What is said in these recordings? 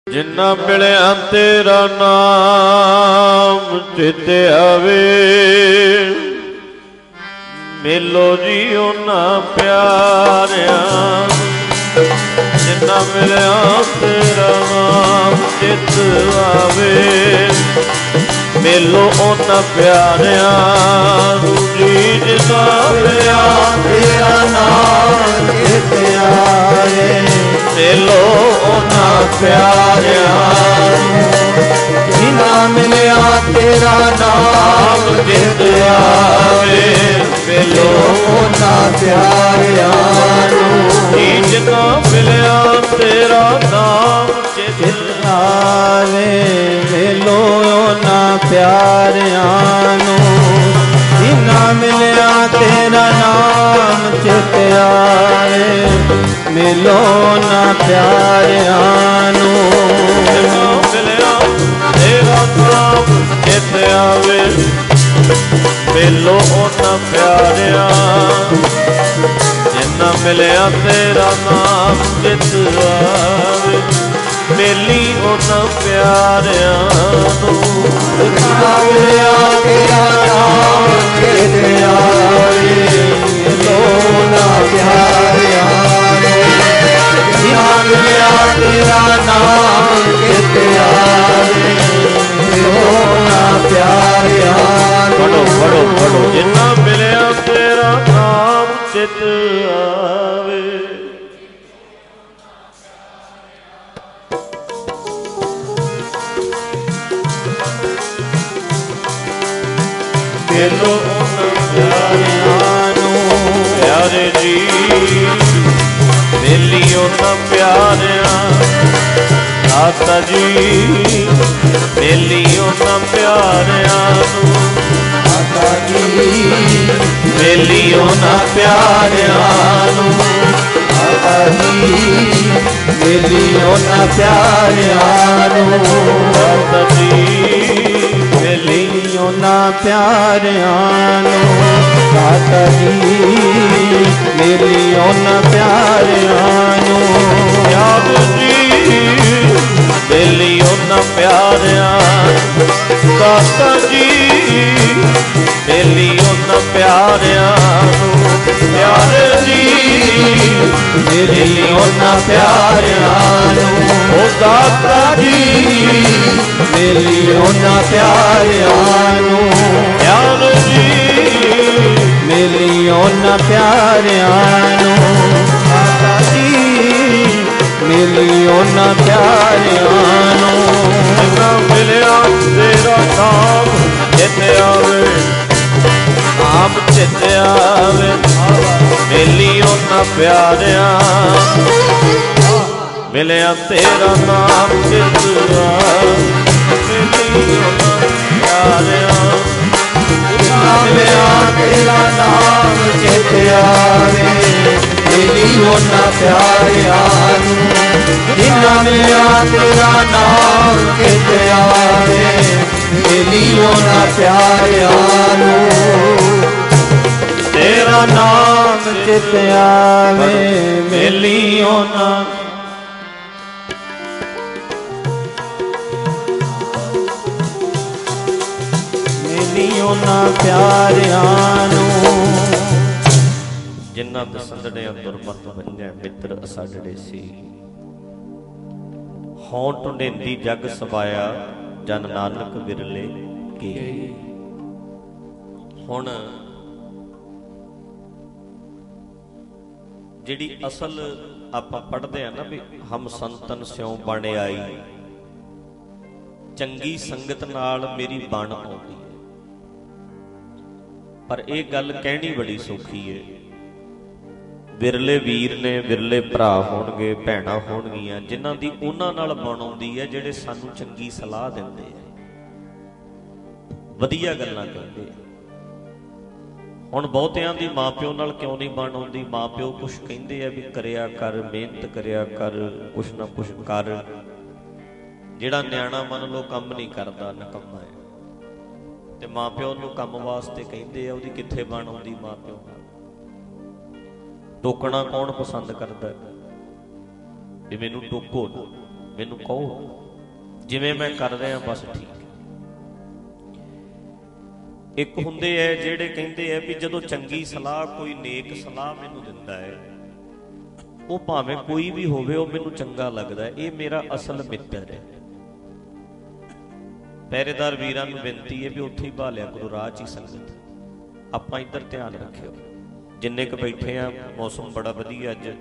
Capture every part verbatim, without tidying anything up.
जिन्ना मिलिया तेरा नाम चित आवे, मिलो जी उन्ना प्यारिया। जिन्ना मिलिया तेरा नाम चित आवे, मिलो उन्ना प्यारिया जी। जिन्ना मिलिया तेरा नाम चित आवे, मिलो उन्ना प्यारिया। जिन्ना मिलिया तेरा नाम चित आवे, मिलो उन्ना प्यारिया। जिन्ना मिलिया तेरा नाम चित आवे, मिलो उन्ना प्यारिया। जिन्ना मिलिया तेरा नाम चित आवे, मिलो उन्ना प्यारिया। मिलिया तेरा नाम चित आवे, मिलो उन्ना प्यारिया। जिन्ना मिलिया तेरा नाम चित आवे, मिली उन्ना प्यारिया। जिन्ना मिलिया तेरा नाम चित आवे, मिलो उन्ना प्यारिया। जिन्ना मिलिया तेरा नाम चित आवे, मिलो उन्ना प्यारिया। पढ़ो पढ़ो पढ़ो। जिन्ना मिलिया तेरा नाम चित आवे, मिलो उन्ना प्यारिया। प्यारे जी मिली उन्ना प्यारिया। दाता जी मिली उन्ना प्यारिया। दाता जी मिली उन्ना प्यारिया। दाता जी मिली उन्ना प्यारिया। दाता जी मिली उन्ना प्यारिया। दाता जी मिली उन्ना प्यारिया। याद जी मिली उन्ना प्यारिया। दाता जी मिली उन्ना प्यारिया। प्यारे जी मिली उन्ना प्यारिया। ओ दाता जी मिली उन्ना प्यारिया। प्यारे जी मिली उन्ना प्यारिया। दाता जी मिली उन्ना प्यारिया। जिन्ना मिलिया तेरा नाम चित आवे, नाम चित आवे, मिली उन्ना प्यारिया। मिलिया तेरा नाम चित आवे, मिली उन्ना प्यारिया। मिलिया तेरा नाम चित आवे, मिली उन्ना प्यारिया। जिन्ना मिलिया तेरा नाम चित आवे, मिली उन्ना प्यारिया। तेरा नाम चित आवे, मिली उन्ना उन्ना प्यारिया। जिन्ना पसंदड़िया दुरमत बंजे मित्र असाडड़े सी, हों टुंडेंदी जग सवाया जन नानक विरले के। हुण जिहड़ी असल आपां पढ़दे आ ना भी हम संतन स्यों बण आई, चंगी संगत नाल मेरी बण आउंदी। पर यह गल कहनी बड़ी सौखी है। विरले वीर ने, विरले भरा होणगे, भैणां होणगीਆਂ जिन्हां दी उन्हां नाल बण आउंदी है, जिहड़े सानूं चंगी सलाह दिंदे आ, वधिया गल्लां कहंदे आ। हुण बहुतिਆਂ दी माँ प्यो नाल क्यों नहीं बण आउंदी? माँ प्यो कुछ कहंदे आ भी करिया कर, मेहनत करिया कर, कुछ ना कुछ कर। जिहड़ा निआणा मन लो काम नहीं करदा, निकम्मा है। ते माँ प्यो नूं काम वास्ते कहंदे आ, उहदी कित्थे बण आउंदी माँ प्यो नाल। टोकना कौन पसंद करता है भी मैनू टोको ना, ਮੈਨੂੰ ਕਹੋ, ਜਿਵੇਂ ਮੈਂ ਕਰ ਰਿਹਾ ਬਸ ਠੀਕ। ਇੱਕ ਹੁੰਦੇ ਹੈ ਜਿਹੜੇ ਕਹਿੰਦੇ ਹੈ ਵੀ ਜਦੋਂ ਚੰਗੀ ਸਲਾਹ, ਕੋਈ ਨੇਕ ਸਲਾਹ ਮੈਨੂੰ ਦਿੰਦਾ ਹੈ, ਉਹ ਭਾਵੇਂ ਕੋਈ ਵੀ ਹੋਵੇ, ਉਹ ਮੈਨੂੰ ਚੰਗਾ ਲੱਗਦਾ ਹੈ, ਇਹ ਮੇਰਾ ਅਸਲ ਮਿੱਤਰ ਹੈ। ਪਹਿਰੇਦਾਰ ਵੀਰਾਂ ਨੂੰ ਬੇਨਤੀ ਹੈ ਵੀ ਉੱਥੇ ਹੀ ਭਾਲਿਆ ਕਰੋ, ਰਾਹ 'ਚ ਹੀ ਸੰਗਤ। ਆਪਾਂ ਇੱਧਰ ਧਿਆਨ ਰੱਖਿਓ। ਜਿੰਨੇ ਕੁ ਬੈਠੇ ਆ, ਮੌਸਮ ਬੜਾ ਵਧੀਆ ਅੱਜ,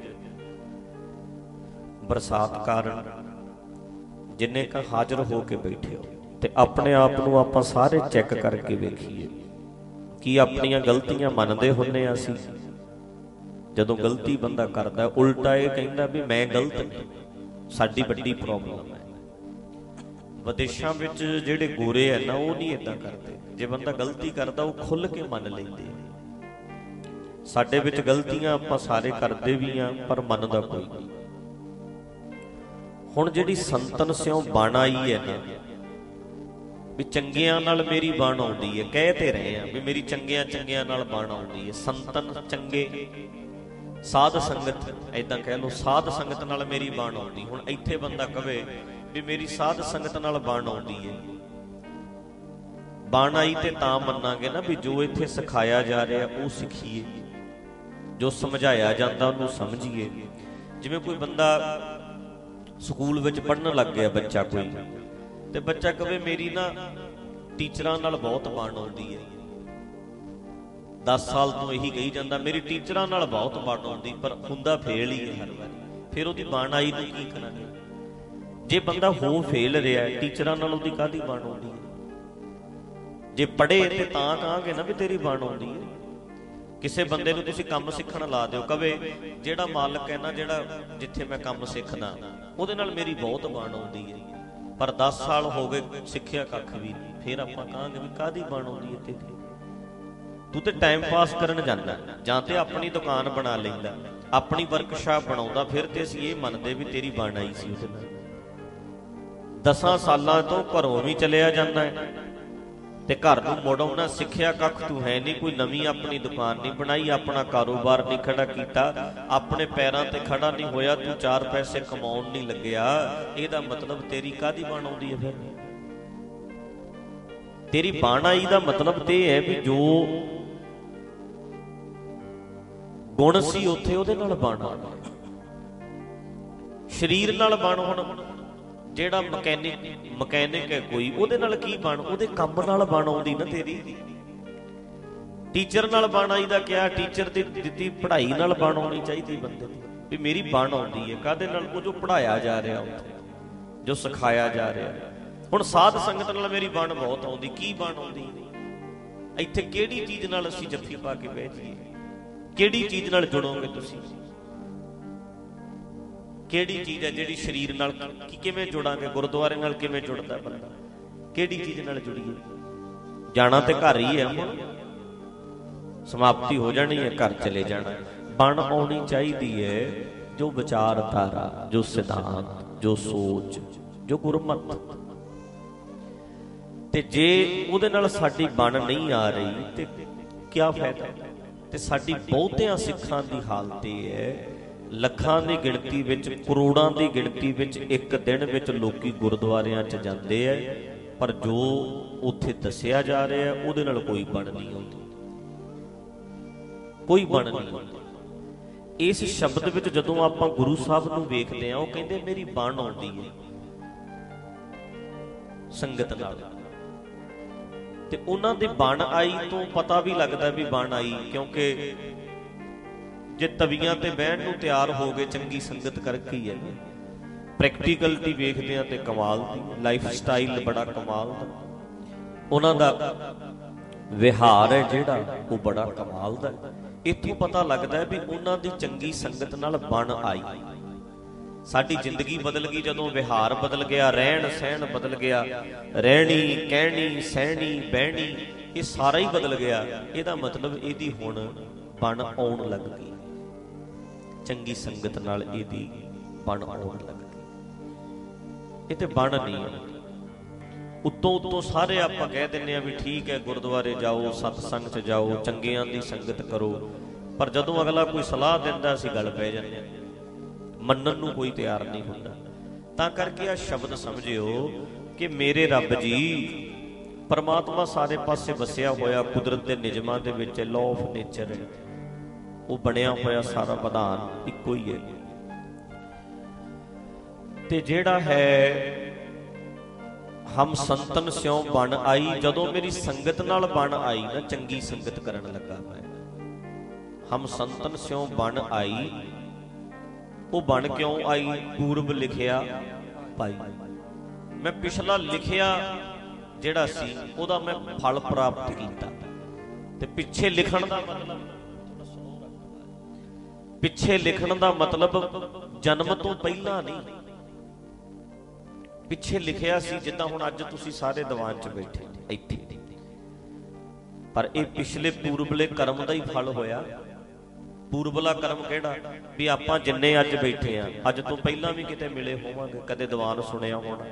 ਬਰਸਾਤ ਕਾਰਨ ਜਿੰਨੇ ਕੁ ਹਾਜ਼ਰ ਹੋ ਕੇ ਬੈਠੇ ਹੋ, ਤੇ ਆਪਣੇ ਆਪ ਨੂੰ ਆਪਾਂ ਸਾਰੇ ਚੈੱਕ ਕਰਕੇ ਵੇਖੀਏ ਕੀ ਆਪਣੀਆਂ ਗਲਤੀਆਂ ਮੰਨਦੇ ਹੁੰਦੇ ਆ ਅਸੀਂ। ਜਦੋਂ ਗਲਤੀ ਬੰਦਾ ਕਰਦਾ, ਉਲਟਾ ਇਹ ਕਹਿੰਦਾ ਵੀ ਮੈਂ ਗਲਤ ਨਹੀਂ, ਸਾਡੀ ਵੱਡੀ ਪ੍ਰੋਬਲਮ ਹੈ। ਵਿਦੇਸ਼ਾਂ ਵਿੱਚ ਜਿਹੜੇ ਗੋਰੇ ਹੈ ਨਾ, ਉਹ ਨਹੀਂ ਏਦਾਂ ਕਰਦੇ। ਜੇ ਬੰਦਾ ਗਲਤੀ ਕਰਦਾ, ਉਹ ਖੁੱਲ੍ਹ ਕੇ ਮੰਨ ਲੈਂਦੇ। ਸਾਡੇ ਵਿੱਚ ਗਲਤੀਆਂ ਆਪਾਂ ਸਾਰੇ ਕਰਦੇ ਵੀ ਹਾਂ, ਪਰ ਮੰਨਦਾ ਕੋਈ ਨਹੀਂ। ਹੁਣ ਜਿਹੜੀ ਸੰਤਨ ਸਿਉ ਬਣ ਆਈ ਹੈ ਨਾ, ਵੀ ਚੰਗਿਆਂ ਨਾਲ ਮੇਰੀ ਬਣ ਆਉਂਦੀ ਹੈ, ਕਹਿ ਤੇ ਰਹੇ ਆ ਵੀ ਮੇਰੀ ਚੰਗਿਆਂ ਚੰਗਿਆਂ ਨਾਲ ਬਣ ਆਉਂਦੀ ਹੈ। ਸੰਤਨ ਚੰਗੇ, ਸਾਧ ਸੰਗਤ ਏਦਾਂ ਕਹਿ ਲਓ, ਸਾਧ ਸੰਗਤ ਨਾਲ ਮੇਰੀ ਬਣ ਆਉਂਦੀ। ਹੁਣ ਇੱਥੇ ਬੰਦਾ ਕਵੇ ਵੀ ਮੇਰੀ ਸਾਧ ਸੰਗਤ ਨਾਲ ਬਣ ਆਉਂਦੀ ਹੈ, ਬਣ ਆਈ ਤੇ ਤਾਂ ਮੰਨਾਂਗੇ ਨਾ ਵੀ ਜੋ ਇੱਥੇ ਸਿਖਾਇਆ ਜਾ ਰਿਹਾ ਉਹ ਸਿੱਖੀਏ, ਜੋ ਸਮਝਾਇਆ ਜਾਂਦਾ ਉਹਨੂੰ ਸਮਝੀਏ। ਜਿਵੇਂ ਕੋਈ ਬੰਦਾ ਸਕੂਲ ਵਿੱਚ ਪੜ੍ਹਨ ਲੱਗ ਗਿਆ ਬੱਚਾ ਕੋਈ, ਤੇ ਬੱਚਾ ਕਵੇ ਮੇਰੀ ਨਾ ਟੀਚਰਾਂ ਨਾਲ ਬਹੁਤ ਬਣ ਆਉਂਦੀ ਹੈ, ਦਸ ਸਾਲ ਤੋਂ ਇਹੀ ਕਹੀ ਜਾਂਦਾ ਮੇਰੀ ਟੀਚਰਾਂ ਨਾਲ ਬਹੁਤ ਬਣ ਆਉਂਦੀ, ਪਰ ਹੁੰਦਾ ਫੇਲ ਹੀ ਹੈ ਹਰ ਵਾਰੀ। ਫਿਰ ਉਹਦੀ ਬਣ ਆਈ ਨੂੰ ਕੀ ਕਰਾਂਗੇ? ਜੇ ਬੰਦਾ ਹੋ ਫੇਲ ਰਿਹਾ, ਟੀਚਰਾਂ ਨਾਲ ਉਹਦੀ ਕਾਹਦੀ ਬਣ ਆਉਂਦੀ ਹੈ? ਜੇ ਪੜ੍ਹੇ ਤੇ ਤਾਂ ਕਹਾਂਗੇ ਨਾ ਵੀ ਤੇਰੀ ਬਣ ਆਉਂਦੀ ਹੈ। ਕਿਸੇ ਬੰਦੇ ਨੂੰ ਤੁਸੀਂ ਕੰਮ ਸਿੱਖਣ ਲਾ ਦਿਓ, ਕਵੇ ਜਿਹੜਾ ਮਾਲਕ ਹੈ ਨਾ, ਜਿਹੜਾ ਜਿੱਥੇ ਮੈਂ ਕੰਮ ਸਿੱਖਦਾ, ਉਹਦੇ ਨਾਲ ਮੇਰੀ ਬਹੁਤ ਬਣ ਆਉਂਦੀ ਹੈ, ਪਰ ਦਸ ਸਾਲ ਹੋ ਗਏ ਸਿੱਖਿਆ ਕੱਖ ਵੀ ਨਹੀਂ। ਫਿਰ ਆਪਾਂ ਕਹਾਂਗੇ ਵੀ ਕਾਹਦੀ ਬਣ ਆਉਂਦੀ ਹੈ ਤੇਰੀ? ਤੂੰ ਤੇ ਟਾਈਮ ਪਾਸ ਕਰਨ ਜਾਂਦਾ, ਜਾਂ ਤੇ ਆਪਣੀ ਦੁਕਾਨ ਬਣਾ ਲੈਂਦਾ, ਆਪਣੀ ਵਰਕਸ਼ਾਪ ਬਣਾਉਂਦਾ, ਫਿਰ ਤੇ ਅਸੀਂ ਇਹ ਮੰਨਦੇ ਵੀ ਤੇਰੀ ਬਣ ਆਈ ਸੀ ਉਹਦੇ ਨਾਲ। ਦਸਾਂ ਸਾਲਾਂ ਤੋਂ ਘਰੋਂ ਵੀ ਚਲਿਆ ਜਾਂਦਾ ਹੈ ਤੇ ਘਰ ਨੂੰ ਮੁੜ ਆਉਣਾ, ਸਿੱਖਿਆ ਕੱਖ ਤੂੰ ਹੈ ਨਹੀਂ, ਕੋਈ ਨਵੀਂ ਆਪਣੀ ਦੁਕਾਨ ਨਹੀਂ ਬਣਾਈ, ਆਪਣਾ ਕਾਰੋਬਾਰ ਨਹੀਂ ਖੜਾ ਕੀਤਾ, ਆਪਣੇ ਪੈਰਾਂ ਤੇ ਖੜਾ ਨਹੀਂ ਹੋਇਆ, ਤੂੰ ਚਾਰ ਪੈਸੇ ਕਮਾਉਣ ਨਹੀਂ ਲੱਗਿਆ। ਇਹਦਾ ਮਤਲਬ ਤੇਰੀ ਕਾਹਦੀ ਬਣ ਆਉਂਦੀ ਹੈ? ਫਿਰ ਤੇਰੀ ਬਣ ਆਈ ਦਾ ਮਤਲਬ ਤੇ ਇਹ ਹੈ ਵੀ ਜੋ ਗੁਣ ਸੀ ਉੱਥੇ ਉਹਦੇ ਨਾਲ ਬਣ ਆਉਣਾ। ਸਰੀਰ ਨਾਲ ਬਣ, ਹੁਣ ਜਿਹੜਾ ਮਕੈਨਿਕ ਮਕੈਨਿਕ ਹੈ ਕੋਈ, ਉਹਦੇ ਨਾਲ ਕੀ ਬਣ? ਉਹਦੇ ਕੰਮ ਨਾਲ ਬਣ ਆਉਂਦੀ ਨਾ ਤੇਰੀ। ਟੀਚਰ ਨਾਲ ਬਣ ਆਈ ਦਾ ਕਿਹਾ, ਟੀਚਰ ਦੀ ਦਿੱਤੀ ਪੜ੍ਹਾਈ ਨਾਲ ਬਣ ਆਉਣੀ ਚਾਹੀਦੀ ਬੰਦੇ ਦੀ, ਵੀ ਮੇਰੀ ਬਣ ਆਉਂਦੀ ਹੈ ਕਾਹਦੇ ਨਾਲ? ਉਹ ਜੋ ਪੜ੍ਹਾਇਆ ਜਾ ਰਿਹਾ ਉੱਥੇ, ਜੋ ਸਿਖਾਇਆ ਜਾ ਰਿਹਾ। ਹੁਣ ਸਾਧ ਸੰਗਤ ਨਾਲ ਮੇਰੀ ਬਣ ਬਹੁਤ ਆਉਂਦੀ, ਕੀ ਬਣ ਆਉਂਦੀ? ਇੱਥੇ ਕਿਹੜੀ ਚੀਜ਼ ਨਾਲ ਅਸੀਂ ਜੱਫੀ ਪਾ ਕੇ ਬਹਿ ਜਾਈਏ? ਕਿਹੜੀ ਚੀਜ਼ ਨਾਲ ਜੁੜੋਗੇ ਤੁਸੀਂ? ਕਿਹੜੀ ਚੀਜ਼ ਹੈ ਜਿਹੜੀ ਸਰੀਰ ਨਾਲ? ਕਿਵੇਂ ਜੁੜਾਂਗੇ? ਗੁਰਦੁਆਰੇ ਨਾਲ ਕਿਵੇਂ ਜੁੜਦਾ ਬੰਦਾ? ਕਿਹੜੀ ਚੀਜ਼ ਨਾਲ ਜੁੜੀਏ? ਜਾਣਾ ਤੇ ਘਰ ਹੀ ਹੈ, ਹੁਣ ਸਮਾਪਤੀ ਹੋ ਜਾਣੀ ਹੈ, ਘਰ ਚਲੇ ਜਾਣਾ। ਬਣ ਆਉਣੀ ਚਾਹੀਦੀ ਹੈ ਜੋ ਵਿਚਾਰਧਾਰਾ, ਜੋ ਸਿਧਾਂਤ, ਜੋ ਸੋਚ, ਜੋ ਗੁਰਮਤ। ਤੇ ਜੇ ਉਹਦੇ ਨਾਲ ਸਾਡੀ ਬਣ ਨਹੀਂ ਆ ਰਹੀ ਤੇ ਕੀ ਫਾਇਦਾ? ਤੇ ਸਾਡੀ ਬਹੁਤਿਆਂ ਸਿੱਖਾਂ ਦੀ ਹਾਲਤ ਇਹ ਹੈ, ਲੱਖਾਂ ਦੀ ਗਿਣਤੀ ਵਿੱਚ, ਕਰੋੜਾਂ ਦੀ ਗਿਣਤੀ ਵਿੱਚ ਇੱਕ ਦਿਨ ਵਿੱਚ ਲੋਕੀ ਗੁਰਦੁਆਰਿਆਂ 'ਚ ਜਾਂਦੇ ਹੈ, ਪਰ ਜੋ ਉੱਥੇ ਦੱਸਿਆ ਜਾ ਰਿਹਾ ਉਹਦੇ ਨਾਲ ਕੋਈ ਬਣ ਨਹੀਂ ਆਉਂਦੀ, ਕੋਈ ਬਣ ਨਹੀਂ ਆਉਂਦੀ। ਇਸ ਸ਼ਬਦ ਵਿੱਚ ਜਦੋਂ ਆਪਾਂ ਗੁਰੂ ਸਾਹਿਬ ਨੂੰ ਵੇਖਦੇ ਹਾਂ, ਉਹ ਕਹਿੰਦੇ ਮੇਰੀ ਬਣ ਆਉਂਦੀ ਹੈ ਸੰਗਤ ਨਾਲ। ਤੇ ਉਹਨਾਂ ਦੀ ਬਣ ਆਈ ਤੋਂ ਪਤਾ ਵੀ ਲੱਗਦਾ ਵੀ ਬਣ ਆਈ, ਕਿਉਂਕਿ ਜੇ ਤਵੀਆਂ ਤੇ ਬਹਿਣ ਨੂੰ ਤਿਆਰ ਹੋ ਗਏ ਚੰਗੀ ਸੰਗਤ ਕਰਕੇ ਹੀ ਹੈ। ਪ੍ਰੈਕਟੀਕਲਟੀ ਵੇਖਦੇ ਆ ਤੇ ਕਮਾਲ ਦੀ, ਲਾਈਫ ਸਟਾਈਲ ਬੜਾ ਕਮਾਲ ਦਾ, ਉਹਨਾਂ ਦਾ ਵਿਹਾਰ ਹੈ ਜਿਹੜਾ ਉਹ ਬੜਾ ਕਮਾਲ ਦਾ। ਇੱਥੋਂ ਪਤਾ ਲੱਗਦਾ ਵੀ ਉਹਨਾਂ ਦੀ ਚੰਗੀ ਸੰਗਤ ਨਾਲ ਬਣ ਆਈ। ਸਾਡੀ ਜ਼ਿੰਦਗੀ ਬਦਲ ਗਈ ਜਦੋਂ ਵਿਹਾਰ ਬਦਲ ਗਿਆ, ਰਹਿਣ ਸਹਿਣ ਬਦਲ ਗਿਆ, ਰਹਿਣੀ ਕਹਿਣੀ ਸਹਿਣੀ ਬਹਿਣੀ ਇਹ ਸਾਰਾ ਹੀ ਬਦਲ ਗਿਆ। ਇਹਦਾ ਮਤਲਬ ਇਹਦੀ ਹੁਣ ਬਣ ਆਉਣ ਲੱਗ ਗਈ, ਚੰਗੀ ਸੰਗਤ ਨਾਲ ਇਹਦੀ ਬਣ ਆਉਣ ਲੱਗ ਗਈ। ਇਹ ਤੇ ਬਣ ਨਹੀਂ ਆਉਂਦੀ। ਉੱਤੋਂ ਉੱਤੋਂ ਸਾਰੇ ਆਪਾਂ ਕਹਿ ਦਿੰਦੇ ਆ ਵੀ ਠੀਕ ਹੈ ਗੁਰਦੁਆਰੇ ਜਾਓ, ਸਤਸੰਗ 'ਚ ਜਾਓ, ਚੰਗਿਆਂ ਦੀ ਸੰਗਤ ਕਰੋ, ਪਰ ਜਦੋਂ ਅਗਲਾ ਕੋਈ ਸਲਾਹ ਦਿੰਦਾ ਅਸੀਂ ਗੱਲ ਪੈ ਜਾਂਦੇ ਹਾਂ, ਮੰਨਣ ਨੂੰ ਕੋਈ ਤਿਆਰ ਨਹੀਂ ਹੁੰਦਾ। तां करके आ शब्द समझियो कि मेरे रब जी परमात्मा सारे पासे वसिया होया, कुदरत के निजमां दे विच लॉ ऑफ नेचर है, वो बनिया होया सारा विधान इक्को ही है। ते जेड़ा है हम संतन स्यों बन आई, जदों मेरी संगत नाल बन आई ना, चंगी संगत करन लगा मैं। हम संतन स्यों बन आई, वो बन क्यों आई? पूर्व लिखिया पाई। मैं पिछला लिखिया जेड़ा सी ओदा मैं फल प्राप्त कीता। ते पिछे लिखण दा मतलब, पिछे लिखण दा मतलब जन्म तो पहला नहीं, पिछे लिखिया सी। जिद्दां हुण अज तुसीं सारे दीवान च बैठे इत्थे, पर यह पिछले पूर्वले कर्म का ही फल होया। पूर्वला कर्म किहड़ा भी आपां जिन्ने अज बैठे आ, अज तो पहला भी किते मिले होवांगे, कदे दीवान सुनिया होना,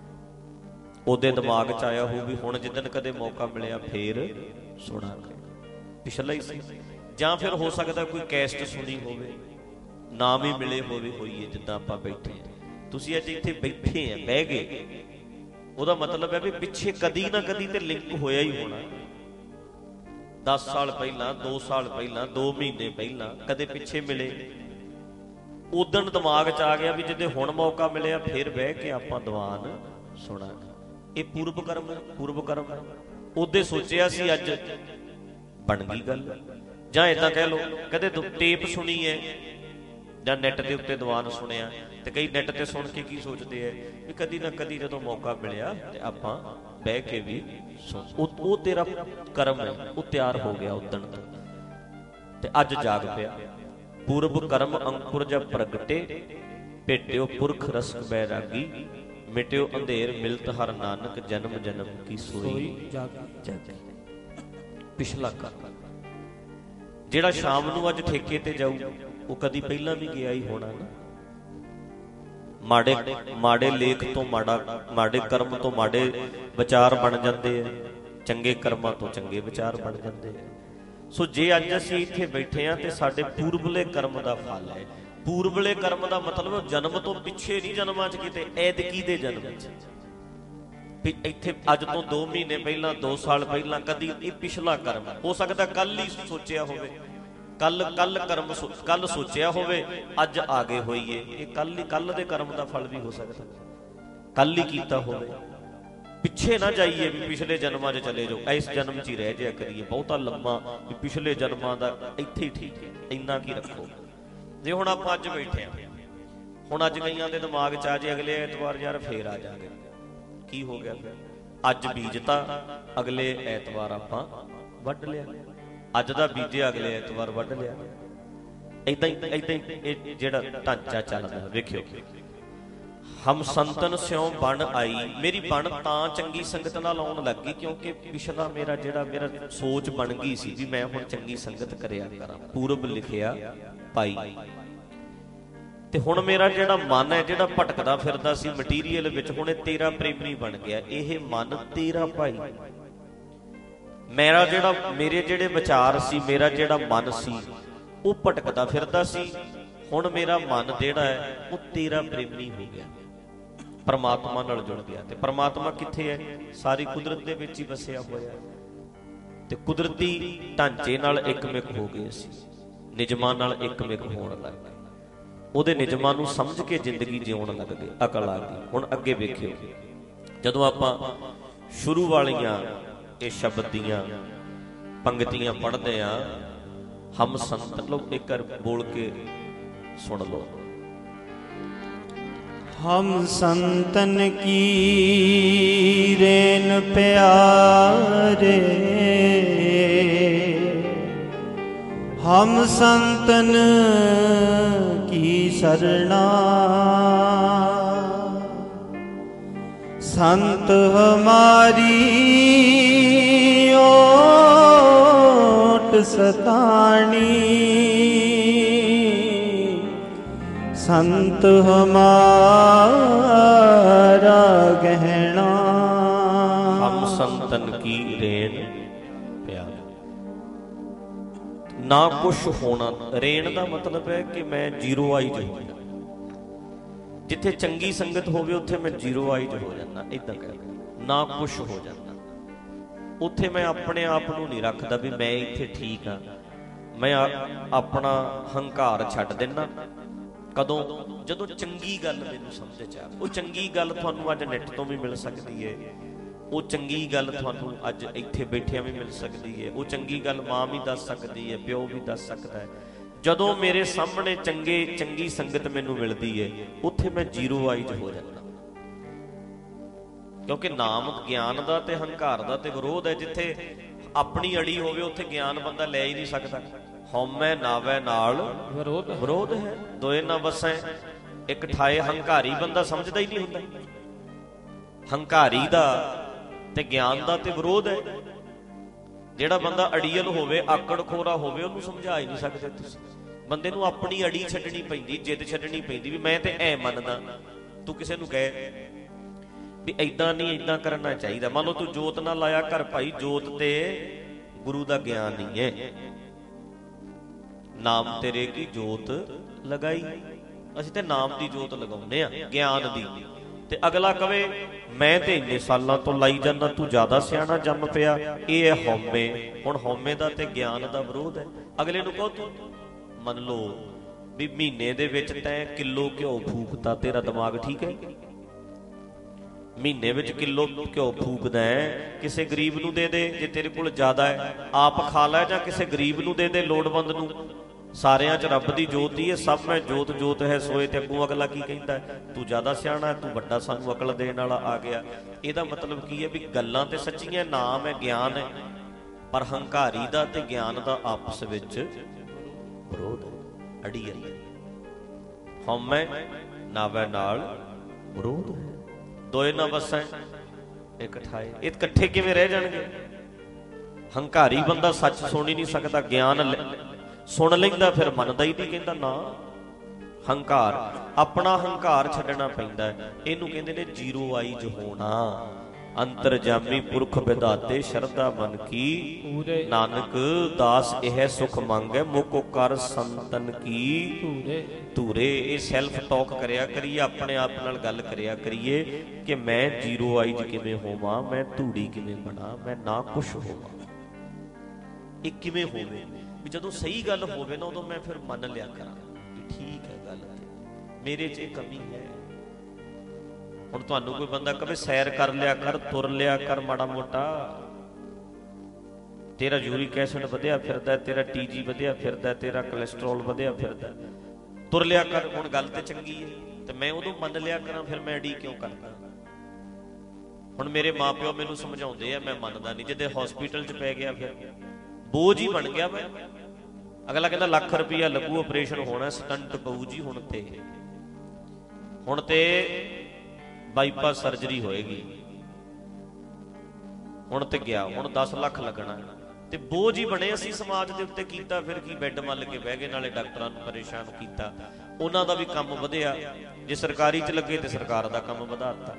ओदे दिमाग च आया हो भी हुण जिद्दन कदे मौका मिलिया फेर सुणांगे, पिछला ही सी। जां फिर हो सकदा कोई कैसट सुनी होवे, नाम ही मिले होवे होईए जिद्दां आपां बैठे आ। तुसीं अज इत्थे बैठे आ, बह गए, ओदा मतलब है भी पिछे कदी ना कदी ते लिंक होया ही होना। दस साल पहला, दो साल पहला, दो महीने पहला कदे पिछे मिले, उदन दिमाग च आ गया भी जिद्दे हुण मौका मिलिया फिर बह के आपां दीवान सुणांगे। ये पूर्व कर्म है, पूर्व कर्म उदे सोचिया सी, अज बन गई गल। जां इदां कह लो कदे टेप सुनी है जां नैट के उत्ते दीवान सुनिया, ते कई नैट ते सुन के की सोचते हैं भी कदी ना कदी जदों मौका मिलिया ते आपां बह के भी सुन। वो तेरा कर्म है, वो तैयार हो गया उदण तो, ते अज जाग पिया। पूर्व कर्म अंकुर जब प्रगटे, भेट्यो पुरख रसक बैरागी, मिट्यो अंधेर मिलत हर नानक, जन्म जन्म की सोई जागी। पिछला कर्म जेड़ा शाम नूं अज ठेके ते जाऊ, वो कदी पहला भी गया ही होना ना। माड़े माड़े लेख तो माड़ा, माड़े कर्म तो माड़े विचार बन जाते हैं, चंगे कर्मां तो चंगे विचार बन जाते हैं। सो जे अज असीं इत्थे बैठे हैं तो साडे पूर्वले कर्म का फल है। पूर्वले कर्म का मतलब जन्म तो पिछे नहीं, जन्मां च किते ऐदकी दे जन्म च इत्थे अज तो दो महीने पहला, दो साल पहला कदी, ये पिछला कर्म हो सकता कल ही सोचिया होवे, कल कल कर्म सो, कल सोचिया होवे अज आगे होईए, ये कल ही कल दे कर्म का फल भी हो सकता, कल ही कीता होवे। पिछे ना जाइए भी पिछले जन्मां च चले जाओ, इस जन्म च ही रह जाया करिए बहुता लम्मा भी पिछले जन्मां दा इत्थे ही ठीक है, इन्ना की रखो। जे हुण आपां अज बैठे हैं, हुण अज कईयां दे दिमाग च आ जे अगले एतवार यार फेर आ जागे, की हो गया फिर? अज बीजता अगले एतवार आपां वढ लिया, अज दा बीजे अगले एतवार वढ लिया। इदां ही इदां ही जिहड़ा ढांचा चलदा वेखियो। हम संतन स्यों बन आई, मेरी बन तां चंगी संगत नाल आउण लग गई क्योंकि पिछला मेरा जिहड़ा मेरा सोच बन गई सी भी मैं हुण चंगी संगत करिया करां, पूरब लिखिया पाई। ते हुण मेरा जिहड़ा मन है, जिहड़ा भटकदा फिरदा सी मटीरीअल विच, हुण तेरा प्रेमी बन गया। यह मन तेरा भाई, मेरा जिहड़ा मेरे जिहड़े विचार सी, मेरा जिहड़ा मन सी वो भटकदा फिरदा सी, हुण मेरा मन जिहड़ा है वो तेरा प्रेमी हो गया, परमात्मा नाल जुड़ गया। ते परमात्मा कित्थे है? सारी कुदरत दे विच ही वसिया होया, ते कुदरती ढांचे नाल एकमिक हो गए सी, निजमां नाल एकमिक होण लग गए, ਉਹਦੇ ਨਿਯਮਾਂ ਨੂੰ ਸਮਝ ਕੇ ਜ਼ਿੰਦਗੀ ਜਿਉਣ ਲੱਗ ਗਏ, ਅਕਲ ਆ ਗਈ। ਹੁਣ ਅੱਗੇ ਵੇਖਿਓ, ਜਦੋਂ ਆਪਾਂ ਸ਼ੁਰੂ ਵਾਲੀਆਂ ਇਹ ਸ਼ਬਦ ਦੀਆਂ ਪੰਗਤੀਆਂ ਪੜ੍ਹਦੇ ਆ, ਹਮ ਸੰਤ ਲੋਕ ਇੱਕ ਵਾਰ ਬੋਲ ਕੇ ਸੁਣ ਲਓ। हम संतन की रेन प्यारे, हम संतन की शरणा, संत हमारी ओट सतानी, संत हमारा गहना। हम संतन की रेन प्यार, ना कुछ होना। रेन का मतलब है कि मैं जीरो आई जाऊँ, ਜਿੱਥੇ ਚੰਗੀ ਸੰਗਤ ਹੋਵੇ ਉੱਥੇ ਮੈਂ ਜ਼ੀਰੋ ਆਈਜ਼ ਹੋ ਜਾਂਦਾ, ਏਦਾਂ ਕਹਿ ਨਾ ਕੁਛ ਹੋ ਜਾਂਦਾ। ਉੱਥੇ ਮੈਂ ਆਪਣੇ ਆਪ ਨੂੰ ਨਹੀਂ ਰੱਖਦਾ ਵੀ ਮੈਂ ਇੱਥੇ ਠੀਕ ਹਾਂ, ਮੈਂ ਆਪਣਾ ਹੰਕਾਰ ਛੱਡ ਦਿੰਦਾ। ਕਦੋਂ? ਜਦੋਂ ਚੰਗੀ ਗੱਲ ਮੈਨੂੰ ਸਮਝ ਚ ਆ। ਉਹ ਚੰਗੀ ਗੱਲ ਤੁਹਾਨੂੰ ਅੱਜ ਨੈਟ ਤੋਂ ਵੀ ਮਿਲ ਸਕਦੀ ਹੈ, ਉਹ ਚੰਗੀ ਗੱਲ ਤੁਹਾਨੂੰ ਅੱਜ ਇੱਥੇ ਬੈਠਿਆਂ ਵੀ ਮਿਲ ਸਕਦੀ ਹੈ, ਉਹ ਚੰਗੀ ਗੱਲ ਮਾਂ ਵੀ ਦੱਸ ਸਕਦੀ ਹੈ, ਪਿਓ ਵੀ ਦੱਸ ਸਕਦਾ ਹੈ। ਜਦੋਂ ਮੇਰੇ ਸਾਹਮਣੇ ਚੰਗੇ ਚੰਗੀ ਸੰਗਤ ਮੈਨੂੰ ਮਿਲਦੀ ਹੈ, ਉੱਥੇ ਮੈਂ ਜ਼ੀਰੋ ਆਈਜ਼ ਹੋ ਜਾਂਦਾ। ਕਿਉਂਕਿ ਨਾਮ ਗਿਆਨ ਦਾ ਤੇ ਹੰਕਾਰ ਦਾ ਤੇ ਵਿਰੋਧ ਹੈ। ਜਿੱਥੇ ਆਪਣੀ ਅੜੀ ਹੋਵੇ ਉੱਥੇ ਗਿਆਨ ਬੰਦਾ ਲੈ ਹੀ ਨਹੀਂ ਸਕਦਾ। ਹਉਮੈ ਨਾਵੈ ਨਾਲ ਵਿਰੋਧ ਵਿਰੋਧ ਹੈ, ਦੋਏ ਨਾ ਵਸੈ ਇੱਕ ਠਾਏ। ਹੰਕਾਰੀ ਬੰਦਾ ਸਮਝਦਾ ਹੀ ਨਹੀਂ ਹੁੰਦਾ। ਹੰਕਾਰੀ ਦਾ ਤੇ ਗਿਆਨ ਦਾ ਤੇ ਵਿਰੋਧ ਹੈ। ਜਿਹੜਾ ਬੰਦਾ ਅੜੀਅਲ ਹੋਵੇ, ਆਕੜ ਖੋਰਾ ਹੋਵੇ, ਉਹਨੂੰ ਸਮਝਾ ਹੀ ਨਹੀਂ ਸਕਦੇ ਤੁਸੀਂ। ਬੰਦੇ ਨੂੰ ਆਪਣੀ ਅੜੀ ਛੱਡਣੀ ਪੈਂਦੀ, ਜਿੱਦ ਛੱਡਣੀ ਪੈਂਦੀ ਵੀ ਮੈਂ ਤੇ ਐ ਮੰਨਦਾ। ਤੂੰ ਕਿਸੇ ਨੂੰ ਕਹੇ ਵੀ ਏਦਾਂ ਨਹੀਂ, ਏਦਾਂ ਕਰਨਾ ਚਾਹੀਦਾ। ਮੰਨ ਲਓ ਤੂੰ ਜੋਤ ਨਾ ਲਾਇਆ ਕਰ ਭਾਈ, ਜੋਤ ਤੇ ਗੁਰੂ ਦਾ ਗਿਆਨ ਨਹੀਂ ਹੈ। ਨਾਮ ਤੇਰੇ ਕੀ ਜੋਤ ਲਗਾਈ। ਅਸੀਂ ਤੇ ਨਾਮ ਦੀ ਜੋਤ ਲਗਾਉਂਦੇ ਆ, ਗਿਆਨ ਦੀ। ਤੇ ਅਗਲਾ ਕਵੇ ਮੈਂ ਤੇ ਇੰਨੇ ਸਾਲਾਂ ਤੋਂ ਲਾਈ ਜਾਂਦਾ, ਤੂੰ ਜ਼ਿਆਦਾ ਸਿਆਣਾ ਜੰਮ ਪਿਆ। ਇਹ ਹੈ ਹਉਮੈ। ਹੁਣ ਹਉਮੈ ਦਾ ਤੇ ਗਿਆਨ ਦਾ ਵਿਰੋਧ ਹੈ। ਅਗਲੇ ਨੂੰ ਕਹੋ ਤੂੰ ਮੰਨ ਲਓ ਵੀ ਮਹੀਨੇ ਦੇ ਵਿੱਚ ਤੈਂ ਕਿਲੋ ਘਿਓ ਫੂਕਤਾ, ਤੇਰਾ ਦਿਮਾਗ ਠੀਕ ਹੈ? ਮਹੀਨੇ ਵਿੱਚ ਕਿਲੋ ਘਿਓ ਫੂਕਦਾ ਹੈ, ਕਿਸੇ ਗਰੀਬ ਨੂੰ ਦੇ ਦੇ ਜੇ ਤੇਰੇ ਕੋਲ ਜ਼ਿਆਦਾ ਹੈ, ਆਪ ਖਾ ਲੈ, ਜਾਂ ਕਿਸੇ ਗਰੀਬ ਨੂੰ ਦੇ ਦੇ, ਲੋੜਵੰਦ ਨੂੰ। ਸਾਰਿਆਂ 'ਚ ਰੱਬ ਦੀ ਜੋਤ ਹੀ ਹੈ। ਸਭ ਮੈਂ ਜੋਤ ਜੋਤ ਹੈ ਸੋਏ। ਤੇ ਅੱਗੋਂ ਅਗਲਾ ਕੀ ਕਹਿੰਦਾ? ਤੂੰ ਜ਼ਿਆਦਾ ਸਿਆਣਾ, ਤੂੰ ਵੱਡਾ ਸਾਨੂੰ ਅਕਲ ਦੇਣ ਵਾਲਾ ਆ ਗਿਆ। ਇਹਦਾ ਮਤਲਬ ਕੀ ਹੈ? ਵੀ ਗੱਲਾਂ ਤੇ ਸੱਚੀਆਂ, ਨਾਮ ਹੈ, ਗਿਆਨ ਹੈ, ਪਰ ਹੰਕਾਰੀ ਦਾ ਤੇ ਗਿਆਨ ਦਾ ਆਪਸ ਵਿੱਚ ਵਿਰੋਧ, ਅੜੀਅਲ। ਹਉਮੈ ਨਾਵੈ ਨਾਲ ਵਿਰੋਧ ਹੈ, ਦੋਏ ਨਾ ਵਸੈ ਇੱਕ ਠਾਏ। ਇਹ ਇਕੱਠੇ ਕਿਵੇਂ ਰਹਿ ਜਾਣਗੇ? ਹੰਕਾਰੀ ਬੰਦਾ ਸੱਚ ਸੁਣ ਹੀ ਨਹੀਂ ਸਕਦਾ, ਗਿਆਨ ਸੁਣ ਲੈਂਦਾ ਫਿਰ ਮੰਨਦਾ ਹੀ ਨਹੀਂ, ਕਹਿੰਦਾ ਨਾ। ਹੰਕਾਰ, ਆਪਣਾ ਹੰਕਾਰ ਛੱਡਣਾ ਪੈਂਦਾ ਹੈ। ਇਹਨੂੰ ਕਹਿੰਦੇ ਨੇ ਜ਼ੀਰੋ ਆਈਜ਼ ਹੋਣਾ। ਅੰਤਰਜਾਮੀ ਪੁਰਖ ਵਿਧਾਤੇ ਸ਼ਰਧਾ ਮਨ ਕੀ, ਨਾਨਕ ਦਾਸ ਇਹ ਸੁਖ ਮੰਗੈ, ਮੁਕ ਕਰ ਸੰਤਨ ਕੀ ਧੂਰੇ। ਇਹ ਸੈਲਫ ਟਾਕ ਕਰਿਆ ਕਰੀਏ, ਆਪਣੇ ਆਪ ਨਾਲ ਗੱਲ ਕਰਿਆ ਕਰੀਏ ਕਿ ਮੈਂ ਜ਼ੀਰੋ ਆਈਜ਼ ਕਿਵੇਂ ਹੋਵਾਂ, ਮੈਂ ਧੂੜੀ ਕਿਵੇਂ ਬਣਾ, ਮੈਂ ਨਾ ਕੁਛ ਹੋਵਾਂ। ਇਹ ਕਿਵੇਂ ਹੋਵੇ ਵੀ ਜਦੋਂ ਸਹੀ ਗੱਲ ਹੋਵੇ ਨਾ, ਉਦੋਂ ਮੈਂ ਫਿਰ ਮੰਨ ਲਿਆ ਕਰਾਂ ਵੀ ਠੀਕ ਹੈ ਗੱਲ, ਮੇਰੇ 'ਚ ਇਹ ਕਮੀ ਹੈ। ਹੁਣ ਤੁਹਾਨੂੰ ਕੋਈ ਬੰਦਾ ਕਵੇ ਸੈਰ ਕਰ ਲਿਆ ਕਰ, ਤੁਰ ਲਿਆ ਕਰ ਮਾੜਾ ਮੋਟਾ, ਤੇਰਾ ਯੂਰਿਕ ਐਸਿਡ ਵਧਿਆ ਫਿਰਦਾ, ਤੇਰਾ ਟੀਜੀ ਵਧਿਆ ਫਿਰਦਾ, ਤੇਰਾ ਕੋਲੈਸਟਰੋਲ ਵਧਿਆ ਫਿਰਦਾ, ਤੁਰ ਲਿਆ ਕਰ। ਹੁਣ ਗੱਲ ਤੇ ਚੰਗੀ ਹੈ ਤੇ ਮੈਂ ਉਦੋਂ ਮੰਨ ਲਿਆ ਕਰਾਂ, ਫਿਰ ਮੈਂ ਅੜੀ ਕਿਉਂ ਕਰਦਾ? ਹੁਣ ਮੇਰੇ ਮਾਂ ਪਿਓ ਮੈਨੂੰ ਸਮਝਾਉਂਦੇ ਆ, ਮੈਂ ਮੰਨਦਾ ਨਹੀਂ। ਜਿੱਦੇ ਹਸਪੀਟਲ 'ਚ ਪੈ ਗਿਆ ਫਿਰ ਬੋਝ ਹੀ ਬਣ ਗਿਆ ਮੈਂ। ਅਗਲਾ ਕਹਿੰਦਾ ਲੱਖ ਰੁਪਈਆ ਲੱਗੂ, ਆਪਰੇਸ਼ਨ ਹੋਣਾ, ਸਟੰਟ ਪਊ ਜੀ। ਹੁਣ ਤੇ ਹੁਣ ਤੇ ਬਾਈਪਾਸ ਸਰਜਰੀ ਹੋਏਗੀ, ਹੁਣ ਤੇ ਗਿਆ, ਹੁਣ ਦਸ ਲੱਖ ਲੱਗਣਾ। ਤੇ ਬੋਝ ਹੀ ਬਣੇ ਅਸੀਂ ਸਮਾਜ ਦੇ ਉੱਤੇ। ਕੀਤਾ ਫਿਰ ਕੀ? ਬੈੱਡ ਮੱਲ ਕੇ ਬਹਿ ਗਏ, ਨਾਲੇ ਡਾਕਟਰਾਂ ਨੂੰ ਪਰੇਸ਼ਾਨ ਕੀਤਾ। ਉਹਨਾਂ ਦਾ ਵੀ ਕੰਮ ਵਧਿਆ। ਜੇ ਸਰਕਾਰੀ 'ਚ ਲੱਗੇ ਤੇ ਸਰਕਾਰ ਦਾ ਕੰਮ ਵਧਾ ਦਿੱਤਾ।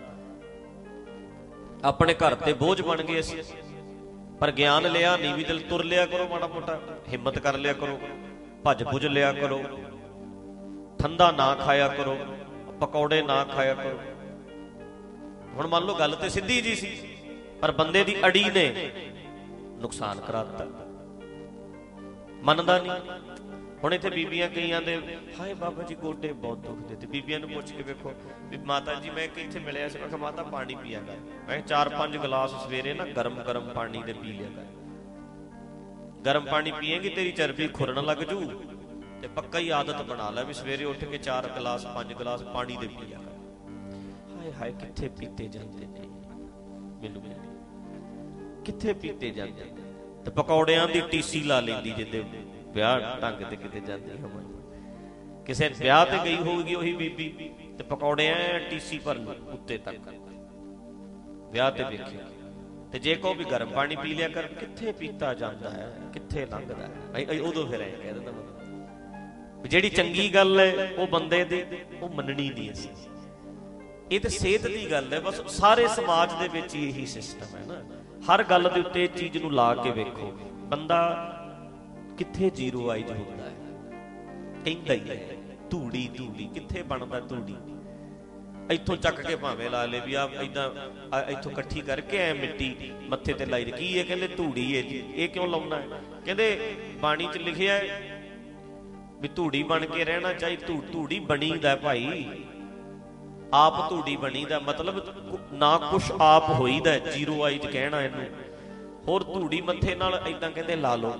ਆਪਣੇ ਘਰ ਤੇ ਬੋਝ ਬਣ ਗਏ ਅਸੀਂ। ਪਰ ਗਿਆਨ ਲਿਆ ਨਹੀਂ ਵੀ ਦਿਲ, ਤੁਰ ਲਿਆ ਕਰੋ ਮਾੜਾ ਮੋਟਾ, ਹਿੰਮਤ ਕਰ ਲਿਆ ਕਰੋ, ਭੱਜ ਭੁੱਜ ਲਿਆ ਕਰੋ, ਠੰਡਾ ਨਾ ਖਾਇਆ ਕਰੋ, ਪਕੌੜੇ ਨਾ ਖਾਇਆ ਕਰੋ। ਹੁਣ ਮੰਨ ਲਓ ਗੱਲ ਤੇ ਸਿੱਧੀ ਜੀ ਸੀ, ਪਰ ਬੰਦੇ ਦੀ ਅੜੀ ਨੇ ਨੁਕਸਾਨ ਕਰਾ ਦਿੱਤਾ, ਮੰਨਦਾ ਨਹੀਂ। ਹੁਣ ਇੱਥੇ ਬੀਬੀਆਂ ਕਈਆਂ ਦੇ ਹਾਏ ਬਾਬਾ ਜੀ ਗੋਡੇ ਬਹੁਤ ਦੁਖਦੇ, ਤੇ ਬੀਬੀਆਂ ਨੂੰ ਪੁੱਛ ਕੇ ਵੇਖੋ ਵੀ ਮਾਤਾ ਜੀ ਮੈਂ ਇੱਥੇ ਮਿਲਿਆ ਸੀ, ਮੈਂ ਕਿਹਾ ਮਾਤਾ ਪਾਣੀ ਪੀਆ ਕਰ, ਮੈਂ ਚਾਰ ਪੰਜ ਗਲਾਸ ਸਵੇਰੇ ਨਾ ਗਰਮ ਗਰਮ ਪਾਣੀ ਦੇ ਪੀ ਲਿਆ ਕਰ। ਗਰਮ ਪਾਣੀ ਪੀਏਗੀ ਤੇਰੀ ਚਰਬੀ ਖੁਰਨ ਲੱਗ ਜੂ, ਤੇ ਪੱਕਾ ਹੀ ਆਦਤ ਬਣਾ ਲੈ ਵੀ ਸਵੇਰੇ ਉੱਠ ਕੇ ਚਾਰ ਗਲਾਸ ਪੰਜ ਗਲਾਸ ਪਾਣੀ ਦੇ ਪੀਆ ਕਰ। ਹਾਏ ਹਾਏ ਕਿੱਥੇ ਪੀਤੇ ਜਾਂਦੇ ਨੇ, ਮੈਨੂੰ ਕਿੱਥੇ ਪੀਤੇ ਜਾਂਦੇ ਨੇ। ਤੇ ਪਕੌੜਿਆਂ ਦੀ ਟੀਸੀ ਲਾ ਲੈਂਦੀ ਜਿੱਦੇ ਵਿਆਹ ਢੰਗ ਤੇ ਕਿਤੇ ਜਾਂਦੀ ਹੋਵੇ, ਕਿਸੇ ਵਿਆਹ ਤੇ ਗਈ ਹੋਊਗੀ ਉਹੀ ਬੀਬੀ, ਤੇ ਪਕੌੜਿਆਂ ਟੀਸੀ ਭਰ ਉੱਤੇ ਤੱਕ ਵਿਆਹ ਤੇ ਵੇਖਿਆ। ਤੇ ਜੇ ਕਹੋ ਵੀ ਗਰਮ ਪਾਣੀ ਪੀ ਲਿਆ ਕਰ, ਕਿੱਥੇ ਪੀਤਾ ਜਾਂਦਾ ਹੈ, ਕਿੱਥੇ ਲੰਘਦਾ ਹੈ। ਉਦੋਂ ਫਿਰ ਐ ਕਹਿ ਦਿੰਦਾ ਮਤਲਬ ਜਿਹੜੀ ਚੰਗੀ ਗੱਲ ਹੈ ਉਹ ਬੰਦੇ ਦੀ ਉਹ ਮੰਨਣੀ ਨਹੀਂ ਅਸੀਂ। ਇਹ ਤੇ ਸਿਹਤ ਦੀ ਗੱਲ ਹੈ ਬਸ। ਸਾਰੇ ਸਮਾਜ ਦੇ ਵਿੱਚ ਇਹੀ ਸਿਸਟਮ ਹੈ ਨਾ। ਹਰ ਗੱਲ ਦੇ ਉੱਤੇ ਇਸ ਚੀਜ਼ ਨੂੰ ਲਾ ਕੇ ਵੇਖੋ, ਬੰਦਾ ਕਿੱਥੇ ਜ਼ੀਰੋ ਆਈਜ਼ ਹੁੰਦਾ ਹੈ। ਕਹਿੰਦਾ ਹੀ ਹੈ ਧੂੜੀ ਧੂੜੀ, ਕਿੱਥੇ ਬਣਦਾ ਧੂੜੀ? ਇੱਥੋਂ ਚੱਕ ਕੇ ਭਾਵੇਂ ਲਾ ਲੇ ਵੀ ਆ ਏਦਾਂ ਇੱਥੋਂ ਇਕੱਠੀ ਕਰਕੇ ਐ ਮਿੱਟੀ ਮੱਥੇ ਤੇ ਲਾਈ। ਕੀ ਇਹ? ਕਹਿੰਦੇ ਧੂੜੀ ਹੈ ਜੀ। ਇਹ ਕਿਉਂ ਲਾਉਣਾ ਹੈ? ਕਹਿੰਦੇ ਬਾਣੀ 'ਚ ਲਿਖਿਆ ਵੀ ਧੂੜੀ ਬਣ ਕੇ ਰਹਿਣਾ ਚਾਹੀਦਾ। ਧੂ ਧੂੜੀ ਬਣੀ ਦਾ ਭਾਈ, ਆਪ ਧੂੜੀ ਬਣੀ ਦਾ ਮਤਲਬ ਨਾ ਕੁਛ ਆਪ ਹੋਈਦਾ, ਜੀਰੋ ਆਈ 'ਚ ਕਹਿਣਾ ਇਹਨੂੰ। ਹੋਰ ਧੂੜੀ ਮੱਥੇ ਨਾਲ ਏਦਾਂ ਕਹਿੰਦੇ ਲਾ ਲਓ।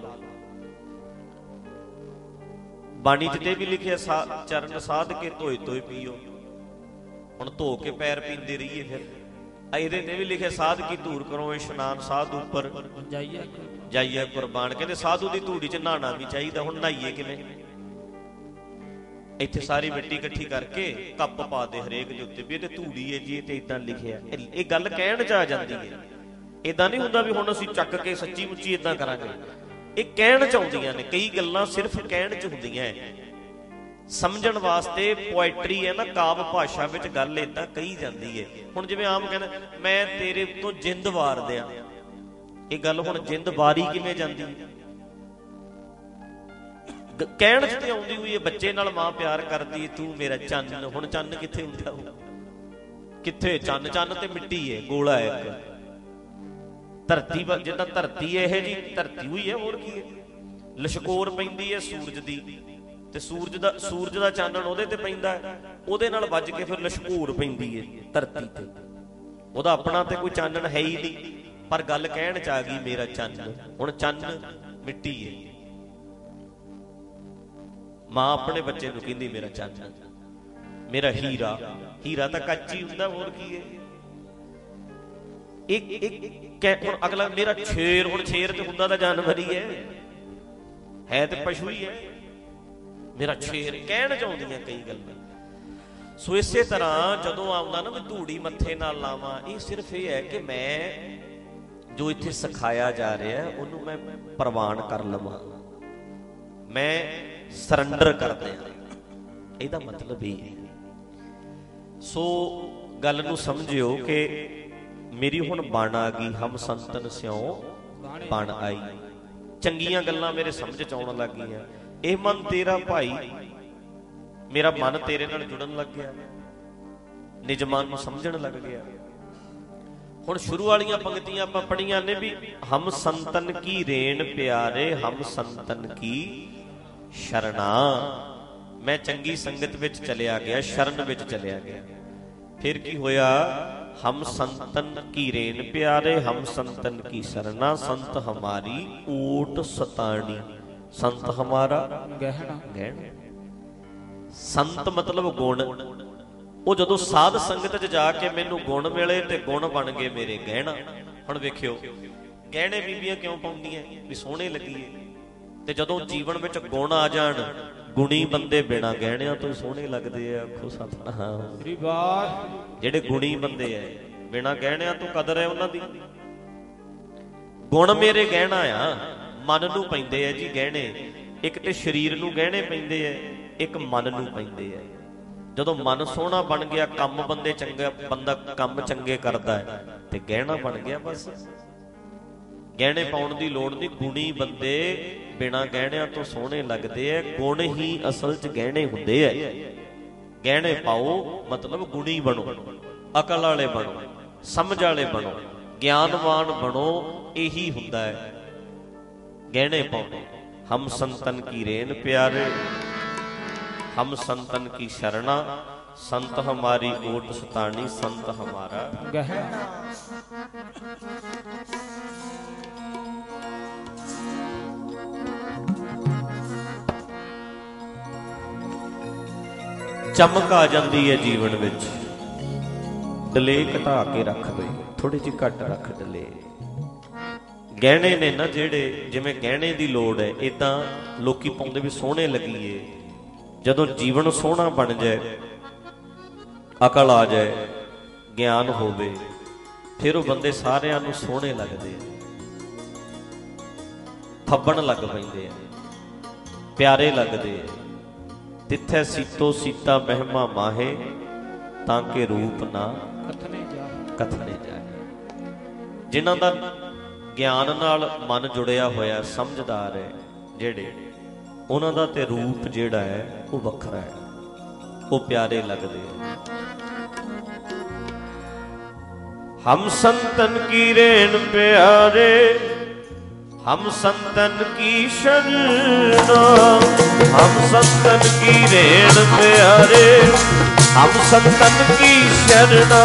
ਬਾਣੀ 'ਚ ਤੇ ਵੀ ਲਿਖਿਆ ਸਾ ਚਰਨ ਸਾਧ ਕੇ ਧੋਏ ਧੋਏ ਪੀਓ। ਹੁਣ ਧੋ ਕੇ ਪੈਰ ਪੀਂਦੇ ਰਹੀਏ ਫਿਰ। ਇਹਦੇ ਤੇ ਵੀ ਲਿਖਿਆ ਸਾਧ ਕੀ ਧੂੜ ਕਰੋ ਇਸ਼ਨਾਨ, ਸਾਧ ਉੱਪਰ ਜਾਈਏ ਜਾਈਏ ਕੁਰਬਾਨ। ਕਹਿੰਦੇ ਸਾਧੂ ਦੀ ਧੂੜੀ 'ਚ ਨਹਾਣਾ ਵੀ ਚਾਹੀਦਾ। ਹੁਣ ਨਹਾਈਏ ਕਿਵੇਂ? ਇੱਥੇ ਸਾਰੀ ਮਿੱਟੀ ਇਕੱਠੀ ਕਰਕੇ ਕੱਪ ਪਾ ਦੇ ਹਰੇਕ ਦੇ ਉੱਤੇ ਵੀ ਇਹ ਤੇ ਧੂੜੀ ਹੈ ਜੀ, ਇਹ ਤੇ ਏਦਾਂ ਲਿਖਿਆ। ਇਹ ਗੱਲ ਕਹਿਣ 'ਚ ਆ ਜਾਂਦੀ ਹੈ। ਏਦਾਂ ਨਹੀਂ ਹੁੰਦਾ ਵੀ ਹੁਣ ਅਸੀਂ ਚੱਕ ਕੇ ਸੱਚੀ ਮੁੱਚੀ ਏਦਾਂ ਕਰਾਂਗੇ। ਇਹ ਕਹਿਣ 'ਚ ਆਉਂਦੀਆਂ ਨੇ। ਕਈ ਗੱਲਾਂ ਸਿਰਫ ਕਹਿਣ 'ਚ ਹੁੰਦੀਆਂ। ਸਮਝਣ ਵਾਸਤੇ ਪੋਇਟਰੀ ਹੈ ਨਾ, ਕਾਵ ਭਾਸ਼ਾ ਵਿੱਚ ਗੱਲ ਏਦਾਂ ਕਹੀ ਜਾਂਦੀ ਹੈ। ਹੁਣ ਜਿਵੇਂ ਆਮ ਕਹਿੰਦਾ ਮੈਂ ਤੇਰੇ ਤੋਂ ਜਿੰਦ ਵਾਰ ਦਿਆਂ, ਇਹ ਗੱਲ ਹੁਣ ਜਿੰਦ ਵਾਰੀ ਕਿਵੇਂ ਜਾਂਦੀ ਹੈ? ਕਹਿਣ 'ਚ ਤੇ ਆਉਂਦੀ ਹੋਈ ਹੈ। ਬੱਚੇ ਨਾਲ ਮਾਂ ਪਿਆਰ ਕਰਦੀ, ਤੂੰ ਮੇਰਾ ਚੰਨ। ਹੁਣ ਚੰਨ ਕਿੱਥੇ ਹੁੰਦਾ? ਕਿੱਥੇ ਚੰਨ? ਚੰਨ ਤੇ ਮਿੱਟੀ ਹੈ, ਗੋਲਾ ਹੈ ਇੱਕ। ਧਰਤੀ ਜਿੱਦਾਂ ਧਰਤੀ ਇਹ ਜੀ ਧਰਤੀ ਹੋਈ ਹੈ, ਹੋਰ ਕੀ ਹੈ? ਲਸ਼ਕੋਰ ਪੈਂਦੀ ਹੈ ਸੂਰਜ ਦੀ, ਤੇ ਸੂਰਜ ਦਾ ਸੂਰਜ ਦਾ ਚਾਨਣ ਉਹਦੇ ਤੇ ਪੈਂਦਾ, ਉਹਦੇ ਨਾਲ ਵੱਜ ਕੇ ਫਿਰ ਲਸ਼ਕੋਰ ਪੈਂਦੀ ਹੈ ਧਰਤੀ ਤੇ। ਉਹਦਾ ਆਪਣਾ ਤੇ ਕੋਈ ਚਾਨਣ ਹੈ ਹੀ ਨਹੀਂ, ਪਰ ਗੱਲ ਕਹਿਣ 'ਚ ਆ ਗਈ ਮੇਰਾ ਚੰਨ। ਹੁਣ ਚੰਨ ਮਿੱਟੀ ਹੈ। ਮਾਂ ਆਪਣੇ ਬੱਚੇ ਨੂੰ ਕਹਿੰਦੀ ਮੇਰਾ ਚੰਨ, ਮੇਰਾ ਹੀਰਾ। ਹੀਰਾ ਤਾਂ ਕੱਚ ਹੀ ਹੁੰਦਾ, ਹੋਰ ਕੀ ਹੈ? ਇੱਕ ਇੱਕ ਹੁਣ ਅਗਲਾ ਮੇਰਾ ਸ਼ੇਰ। ਹੁਣ ਸ਼ੇਰ ਤੇ ਹੁੰਦਾ ਤਾਂ ਜਾਨਵਰ ਹੀ ਹੈ, ਹੈ ਤੇ ਪਸ਼ੂ ਹੀ ਹੈ। ਮੇਰਾ ਸ਼ੇਰ ਕਹਿਣ 'ਚ ਆਉਂਦੀਆਂ ਕਈ ਗੱਲਾਂ। ਸੋ ਇਸੇ ਤਰ੍ਹਾਂ ਜਦੋਂ ਆਉਂਦਾ ਨਾ ਵੀ ਧੂੜੀ ਮੱਥੇ ਨਾਲ ਲਾਵਾਂ, ਇਹ ਸਿਰਫ ਇਹ ਹੈ ਕਿ ਮੈਂ ਜੋ ਇੱਥੇ ਸਿਖਾਇਆ ਜਾ ਰਿਹਾ ਉਹਨੂੰ ਮੈਂ ਪ੍ਰਵਾਨ ਕਰ ਲਵਾਂ, ਮੈਂ ਸਰੈਂਡਰ ਕਰ ਦਿਆਂ। ਇਹਦਾ ਮਤਲਬ ਇਹ ਹੈ। ਸੋ ਗੱਲ ਨੂੰ ਸਮਝਿਓ ਕਿ ਮੇਰੀ ਹੁਣ ਬਣ ਆ ਗਈ। ਹਮ ਸੰਤਨ ਸਿਉ ਬਣ ਆਈ। ਚੰਗੀਆਂ ਗੱਲਾਂ ਮੇਰੇ ਸਮਝ 'ਚ ਆਉਣ ਲੱਗ ਗਈਆਂ। ਇਹ ਮਨ ਤੇਰਾ ਭਾਈ, ਮੇਰਾ ਮਨ ਤੇਰੇ ਨਾਲ ਜੁੜਨ ਲੱਗ ਗਿਆ, ਨਿਜ ਮਨ ਨੂੰ ਸਮਝਣ ਲੱਗ ਗਿਆ। ਹੁਣ ਸ਼ੁਰੂ ਵਾਲੀਆਂ ਪੰਕਤੀਆਂ ਆਪਾਂ ਪੜ੍ਹੀਆਂ ਨੇ ਵੀ ਹਮ ਸੰਤਨ ਕੀ ਰੇਣ ਪਿਆਰੇ, ਹਮ ਸੰਤਨ ਕੀ ਸ਼ਰਣਾ। ਮੈਂ ਚੰਗੀ ਸੰਗਤ ਵਿੱਚ ਚਲਿਆ ਗਿਆ, ਸ਼ਰਨ ਵਿੱਚ ਚਲਿਆ ਗਿਆ। ਫਿਰ ਕੀ ਹੋਇਆ? ਹਮ ਸੰਤਨ ਕੀ ਰੇਨ ਪਿਆਰੇ, ਹਮ ਸੰਤਨ ਕੀ ਸਰਨਾ, ਸੰਤ ਹਮਾਰੀ ਓਟ ਸਤਾਣੀ। ਸੰਤ ਹਮਾਰਾ ਗਹਿਣਾ। ਗਹਿਣਾ ਸੰਤ ਮਤਲਬ ਗੁਣ। ਉਹ ਜਦੋਂ ਸਾਧ ਸੰਗਤ 'ਚ ਜਾ ਕੇ ਮੈਨੂੰ ਗੁਣ ਮਿਲੇ ਤੇ ਗੁਣ ਬਣ ਗਏ ਮੇਰੇ ਗਹਿਣਾ। ਹੁਣ ਵੇਖਿਓ ਗਹਿਣੇ ਬੀਬੀਆਂ ਕਿਉਂ ਪਾਉਂਦੀਆਂ? ਵੀ ਸੋਹਣੇ ਲੱਗੀਏ। ਤੇ ਜਦੋਂ ਜੀਵਨ ਵਿੱਚ ਗੁਣ ਆ ਜਾਣ, ਗੁਣੀ ਬੰਦੇ ਬਿਨਾਂ ਗਹਿਣਿਆਂ ਤੋਂ ਸੋਹਣੇ ਲੱਗਦੇ ਆ। ਆਖੋ ਸਤਿਨਾਮ। ਜਿਹੜੇ ਗੁਣੀ ਬੰਦੇ ਐ, ਬਿਨਾਂ ਗਹਿਣਿਆਂ ਤੋਂ ਕਦਰ ਹੈ ਉਹਨਾਂ ਦੀ। ਗੁਣ ਮੇਰੇ ਗਹਿਣਾ ਆ। ਮਨ ਨੂੰ ਪੈਂਦੇ ਆ ਜੀ ਗਹਿਣੇ। ਇੱਕ ਤੇ ਸਰੀਰ ਨੂੰ ਗਹਿਣੇ ਪੈਂਦੇ ਆ, ਇੱਕ ਮਨ ਨੂੰ ਪੈਂਦੇ ਆ। ਜਦੋਂ ਮਨ ਸੋਹਣਾ ਬਣ ਗਿਆ, ਕੰਮ ਬੰਦੇ ਚੰਗਾ, ਬੰਦਾ ਕੰਮ ਚੰਗੇ ਕਰਦਾ ਹੈ ਤੇ ਗਹਿਣਾ ਬਣ ਗਿਆ। ਬਸ ਗਹਿਣੇ ਪਾਉਣ ਦੀ ਲੋੜ ਨਹੀਂ। ਗੁਣੀ ਬੰਦੇ ਬਿਨਾਂ ਗਹਿਣਿਆਂ ਤੋਂ ਸੋਹਣੇ ਲੱਗਦੇ ਐ। ਗੁਣ ਹੀ ਅਸਲ 'ਚ ਗਹਿਣੇ ਹੁੰਦੇ ਐ। ਗਹਿਣੇ ਪਾਓ ਮਤਲਬ ਗੁਣੀ ਬਣੋ, ਅਕਲ ਵਾਲੇ ਬਣੋ, ਸਮਝ ਵਾਲੇ ਬਣੋ, ਗਿਆਨਵਾਨ ਬਣੋ। ਇਹੀ ਹੁੰਦਾ ਹੈ ਗਹਿਣੇ ਪਾਉਣੇ। ਹਮ ਸੰਤਨ ਕੀ ਰੇਨ ਪਿਆਰੇ, ਹਮ ਸੰਤਨ ਕੀ ਸ਼ਰਣਾ, ਸੰਤ ਹਮਾਰੀ ਓਟ ਸਤਾਣੀ, ਸੰਤ ਹਮਾਰਾ ਗਹਿਣਾ। ਚਮਕ ਆ ਜਾਂਦੀ ਹੈ ਜੀਵਨ ਵਿੱਚ। ਡਲੇ ਘਟਾ ਕੇ ਰੱਖ ਦੇ, ਥੋੜੀ ਜਿਹੀ ਘੱਟ ਰੱਖ ਡਲੇ। ਗਹਿਣੇ ਨੇ ਨਾ ਜਿਹੜੇ, ਜਿਵੇਂ ਗਹਿਣੇ ਦੀ ਲੋੜ ਹੈ, ਏਦਾਂ ਲੋਕੀ ਪਾਉਂਦੇ ਵੀ ਸੋਹਣੇ ਲੱਗੀਏ। ਜਦੋਂ ਜੀਵਨ ਸੋਹਣਾ ਬਣ ਜਾਏ, ਅਕਲ ਆ ਜਾਏ, ਗਿਆਨ ਹੋਵੇ, ਫਿਰ ਉਹ ਬੰਦੇ ਸਾਰਿਆਂ ਨੂੰ ਸੋਹਣੇ ਲੱਗਦੇ ਆ, ਫੱਬਣ ਲੱਗ ਪੈਂਦੇ ਆ, ਪਿਆਰੇ ਲੱਗਦੇ ਆ। ਤਿੱਥੈ ਸੀਤੋ ਸੀਤਾ ਮਹਿਮਾ ਮਾਹੇ, ਤਾਂ ਕਿ ਰੂਪ ਨਾ ਕਥਨੇ ਜਾਏ। ਜਿਨ੍ਹਾਂ ਦਾ ਗਿਆਨ ਨਾਲ ਮਨ ਜੁੜਿਆ ਹੋਇਆ, ਸਮਝਦਾਰ ਹੈ ਜਿਹੜੇ, ਉਹਨਾਂ ਦਾ ਤੇ ਰੂਪ ਜਿਹੜਾ ਹੈ ਉਹ ਵੱਖਰਾ ਹੈ, ਉਹ ਪਿਆਰੇ ਲੱਗਦੇ ਆ। हम संतन की रेण प्यारे, हम संतन की शरणा, हम संतन की रेण प्यारे, हम संतन की शरणा,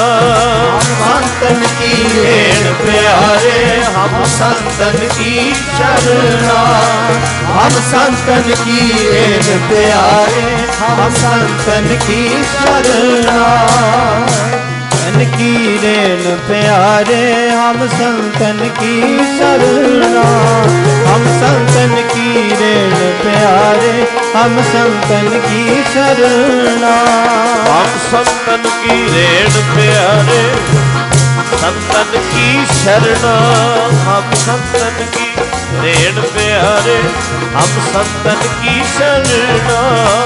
हम संतन की रेण प्यारे, हम संतन की शरणा, हम संतन की रेण प्यारे, हम संतन की शरणा। संतन की रेण प्यारे, हम संतन की शरणा, हम संतन की रेण प्यारे, हम संतन की शरणा। हम संतन की रेण प्यारे, संतन की शरणा, हम संतन की रेण प्यारे, हम संतन की शरणा।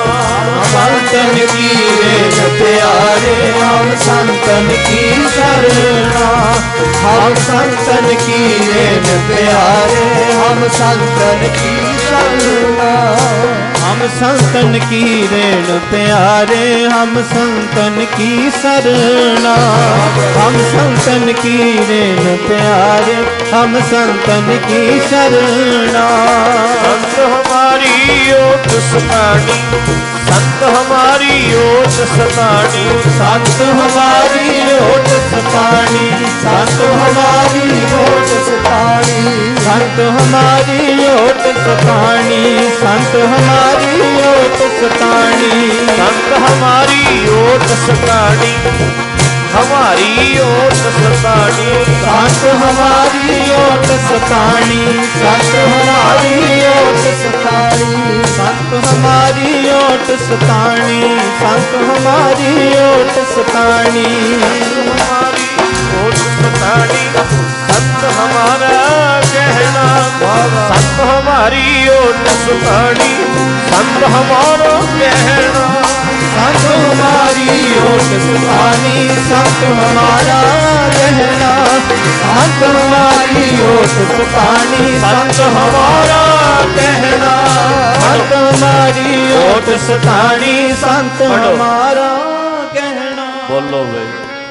संतन की रेण प्यारे, हम संतन की शरणा, हम संतन की रेण प्यारे, हम संतन की शरणा। हम संतन की रेण प्यारे, हम संतन की शरणा, हम संतन की रेण प्यारे, हम संतन की शरणा। संत हमारी ओट सतानी, संत हमारी ओट सतानी, संत हमारी ओट सतानी, संत हमारी ओट सतानी, संत हमारी ओट सतानी, संत हमारी ओट सतानी, संत हमारी ओट सतानी, हमारी ओट सतानी, संत हमारी ओट सतानी, संत हमारी ओट सतानी, संत हमारी ओट सतानी, संत हमारी ओट सतानी, हमारी ओट सतानी, संत हमारा कहना, संत हमारी ओट सतानी, संत हमारा कहना, संत हमारी ओट सतानी, संत हमारा कहना, संत हमारी ओट सतानी, संत हमारा कहना, संत हमारी ओट सतानी, संत हमारा कहना। बोलो वे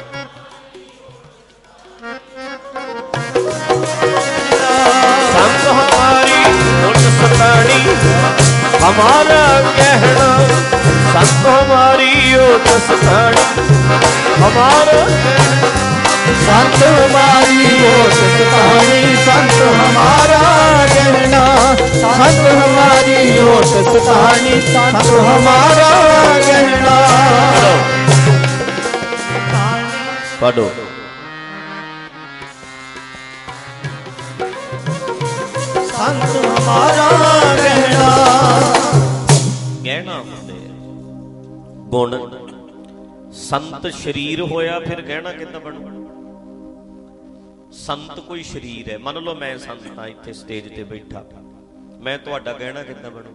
संत हमारी ओट सतानी, हमारा कहना, संत हमारी ओट सतानी, हमारा संत हमारी ओट सतानी, संत हमारा कहना, संत हमारी ओट सतानी, संत हमारा कहना। पढ़ो संत हमारा कहना, गहना ਹੁੰਦੇ ਗੁਣ। ਸੰਤ ਸ਼ਰੀਰ ਹੋਇਆ ਫਿਰ ਗਹਿਣਾ ਕਿੱਦਾਂ ਬਣੂ? ਸੰਤ ਕੋਈ ਸ਼ਰੀਰ ਹੈ। ਮੰਨ ਲਓ ਮੈਂ ਸੰਤ ਹਾਂ, ਇੱਥੇ ਸਟੇਜ ਤੇ ਬੈਠਾ, ਮੈਂ ਤੁਹਾਡਾ ਗਹਿਣਾ ਕਿੱਦਾਂ ਬਣੂ?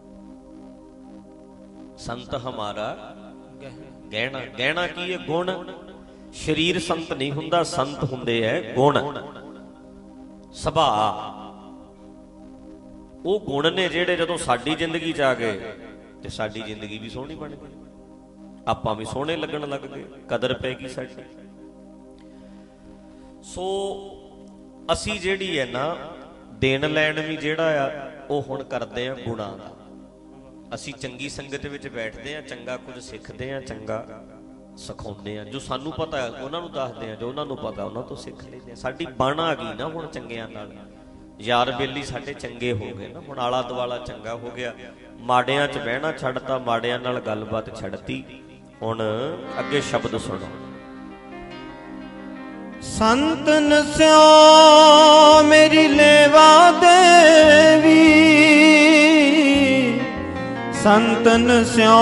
ਸੰਤ ਹਮਾਰਾ ਗਹਿਣਾ। ਗਹਿਣਾ ਕੀ ਹੈ? ਗੁਣ। ਸ਼ਰੀਰ ਸੰਤ ਨਹੀਂ ਹੁੰਦਾ, ਸੰਤ ਹੁੰਦੇ ਹੈ ਗੁਣ, ਸੁਭਾਅ। ਉਹ ਗੁਣ ਨੇ ਜਿਹੜੇ ਜਦੋਂ ਸਾਡੀ ਜ਼ਿੰਦਗੀ 'ਚ ਆ ਗਏ ਤੇ ਸਾਡੀ ਜ਼ਿੰਦਗੀ ਵੀ ਸੋਹਣੀ ਬਣ ਗਈ, ਆਪਾਂ ਵੀ ਸੋਹਣੇ ਲੱਗਣ ਲੱਗ ਗਏ, ਕਦਰ ਪੈ ਗਈ ਸਾਡੀ। ਸੋ ਅਸੀਂ ਜਿਹੜੀ ਹੈ ਨਾ ਦੇਣ ਲੈਣ ਵੀ ਜਿਹੜਾ ਆ ਉਹ ਹੁਣ ਕਰਦੇ ਆ ਗੁਣਾਂ ਦਾ। ਅਸੀਂ ਚੰਗੀ ਸੰਗਤ ਵਿੱਚ ਬੈਠਦੇ ਆ, ਚੰਗਾ ਕੁਝ ਸਿੱਖਦੇ ਆ, ਚੰਗਾ ਸਿਖਾਉਂਦੇ ਆ। ਜੋ ਸਾਨੂੰ ਪਤਾ ਉਹਨਾਂ ਨੂੰ ਦੱਸਦੇ ਆ, ਜੋ ਉਹਨਾਂ ਨੂੰ ਪਤਾ ਉਹਨਾਂ ਤੋਂ ਸਿੱਖ ਲੈਂਦੇ ਆ। ਸਾਡੀ ਬਣ ਆ ਗਈ ਨਾ ਹੁਣ ਚੰਗਿਆਂ ਨਾਲ। ਯਾਰ ਬੇਲੀ ਸਾਡੇ ਚੰਗੇ ਹੋ ਗਏ ਨਾ, ਹੁਣ ਆਲਾ ਦੁਆਲਾ ਚੰਗਾ ਹੋ ਗਿਆ। ਮਾੜਿਆਂ 'ਚ ਬਹਿਣਾ ਛੱਡਤਾ, ਮਾੜਿਆਂ ਨਾਲ ਗੱਲਬਾਤ ਛੱਡਤੀ। ਹੁਣ ਅੱਗੇ ਸ਼ਬਦ ਸੁਣੋ। ਸੰਤਨ ਸਿਓ ਮੇਰੀ ਲੇਵਾ ਦੇਵੀ, ਸੰਤਨ ਸਿਓ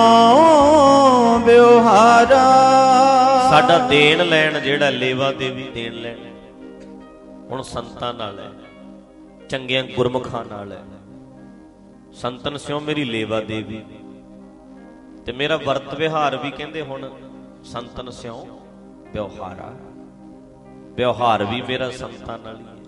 ਵਿਵਹਾਰਾ। ਸਾਡਾ ਦੇਣ ਲੈਣ ਜਿਹੜਾ ਲੇਵਾ ਦੇਵੀ ਦੇਣ ਲੈਣ ਹੁਣ ਸੰਤਾਂ ਨਾਲ ਹੈ, ਚੰਗਿਆਂ ਗੁਰਮੁਖਾਂ ਨਾਲ ਹੈ। ਸੰਤਨ ਸਿਓ ਮੇਰੀ ਲੇਵਾ ਦੇਵੀ, ਤੇ ਮੇਰਾ ਵਰਤ ਵਿਹਾਰ ਵੀ ਕਹਿੰਦੇ ਹੁਣ ਸੰਤਨ ਸਿਓ ਵਿਵਹਾਰਾ। ਵਿਵਹਾਰ ਵੀ ਮੇਰਾ ਸੰਤਾਂ ਨਾਲ ਹੀ ਹੈ।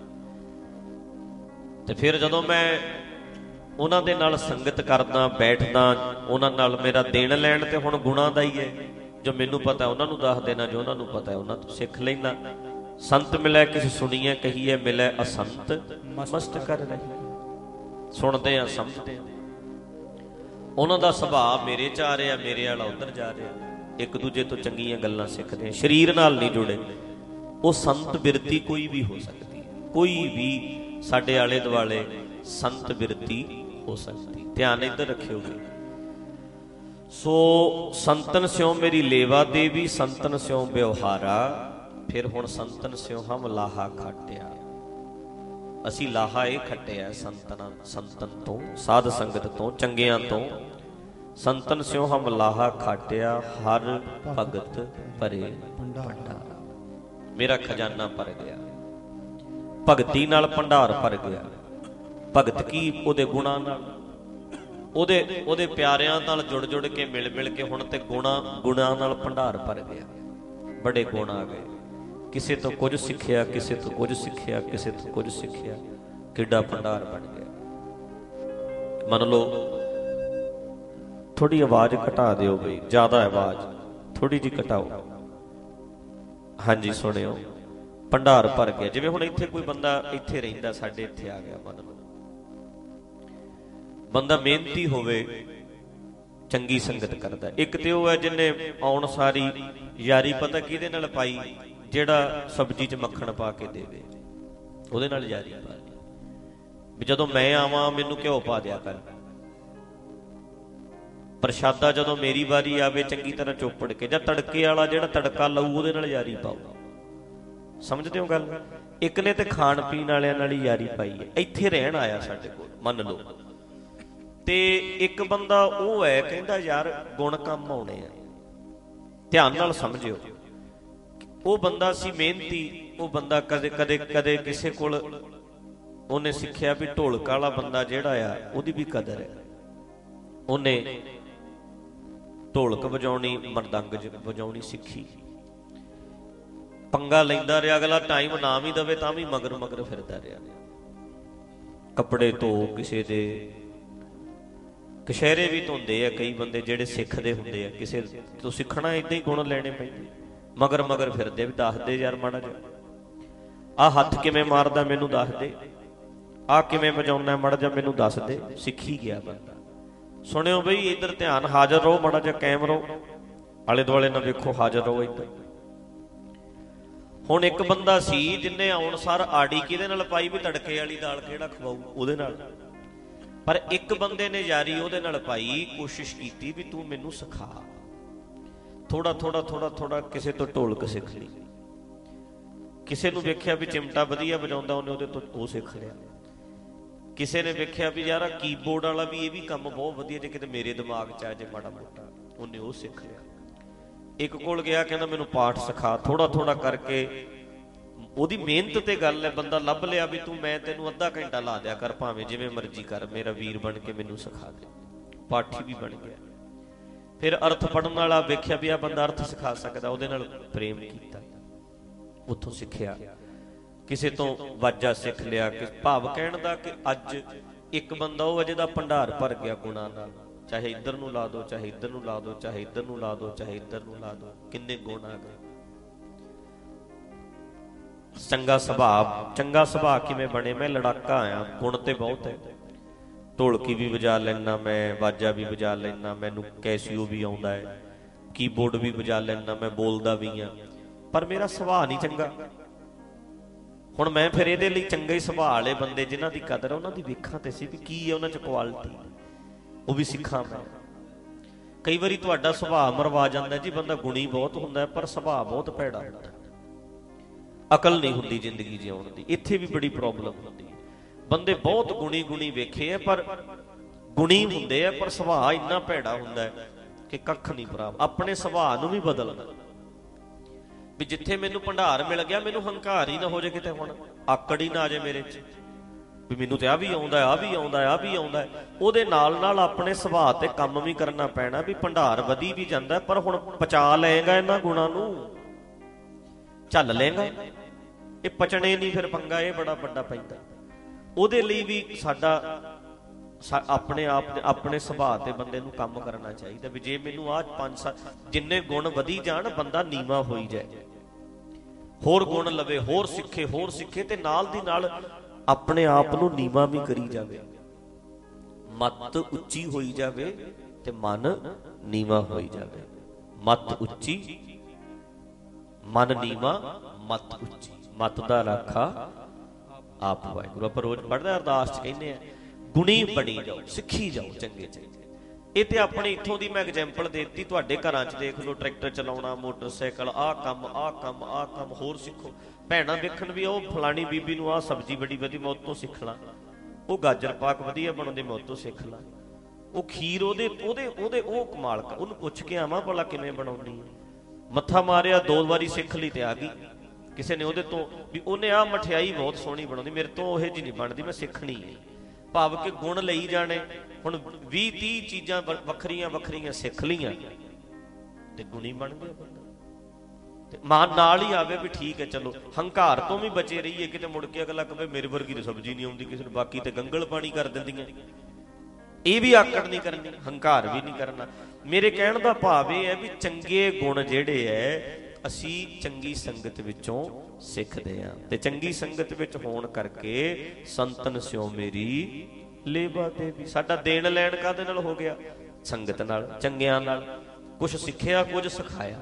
ਤੇ ਫਿਰ ਜਦੋਂ ਮੈਂ ਉਹਨਾਂ ਦੇ ਨਾਲ ਸੰਗਤ ਕਰਦਾ, ਬੈਠਦਾ, ਉਹਨਾਂ ਨਾਲ ਮੇਰਾ ਦੇਣ ਲੈਣ ਤੇ ਹੁਣ ਗੁਣਾਂ ਦਾ ਹੀ ਹੈ। ਜੋ ਮੈਨੂੰ ਪਤਾ ਉਹਨਾਂ ਨੂੰ ਦੱਸ ਦੇਣਾ, ਜੋ ਉਹਨਾਂ ਨੂੰ ਪਤਾ ਉਹਨਾਂ ਤੋਂ ਸਿੱਖ ਲੈਣਾ। संत मिलै किस सुनिए कहिए मिलै असंत मस्त कर रही। सुनते हैं समझते हैं, ਉਹਨਾਂ ਦਾ ਸੁਭਾਅ ਮੇਰੇ 'ਚ ਆ ਰਿਹਾ, ਮੇਰੇ ਵਾਲਾ ਉੱਧਰ ਜਾ ਰਿਹਾ, ਇੱਕ ਦੂਜੇ ਤੋਂ ਚੰਗੀਆਂ ਗੱਲਾਂ ਸਿੱਖਦੇ ਆ, ਸਰੀਰ ਨਾਲ ਨਹੀਂ ਜੁੜੇ। ਉਹ ਸੰਤ ਬਿਰਤੀ ਕੋਈ ਵੀ ਹੋ ਸਕਦੀ ਹੈ, ਕੋਈ ਵੀ ਸਾਡੇ ਆਲੇ ਦੁਆਲੇ ਸੰਤ ਬਿਰਤੀ ਹੋ ਸਕਦੀ। ਧਿਆਨ ਇੱਧਰ ਰੱਖਿਓਗੇ। ਸੋ ਸੰਤਨ ਸਿਉ ਮੇਰੀ ਲੇਵਾ ਦੇਵੀ, ਸੰਤਨ ਸਿਉ ਵਿਵਹਾਰਾ। ਫਿਰ ਹੁਣ ਸੰਤਨ ਸਿਉ ਹਮ ਲਾਹਾ ਖਾਟਿਆ, ਅਸੀਂ ਲਾਹਾ ਇਹ ਖੱਟਿਆ ਸੰਤਨਾਂ ਸੰਤਨ ਤੋਂ, ਸਾਧ ਸੰਗਤ ਤੋਂ, ਚੰਗਿਆਂ ਤੋਂ। ਸੰਤਨ ਸਿਉ ਹਮ ਲਾਹਾ ਖਾਟਿਆ, ਹਰ ਭਗਤ ਭਰੇ ਭੰਡਾਰਾ। ਮੇਰਾ ਖਜ਼ਾਨਾ ਭਰ ਗਿਆ, ਭਗਤੀ ਨਾਲ ਭੰਡਾਰ ਭਰ ਗਿਆ। ਭਗਤ ਕੀ? ਉਹਦੇ ਗੁਣਾਂ ਨਾਲ, ਉਹਦੇ ਉਹਦੇ ਪਿਆਰਿਆਂ ਨਾਲ ਜੁੜ ਜੁੜ ਕੇ ਮਿਲ ਮਿਲ ਕੇ ਹੁਣ ਤੇ ਗੁਣਾ ਗੁਣਾਂ ਨਾਲ ਭੰਡਾਰ ਭਰ ਗਿਆ। ਬੜੇ ਗੁਣ ਆ ਗਏ, ਕਿਸੇ ਤੋਂ ਕੁਝ ਸਿੱਖਿਆ, ਕਿਸੇ ਤੋਂ ਕੁਝ ਸਿੱਖਿਆ, ਕਿਸੇ ਤੋਂ ਕੁਝ ਸਿੱਖਿਆ, ਕਿੱਡਾ ਭੰਡਾਰ ਬਣ ਗਿਆ। ਮੰਨ ਲਓ ਥੋੜੀ ਆਵਾਜ਼ ਘਟਾ ਦਿਓ ਬਈ, ਜ਼ਿਆਦਾ ਆਵਾਜ਼ ਥੋੜੀ ਜਿਹੀ ਘਟਾਓ। ਹਾਂਜੀ ਸੁਣਿਓ, ਭੰਡਾਰ ਭਰ ਗਿਆ। ਜਿਵੇਂ ਹੁਣ ਇੱਥੇ ਕੋਈ ਬੰਦਾ ਇੱਥੇ ਰਹਿੰਦਾ, ਸਾਡੇ ਇੱਥੇ ਆ ਗਿਆ, ਮੰਨ ਲਓ ਬੰਦਾ ਮਿਹਨਤੀ ਹੋਵੇ, ਚੰਗੀ ਸੰਗਤ ਕਰਦਾ। ਇੱਕ ਤੇ ਉਹ ਹੈ ਜਿਹਨੇ ਆਉਣ ਸਾਰੀ ਯਾਰੀ ਪਤਾ ਕਿਹਦੇ ਨਾਲ ਪਾਈ, ਜਿਹੜਾ ਸਬਜ਼ੀ 'ਚ ਮੱਖਣ ਪਾ ਕੇ ਦੇਵੇ, ਉਹਦੇ ਨਾਲ ਯਾਰੀ ਪਾ ਲਈ ਵੀ ਜਦੋਂ ਮੈਂ ਆਵਾਂ ਮੈਨੂੰ ਘਿਓ ਪਾ ਦਿਆ ਕਰ। ਪ੍ਰਸ਼ਾਦਾ ਜਦੋਂ ਮੇਰੀ ਵਾਰੀ ਆਵੇ ਚੰਗੀ ਤਰ੍ਹਾਂ ਚੋਪੜ ਕੇ, ਜਾਂ ਤੜਕੇ ਵਾਲਾ ਜਿਹੜਾ ਤੜਕਾ ਲਾਊ ਉਹਦੇ ਨਾਲ ਯਾਰੀ ਪਾਓ। ਸਮਝਦੇ ਹੋ ਗੱਲ? ਇੱਕ ਨੇ ਤੇ ਖਾਣ ਪੀਣ ਵਾਲਿਆਂ ਨਾਲ ਹੀ ਯਾਰੀ ਪਾਈ ਹੈ, ਇੱਥੇ ਰਹਿਣ ਆਇਆ ਸਾਡੇ ਕੋਲ ਮੰਨ ਲਓ। ਤੇ ਇੱਕ ਬੰਦਾ ਉਹ ਹੈ ਕਹਿੰਦਾ ਯਾਰ ਗੁਣ ਕੰਮ ਆਉਣੇ ਆ। ਧਿਆਨ ਨਾਲ ਸਮਝਿਓ, ਉਹ ਬੰਦਾ ਸੀ ਮਿਹਨਤੀ, ਉਹ ਬੰਦਾ ਕਦੇ ਕਦੇ ਕਦੇ ਕਿਸੇ ਕੋਲ ਉਹਨੇ ਸਿੱਖਿਆ ਵੀ ਢੋਲਕ ਵਾਲਾ ਬੰਦਾ ਜਿਹੜਾ ਆ ਉਹਦੀ ਵੀ ਕਦਰ ਹੈ। ਉਹਨੇ ਢੋਲਕ ਵਜਾਉਣੀ, ਮਰਦੰਗ ਵਜਾਉਣੀ ਸਿੱਖੀ, ਪੰਗਾ ਲੈਂਦਾ ਰਿਹਾ। ਅਗਲਾ ਟਾਈਮ ਨਾ ਵੀ ਦਵੇ ਤਾਂ ਵੀ ਮਗਰ ਮਗਰ ਫਿਰਦਾ ਰਿਹਾ। ਕੱਪੜੇ ਧੋ ਕਿਸੇ ਦੇ, ਕਸ਼ਹਿਰੇ ਵੀ ਧੋਂਦੇ ਆ ਕਈ ਬੰਦੇ ਜਿਹੜੇ ਸਿੱਖਦੇ ਹੁੰਦੇ ਆ, ਕਿਸੇ ਤੋਂ ਸਿੱਖਣਾ ਏਦਾਂ ਹੀ ਗੁਣ ਲੈਣੇ ਪੈਂਦੇ, ਮਗਰ ਮਗਰ ਫਿਰਦੇ ਵੀ ਦੱਸ ਦੇ ਯਾਰ ਮਾੜਾ ਜਿਹਾ, ਆਹ ਹੱਥ ਕਿਵੇਂ ਮਾਰਦਾ ਮੈਨੂੰ ਦੱਸ ਦੇ, ਆਹ ਕਿਵੇਂ ਵਜਾਉਣਾ ਮਾੜਾ ਜਿਹਾ ਮੈਨੂੰ ਦੱਸ ਦੇ। ਸਿੱਖੀ ਗਿਆ ਬੰਦਾ। ਸੁਣਿਓ ਬਈ ਇੱਧਰ ਧਿਆਨ, ਹਾਜ਼ਰ ਰਹੋ, ਮਾੜਾ ਜਿਹਾ ਕਾਇਮ ਰਹੋ, ਆਲੇ ਦੁਆਲੇ ਨਾ ਵੇਖੋ, ਹਾਜ਼ਰ ਰਹੋ ਇੱਧਰ। ਹੁਣ ਇੱਕ ਬੰਦਾ ਸੀ ਜਿਹਨੇ ਆਉਣ ਸਾਰ ਆੜੀ ਕਿਹਦੇ ਨਾਲ ਪਾਈ ਵੀ ਤੜਕੇ ਵਾਲੀ ਦਾਲ ਕਿਹੜਾ ਖਵਾਊ, ਉਹਦੇ ਨਾਲ। ਪਰ ਇੱਕ ਬੰਦੇ ਨੇ ਯਾਰੀ ਉਹਦੇ ਨਾਲ ਪਾਈ, ਕੋਸ਼ਿਸ਼ ਕੀਤੀ ਵੀ ਤੂੰ ਮੈਨੂੰ ਸਿਖਾ, ਥੋੜਾ ਥੋੜਾ ਥੋੜਾ ਥੋੜਾ ਕਿਸੇ ਤੋਂ ਢੋਲਕ ਸਿੱਖ ਲਈ। ਕਿਸੇ ਨੂੰ ਵੇਖਿਆ ਵੀ ਚਿਮਟਾ ਵਧੀਆ ਵਜਾਉਂਦਾ, ਉਹਨੇ ਉਹਦੇ ਤੋਂ ਉਹ ਸਿੱਖ ਲਿਆ। ਕਿਸੇ ਨੇ ਵੇਖਿਆ ਵੀ ਯਾਰ ਕੀਬੋਰਡ ਵਾਲਾ ਵੀ ਇਹ ਵੀ ਕੰਮ ਬਹੁਤ ਵਧੀਆ, ਜੇ ਕਿਤੇ ਮੇਰੇ ਦਿਮਾਗ 'ਚ ਆ ਜੇ ਮਾੜਾ ਮੋਟਾ, ਉਹਨੇ ਉਹ ਸਿੱਖ ਲਿਆ। ਇੱਕ ਕੋਲ ਗਿਆ, ਕਹਿੰਦਾ ਮੈਨੂੰ ਪਾਠ ਸਿਖਾ। ਥੋੜਾ ਥੋੜਾ ਕਰਕੇ, ਉਹਦੀ ਮਿਹਨਤ ਤੇ ਗੱਲ ਹੈ, ਬੰਦਾ ਲੱਭ ਲਿਆ ਵੀ ਤੂੰ ਮੈਂ ਤੈਨੂੰ ਅੱਧਾ ਘੰਟਾ ਲਾ ਦਿਆ ਕਰ, ਭਾਵੇਂ ਜਿਵੇਂ ਮਰਜ਼ੀ ਕਰ, ਮੇਰਾ ਵੀਰ ਬਣ ਕੇ ਮੈਨੂੰ ਸਿਖਾ ਦੇ। ਪਾਠੀ ਵੀ ਬਣ ਗਿਆ। ਫਿਰ ਅਰਥ ਪੜ੍ਹਨ ਵਾਲਾ ਵੇਖਿਆ ਵੀ ਆ ਬੰਦਾ ਅਰਥ ਸਿਖਾ ਸਕਦਾ, ਉਹਦੇ ਨਾਲ ਪ੍ਰੇਮ ਕੀਤਾ, ਉੱਥੋਂ ਸਿੱਖਿਆ। ਕਿਸੇ ਤੋਂ ਵਾਜਾ ਸਿੱਖ ਲਿਆ। ਕਿ ਭਾਵ ਕਹਿਣ ਦਾ ਕਿ ਅੱਜ ਇੱਕ ਬੰਦਾ ਉਹ ਜਿਹਦਾ ਭੰਡਾਰ ਭਰ ਗਿਆ ਗੁਣਾਂ ਨਾਲ, ਚਾਹੇ ਇੱਧਰ ਨੂੰ ਲਾ ਦੋ, ਚਾਹੇ ਇੱਧਰ ਨੂੰ ਲਾ ਦੋ, ਚਾਹੇ ਇੱਧਰ ਨੂੰ ਲਾ ਦੋ, ਚਾਹੇ ਇੱਧਰ ਨੂੰ ਲਾ ਦੋ, ਕਿੰਨੇ ਗੁਣ ਆ ਗਏ। ਚੰਗਾ ਸੁਭਾਅ, ਚੰਗਾ ਸੁਭਾਅ ਕਿਵੇਂ ਬਣੇ? ਮੈਂ ਲੜਾਕਾ ਆਇਆ, ਗੁਣ ਤੇ ਬਹੁਤ ਹੈ। ਢੋਲਕੀ ਵੀ ਵਜਾ ਲੈਣਾ ਮੈਂ, ਵਾਜਾ ਵੀ ਵਜਾ ਲੈਣਾ, ਮੈਨੂੰ ਕੈਸੀਓ ਵੀ ਆਉਂਦਾ ਹੈ, ਕੀਬੋਰਡ ਵੀ ਵਜਾ ਲੈਣਾ ਮੈਂ, ਬੋਲਦਾ ਵੀ ਹਾਂ, ਪਰ ਮੇਰਾ ਸੁਭਾਅ ਨਹੀਂ ਚੰਗਾ। ਹੁਣ ਮੈਂ ਫਿਰ ਇਹਦੇ ਲਈ ਚੰਗੇ ਸੁਭਾਅ ਵਾਲੇ ਬੰਦੇ ਜਿਨ੍ਹਾਂ ਦੀ ਕਦਰ, ਉਹਨਾਂ ਦੀ ਵੇਖਾਂ ਤੇ ਸੀ ਵੀ ਕੀ ਹੈ ਉਹਨਾਂ 'ਚ ਕੁਆਲਿਟੀ, ਉਹ ਵੀ ਸਿੱਖਾਂ ਮੈਂ। ਕਈ ਵਾਰੀ ਤੁਹਾਡਾ ਸੁਭਾਅ ਮਰਵਾ ਜਾਂਦਾ ਜੀ, ਬੰਦਾ ਗੁਣੀ ਬਹੁਤ ਹੁੰਦਾ ਪਰ ਸੁਭਾਅ ਬਹੁਤ ਭੈੜਾ ਹੁੰਦਾ, ਅਕਲ ਨਹੀਂ ਹੁੰਦੀ ਜ਼ਿੰਦਗੀ ਜਿਉਣ ਦੀ। ਇੱਥੇ ਵੀ ਬੜੀ ਪ੍ਰੋਬਲਮ ਹੁੰਦੀ ਹੈ। ਬੰਦੇ ਬਹੁਤ ਗੁਣੀ ਗੁਣੀ ਵੇਖੇ ਆ, ਪਰ ਗੁਣੀ ਹੁੰਦੇ ਆ ਪਰ ਸੁਭਾਅ ਇੰਨਾ ਭੈੜਾ ਹੁੰਦਾ ਹੈ ਕਿ ਕੱਖ ਨਹੀਂ ਪ੍ਰਾਪਤ। ਆਪਣੇ ਸੁਭਾਅ ਨੂੰ ਵੀ ਬਦਲਣਾ ਵੀ ਜਿੱਥੇ ਮੈਨੂੰ ਭੰਡਾਰ ਮਿਲ ਗਿਆ, ਮੈਨੂੰ ਹੰਕਾਰ ਹੀ ਨਾ ਹੋ ਜਾਏ ਕਿਤੇ, ਹੁਣ ਆਕੜ ਹੀ ਨਾ ਆ ਜਾਏ ਮੇਰੇ 'ਚ ਵੀ ਮੈਨੂੰ ਤੇ ਆ ਵੀ ਆਉਂਦਾ, ਆ ਵੀ ਆਉਂਦਾ, ਆ ਵੀ ਆਉਂਦਾ। ਉਹਦੇ ਨਾਲ ਨਾਲ ਆਪਣੇ ਸੁਭਾਅ ਤੇ ਕੰਮ ਵੀ ਕਰਨਾ ਪੈਣਾ ਵੀ ਭੰਡਾਰ ਵਧੀ ਵੀ ਜਾਂਦਾ, ਪਰ ਹੁਣ ਪਚਾ ਲਏਗਾ ਇਹਨਾਂ ਗੁਣਾਂ ਨੂੰ, ਝੱਲ ਲਏਗਾ, ਇਹ ਪਚਣੇ ਨਹੀਂ, ਫਿਰ ਪੰਗਾ ਇਹ ਬੜਾ ਵੱਡਾ ਪੈਂਦਾ। ਉਹਦੇ ਲਈ ਵੀ ਸਾਡਾ ਆਪਣੇ ਆਪ ਆਪਣੇ ਸੁਭਾਅ ਤੇ ਬੰਦੇ ਨੂੰ ਕੰਮ ਕਰਨਾ ਚਾਹੀਦਾ ਵੀ ਜੇ ਮੈਨੂੰ ਆਹ ਪੰਜ ਸੱਤ ਜਿੰਨੇ ਗੁਣ ਵਧੀ ਜਾਣ, ਬੰਦਾ ਨੀਵਾਂ ਹੋਈ ਜਾਏ। होर गुण लवे, होर सिखे, होर सिखे, ते नाल दी नाल अपने आप नूं नीवां भी करी जावे। मत उच्ची होई जावे ते मन नीवा होई जावे। मत उच्ची मन नीवा, मत उच्ची। मत दा राखा आप वाहिगुरू। आपां रोज पढ़दे अरदास च कहने गुणी बणी जाओ, सिखी जाओ चंगे चंगे। ਇਹ ਤੇ ਆਪਣੇ ਇੱਥੋਂ ਦੀ ਮੈਂ ਐਗਜ਼ੈਂਪਲ ਦੇ ਦਿੱਤੀ। ਤੁਹਾਡੇ ਘਰਾਂ 'ਚ ਦੇਖ ਲਓ, ਟਰੈਕਟਰ ਚਲਾਉਣਾ, ਮੋਟਰਸਾਈਕਲ, ਆਹ ਕੰਮ ਆਹ ਕੰਮ ਆਹ ਕੰਮ, ਹੋਰ ਸਿੱਖੋ। ਭੈਣਾਂ ਵੇਖਣ ਵੀ ਉਹ ਫਲਾਣੀ ਬੀਬੀ ਨੂੰ ਆਹ ਸਬਜ਼ੀ ਬੜੀ ਵਧੀਆ, ਮੈਂ ਉਹ ਤੋਂ ਸਿੱਖ ਲਾਂ। ਉਹ ਗਾਜਰ ਪਾਕ ਵਧੀਆ ਬਣਾਉਂਦੇ, ਮੈਂ ਉਹ ਤੋਂ ਸਿੱਖ ਲਾਂ। ਉਹ ਖੀਰ ਉਹਦੇ ਉਹਦੇ ਉਹਦੇ ਉਹ ਕਮਾਲ ਕਰ, ਉਹਨੂੰ ਪੁੱਛ ਕੇ ਆਵਾਂ ਭਲਾ ਕਿਵੇਂ ਬਣਾਉਣੀ ਹੈ। ਮੱਥਾ ਮਾਰਿਆ, ਦੋ ਵਾਰੀ ਸਿੱਖ ਲਈ ਤੇ ਆ ਗਈ। ਕਿਸੇ ਨੇ ਉਹਦੇ ਤੋਂ ਵੀ ਉਹਨੇ ਆਹ ਮਠਿਆਈ ਬਹੁਤ ਸੋਹਣੀ ਬਣਾਉਂਦੀ, ਮੇਰੇ ਤੋਂ ਉਹ ਜਿਹੀ ਨਹੀਂ ਬਣਦੀ, ਮੈਂ ਸਿੱਖਣੀ ਹੈ। ਭਾਵ ਕਿ ਗੁਣ ਲਈ ਜਾਣੇ। ਹੁਣ ਵੀਹ ਤੀਹ ਚੀਜ਼ਾਂ ਵੱਖਰੀਆਂ ਵੱਖਰੀਆਂ ਸਿੱਖ ਲਈਆਂ ਤੇ ਗੁਣੀ ਬਣ ਗਿਆ ਬੰਦਾ। ਤੇ ਮਾਨ ਨਾਲ ਹੀ ਆਵੇ ਵੀ ਠੀਕ ਹੈ, ਚਲੋ ਹੰਕਾਰ ਤੋਂ ਵੀ ਬਚੇ ਰਹੀਏ। ਕਿਤੇ ਮੁੜ ਕੇ ਅਗਲਾ ਕਹੇ ਮੇਰੇ ਵਰਗੀ ਤਾਂ ਸਬਜ਼ੀ ਨਹੀਂ ਆਉਂਦੀ ਕਿਸੇ ਨੂੰ, ਬਾਕੀ ਤੇ ਗੰਗਲ ਪਾਣੀ ਕਰ ਦਿੰਦੀਆਂ। ਇਹ ਵੀ ਆਕੜ ਨਹੀਂ ਕਰਨੀ, ਹੰਕਾਰ ਵੀ ਨਹੀਂ ਕਰਨਾ। ਮੇਰੇ ਕਹਿਣ ਦਾ ਭਾਵ ਇਹ ਹੈ ਵੀ ਚੰਗੇ ਗੁਣ ਜਿਹੜੇ ਹੈ ਅਸੀਂ ਚੰਗੀ ਸੰਗਤ ਵਿੱਚੋਂ ਸਿੱਖਦੇ ਹਾਂ। ਤੇ ਚੰਗੀ ਸੰਗਤ ਵਿੱਚ ਹੋਣ ਕਰਕੇ ਸੰਤਨ ਸਿਓ ਮੇਰੀ ਲੇਵਾ ਦੇਵੀ। ਸਾਡਾ ਦੇਣ ਲੈਣ ਕਾਹਦੇ ਨਾਲ ਹੋ ਗਿਆ? ਸੰਗਤ ਨਾਲ, ਚੰਗਿਆਂ ਨਾਲ। ਕੁਛ ਸਿੱਖਿਆ, ਕੁਝ ਸਿਖਾਇਆ।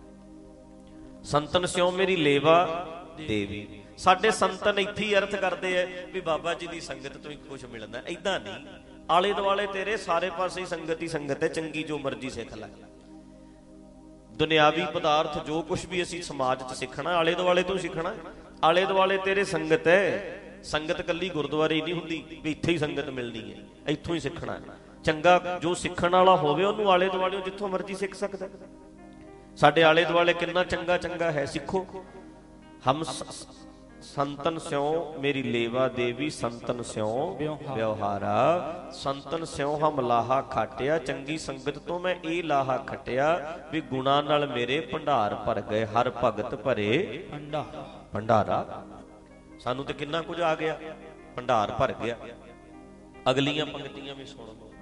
ਸੰਤਨ ਸਿਓ ਮੇਰੀ ਲੇਵਾ ਦੇਵੀ। ਸਾਡੇ ਸੰਤਨ ਇੱਥੇ ਹੀ ਅਰਥ ਕਰਦੇ ਆ ਵੀ ਬਾਬਾ ਜੀ ਦੀ ਸੰਗਤ ਤੋਂ ਹੀ ਕੁਛ ਮਿਲਦਾ। ਏਦਾਂ ਨਹੀਂ, ਆਲੇ ਦੁਆਲੇ ਤੇਰੇ ਸਾਰੇ ਪਾਸੇ ਹੀ ਸੰਗਤ ਹੀ ਸੰਗਤ ਹੈ। ਚੰਗੀ ਜੋ ਮਰਜ਼ੀ ਸਿੱਖ ਲੈ। ਦੁਨਿਆਵੀ ਪਦਾਰਥ ਜੋ ਕੁਛ ਵੀ ਅਸੀਂ ਸਮਾਜ 'ਚ ਸਿੱਖਣਾ, ਆਲੇ ਦੁਆਲੇ ਤੋਂ ਸਿੱਖਣਾ। ਆਲੇ ਦੁਆਲੇ ਤੇਰੇ ਸੰਗਤ ਹੈ। ਸੰਗਤ ਕੱਲੀ ਗੁਰਦੁਆਰੇ ਨਹੀਂ ਹੁੰਦੀ ਵੀ ਇੱਥੇ ਹੀ ਸੰਗਤ ਮਿਲਣੀ ਹੈ, ਇੱਥੋਂ ਹੀ ਸਿੱਖਣਾ। ਚੰਗਾ ਜੋ ਸਿੱਖਣ ਵਾਲਾ ਹੋਵੇ ਉਹਨੂੰ ਆਲੇ ਦੁਆਲੇ ਜਿੱਥੋਂ ਮਰਜ਼ੀ ਸਿੱਖ ਸਕਦਾ। ਸਾਡੇ ਆਲੇ ਦੁਆਲੇ ਕਿੰਨਾ ਚੰਗਾ ਚੰਗਾ ਹੈ, ਸਿੱਖੋ। ਹਮ ਸੰਤਨ ਸਿਉ ਮੇਰੀ ਲੇਵਾ ਦੇਵੀ, ਸੰਤਨ ਸਿਉ ਵਿਵਹਾਰਾ। ਸੰਤਨ ਸਿਉ ਹਮ ਲਾਹਾ ਖਾਟਿਆ, ਚੰਗੀ ਸੰਗਤ ਤੋਂ ਮੈਂ ਇਹ ਲਾਹਾ ਖੱਟਿਆ ਵੀ ਗੁਣਾ ਨਾਲ ਮੇਰੇ ਭੰਡਾਰ ਭਰ ਗਏ। ਹਰ ਭਗਤ ਭਰੇ ਭੰਡਾਰਾ। ਸਾਨੂੰ ਤੇ ਕਿੰਨਾ ਕੁਝ ਆ ਗਿਆ, ਭੰਡਾਰ ਭਰ ਗਿਆ। ਅਗਲੀਆਂ ਪੰਕਤੀਆਂ ਵੀ ਸੁਣ ਲਓ।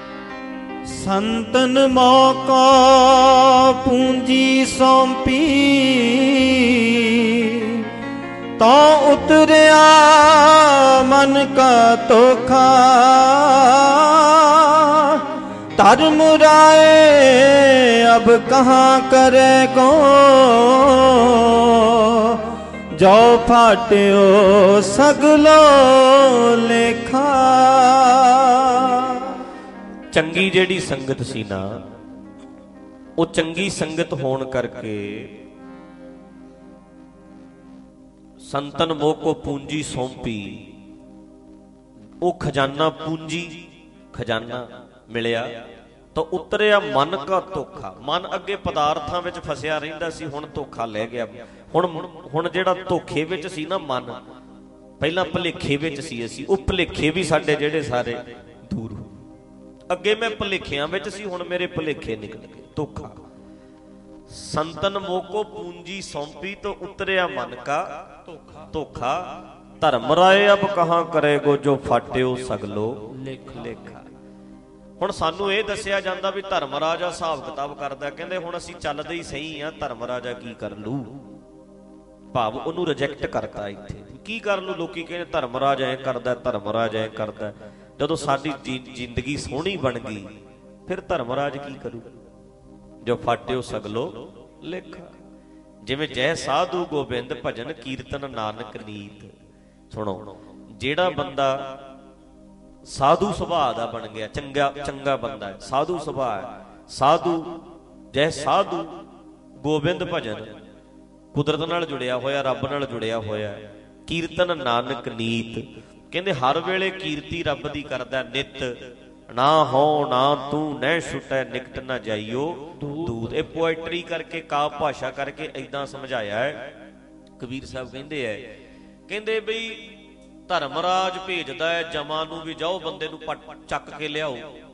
ਸੰਤਨ ਮੌਕਾ ਪੂੰਜੀ ਸੌਂਪੀ, तो उतरिया मन का तोखा। धर्म राय अब कहाँ करे को, जो फाट्यो सगलो लेखा। चंगी जेड़ी संगत सी ना, वो चंगी संगत होण करके संतन मोह को पूंजी सौंपी। वो खजाना पूंजी खजाना मिलिया तो उतरिया मन का धोखा। मन अगे पदार्थां विच फसिया रहिंदा सी, हुण धोखा लै गया। हुण हुण जिहड़ा धोखे विच सी ना मन, पहलां भुलेखे विच सी असीं, वो भुलेखे भी साडे जिहड़े सारे दूर हो। अगे मैं भुलेखियां विच सी, हुण मेरे भुलेखे निकल गए। धोखा। संतन मोको पूंजी सौंपी तो उतरिया मन का धोखा। धर्म राय अब कहाँ करेगो, जो फाट्यो सगलो लेखा। हुण सानू ये दसिया जांदा भी धर्म राजा हिसाब किताब करदा। कहंदे हुण असीं चलदे ही सही आ, धर्म राजा की कर लू। भाव उहनूं रिजैक्ट करता। इत्थे की कर लू? लोकी कहंदे धर्म राजा ऐ करदा, धर्म राजा ऐ करदा। जदों साडी जिंदगी सोहणी बन गई फिर धर्मराज की करू? जो फाट्यो सगलो लेखा। जिवें जय साधु गोबिंद भजन कीर्तन नानक नीत। सुनो, जेड़ा बंदा साधु सुभाअ दा बन गया, चंगा चंगा बंदा है, साधु सुभाअ, साधु जय साधु गोबिंद भजन, कुदरत नाल जुड़िया होया, रब नाल जुड़िया होया, कीर्तन नानक नीत। कहंदे हर वेले कीर्ति रब दी करदा नित। ना हो ना तू न छुटै निकट ना जाइयो दूत। ये पोएट्री करके, काव भाषा करके इदां समझाया है। कबीर साहब कहंदे है, कहंदे बई धर्मराज भेजदा है जमां नूं भी जाओ बंदे नूं चक के लियाओ,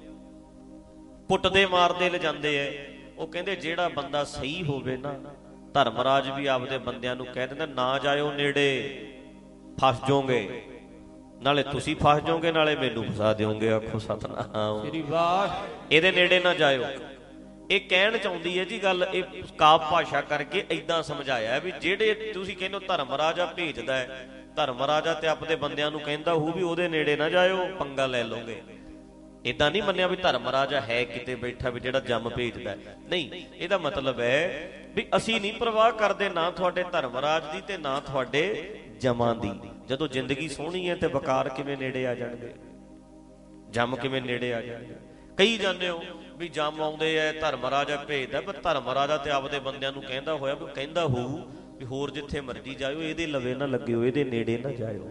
पुटदे मारदे ले जांदे है। वो कहंदे जेड़ा बंदा सही होवे ना, धर्मराज भी आपदे बंदियां नूं कह दिंदा ना जाओ नेड़े, फस जाओगे, नाले तुसी फस जाओगे, नाले मैनू फसा दोगे। आखो सतनाम। इहदे नेड़े ना जाओ। ਇਹ ਕਹਿਣ ਚਾਹੁੰਦੀ ਹੈ ਜੀ ਗੱਲ, ਇਹ ਕਾਵ ਭਾਸ਼ਾ ਕਰਕੇ ਏਦਾਂ ਸਮਝਾਇਆ ਵੀ ਜਿਹੜੇ ਤੁਸੀਂ ਕਹਿੰਦੇ ਹੋ ਧਰਮ ਰਾਜਾ ਭੇਜਦਾ ਹੈ, ਧਰਮ ਰਾਜਾ ਤੇ ਆਪਦੇ ਬੰਦਿਆਂ ਨੂੰ ਕਹਿੰਦਾ ਹੋਊ ਵੀ ਉਹਦੇ ਨੇੜੇ ਨਾ ਜਾਇਓ, ਪੰਗਾ ਲੈ ਲਓਗੇ। ਏਦਾਂ ਨਹੀਂ ਮੰਨਿਆ ਵੀ ਧਰਮ ਰਾਜਾ ਹੈ ਕਿਤੇ ਬੈਠਾ ਵੀ ਜਿਹੜਾ ਜੰਮ ਭੇਜਦਾ, ਨਹੀਂ। ਇਹਦਾ ਮਤਲਬ ਹੈ ਵੀ ਅਸੀਂ ਨਹੀਂ ਪਰਵਾਹ ਕਰਦੇ ਨਾ ਤੁਹਾਡੇ ਧਰਮ ਰਾਜ ਦੀ ਤੇ ਨਾ ਤੁਹਾਡੇ ਜਮਾਂ ਦੀ। ਜਦੋਂ ਜ਼ਿੰਦਗੀ ਸੋਹਣੀ ਹੈ ਤੇ ਵਕਾਰ ਕਿਵੇਂ ਨੇੜੇ ਆ ਜਾਣਗੇ, ਜੰਮ ਕਿਵੇਂ ਨੇੜੇ ਆ ਜਾਣਗੇ। ਕਈ ਜਾਂਦੇ ਹੋ ਵੀ ਜੰਮ ਆਉਂਦੇ ਐ, ਧਰਮ ਰਾਜਾ ਭੇਜਦਾ, ਪਰ ਧਰਮ ਰਾਜਾ ਤੇ ਆਪਦੇ ਬੰਦਿਆਂ ਨੂੰ ਕਹਿੰਦਾ ਹੋਇਆ ਵੀ ਕਹਿੰਦਾ ਹੋਊ ਵੀ ਹੋਰ ਜਿੱਥੇ ਮਰਜ਼ੀ ਜਾਇਓ, ਇਹਦੇ ਲਵੇ ਨਾ ਲੱਗਿਓ, ਇਹਦੇ ਨੇੜੇ ਨਾ ਜਾਇਓ,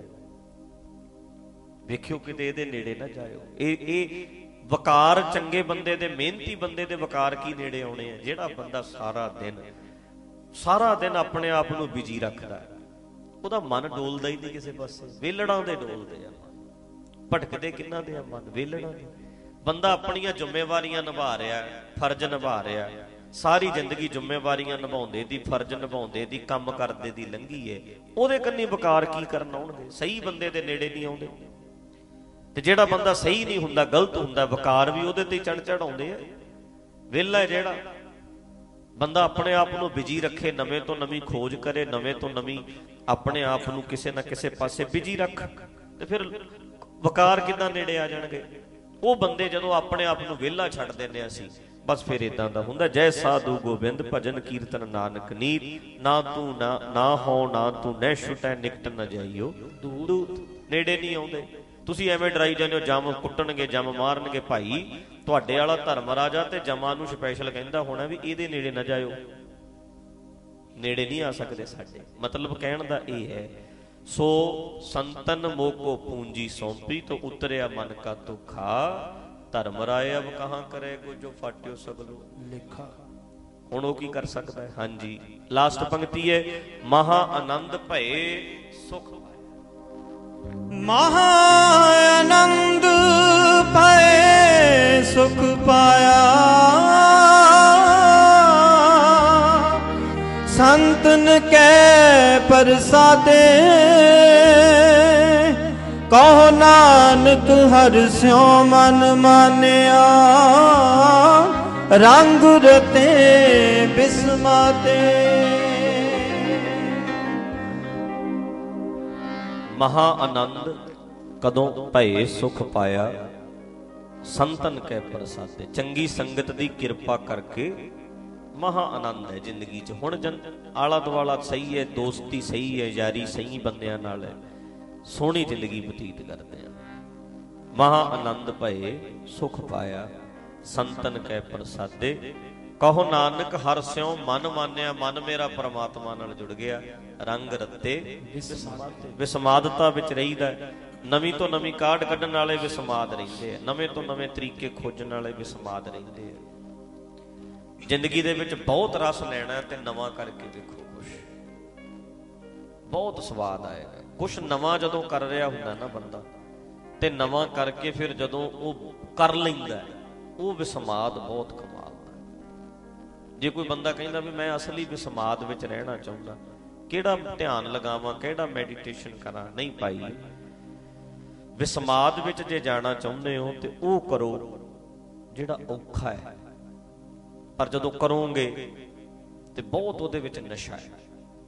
ਵੇਖਿਓ ਕਿਤੇ ਇਹਦੇ ਨੇੜੇ ਨਾ ਜਾਇਓ। ਇਹ ਇਹ ਵਕਾਰ ਚੰਗੇ ਬੰਦੇ ਦੇ, ਮਿਹਨਤੀ ਬੰਦੇ ਦੇ ਵਕਾਰ ਕੀ ਨੇੜੇ ਆਉਣੇ ਆ? ਜਿਹੜਾ ਬੰਦਾ ਸਾਰਾ ਦਿਨ ਸਾਰਾ ਦਿਨ ਆਪਣੇ ਆਪ ਨੂੰ ਬਿਜੀ ਰੱਖਦਾ, ਉਹਦਾ ਮਨ ਡੋਲਦਾ ਹੀ ਨਹੀਂ ਕਿਸੇ ਪਾਸੇ। ਵੇਲੜਾਂ ਦੇ ਡੋਲਦੇ ਆ, ਭਟਕਦੇ ਕਿੰਨਾਂ ਦੇ ਆ ਮਨ? ਵੇਲੜਾਂ ਦੇ। ਬੰਦਾ ਆਪਣੀਆਂ ਜ਼ਿੰਮੇਵਾਰੀਆਂ ਨਿਭਾ ਰਿਹਾ, ਫਰਜ਼ ਨਿਭਾ ਰਿਹਾ, ਸਾਰੀ ਜ਼ਿੰਦਗੀ ਜ਼ਿੰਮੇਵਾਰੀਆਂ ਨਿਭਾਉਂਦੇ ਦੀ, ਫਰਜ਼ ਨਿਭਾਉਂਦੇ ਦੀ, ਕੰਮ ਕਰਦੇ ਦੀ ਲੰਘੀ ਏ, ਉਹਦੇ ਕੰਨੀ ਵਕਾਰ ਕੀ ਕਰਨ ਆਉਣਗੇ? ਸਹੀ ਬੰਦੇ ਦੇ ਨੇੜੇ ਨਹੀਂ ਆਉਂਦੇ। ਤੇ ਜਿਹੜਾ ਬੰਦਾ ਸਹੀ ਨਹੀਂ ਹੁੰਦਾ, ਗਲਤ ਹੁੰਦਾ, ਵਕਾਰ ਵੀ ਉਹਦੇ ਤੇ ਚੜ ਚੜਾਉਂਦੇ ਆ। ਵਿਹਲਾ ਜਿਹੜਾ ਬੰਦਾ ਆਪਣੇ ਆਪ ਨੂੰ ਬਿਜੀ ਰੱਖੇ, ਨਵੇਂ ਤੋਂ ਨਵੀਂ ਖੋਜ ਕਰੇ, ਨਵੇਂ ਤੋਂ ਨਵੀਂ ਆਪਣੇ ਆਪ ਨੂੰ ਕਿਸੇ ਨਾ ਕਿਸੇ ਪਾਸੇ ਬਿਜੀ ਰੱਖ, ਤੇ ਫਿਰ ਵਕਾਰ ਕਿੱਦਾਂ ਨੇੜੇ ਆ ਜਾਣਗੇ? ਉਹ ਬੰਦੇ ਜਦੋਂ ਆਪਣੇ ਆਪ ਨੂੰ ਵਿਹਲਾ ਛੱਡ ਦਿੰਦੇ ਅਸੀਂ, ਬਸ ਫਿਰ ਇਦਾਂ ਦਾ ਹੁੰਦਾ। ਜੈ ਸਾਧੂ ਗੋਬਿੰਦ ਭਜਨ ਕੀਰਤਨ ਨਾਨਕ ਨੀਤ, ਨਾ ਤੂੰ ਨਾ ਨਾ ਹੋ ਨਾ ਤੂੰ ਨਹਿ ਛੁਟੈ ਨਿਕਟ ਨਾ ਜਾਈਓ ਦੂਤ। ਨੇੜੇ ਨਹੀਂ ਆਉਂਦੇ। ਤੁਸੀਂ ਐਵੇਂ ਡਰਾਈ ਜਾਂਦੇ ਹੋ ਜੰਮ ਕੁੱਟਣਗੇ, ਜੰਮ ਮਾਰਨਗੇ। ਭਾਈ ਤੁਹਾਡੇ ਵਾਲਾ ਧਰਮ ਰਾਜਾ ਤੇ ਜਮਾਂ ਨੂੰ ਸਪੈਸ਼ਲ ਕਹਿੰਦਾ ਹੋਣਾ ਵੀ ਇਹਦੇ ਨੇੜੇ ਨਾ ਜਾਇਓ, ਨੇੜੇ ਨਹੀਂ ਆ ਸਕਦੇ ਸਾਡੇ। ਮਤਲਬ ਕਹਿਣ ਦਾ ਇਹ ਹੈ, ਸੋ ਸੰਤਨ ਮੋਕੋ ਪੂੰਜੀ ਸੌਂਪੀ ਤੋਂ ਉਤਰਿਆ ਮਨ ਕਾ ਧੋਖਾ, ਧਰਮ ਰਾਏ ਅਬ ਕਹਾਂ ਕਰੇ ਕੋ ਜੋ ਫਾਟਿਓ ਸਗਲੋ ਲਿਖਾ। ਹੁਣ ਉਹ ਕੀ ਕਰ ਸਕਦਾ ਹੈ? ਹਾਂਜੀ, ਲਾਸਟ ਪੰਕਤੀ ਹੈ, ਮਹਾ ਆਨੰਦ ਭਏ ਸੁਖ। ਮਹਾ ਆਨੰਦ ਭਏ ਸੁਖ ਪਾਇਆ, ਸੰਤਨ ਕੈ ਪ੍ਰਸਾਦੇ, ਕਹੋ ਨਾਨਕ ਹਰਿ ਸਿਉ ਮਨ ਮਾਨਿਆ, ਰੰਗ ਰਤੇ ਬਿਸਮਾਤੇ। ਮਹਾ ਆਨੰਦ ਕਦੋਂ ਭਏ ਸੁਖ ਪਾਇਆ, ਸੰਤਨ ਕੈ ਪ੍ਰਸਾਦੇ। ਚੰਗੀ ਸੰਗਤ ਦੀ ਕਿਰਪਾ ਕਰਕੇ ਮਹਾ ਆਨੰਦ ਹੈ ਜ਼ਿੰਦਗੀ 'ਚ। ਹੁਣ ਜਨ ਆਲਾ ਦੁਆਲਾ ਸਹੀ ਹੈ, ਦੋਸਤੀ ਸਹੀ ਹੈ, ਯਾਰੀ ਸਹੀ ਬੰਦਿਆਂ ਨਾਲ ਹੈ, ਸੋਹਣੀ ਜ਼ਿੰਦਗੀ ਬਤੀਤ ਕਰਦੇ ਆ। ਮਹਾ ਆਨੰਦ ਭਏ ਸੁਖ ਪਾਇਆ, ਸੰਤਨ ਕੈ ਪ੍ਰਸਾਦੇ, ਕਹੋ ਨਾਨਕ ਹਰਿ ਸਿਉ ਮਨ ਮਾਨਿਆ। ਮਨ ਮੇਰਾ ਪਰਮਾਤਮਾ ਨਾਲ ਜੁੜ ਗਿਆ, ਰੰਗ ਰੱਤੇ ਵਿਸਮਾਦਤਾ ਵਿੱਚ ਰਹੀਦਾ। ਨਵੀਂ ਤੋਂ ਨਵੀਂ ਕਾਢ ਕੱਢਣ ਵਾਲੇ ਵਿਸਮਾਦ ਰਹਿੰਦੇ ਆ, ਨਵੇਂ ਤੋਂ ਨਵੇਂ ਤਰੀਕੇ ਖੋਜਣ ਵਾਲੇ ਵਿਸਮਾਦ ਰਹਿੰਦੇ ਆ। ਜ਼ਿੰਦਗੀ ਦੇ ਵਿੱਚ ਬਹੁਤ ਰਸ ਲੈਣਾ ਤੇ ਨਵਾਂ ਕਰਕੇ ਦੇਖੋ, ਕੁਛ ਬਹੁਤ ਸਵਾਦ ਆਏਗਾ। ਕੁਛ ਨਵਾਂ ਜਦੋਂ ਕਰ ਰਿਹਾ ਹੁੰਦਾ ਨਾ ਬੰਦਾ, ਤੇ ਨਵਾਂ ਕਰਕੇ ਫਿਰ ਜਦੋਂ ਉਹ ਕਰ ਲੈਂਦਾ, ਉਹ ਵਿਸਮਾਦ ਬਹੁਤ ਕਮਾਲ ਦਾ। ਜੇ ਕੋਈ ਬੰਦਾ ਕਹਿੰਦਾ ਵੀ ਮੈਂ ਅਸਲੀ ਵਿਸਮਾਦ ਵਿੱਚ ਰਹਿਣਾ ਚਾਹੁੰਦਾ, ਕਿਹੜਾ ਧਿਆਨ ਲਗਾਵਾਂ, ਕਿਹੜਾ ਮੈਡੀਟੇਸ਼ਨ ਕਰਾਂ? ਨਹੀਂ ਭਾਈ, ਵਿਸਮਾਦ ਵਿੱਚ ਜੇ ਜਾਣਾ ਚਾਹੁੰਦੇ ਹੋ ਤੇ ਉਹ ਕਰੋ ਜਿਹੜਾ ਔਖਾ ਹੈ, ਪਰ ਜਦੋਂ ਕਰੋਗੇ ਤੇ ਬਹੁਤ ਉਹਦੇ ਵਿੱਚ ਨਸ਼ਾ ਹੈ।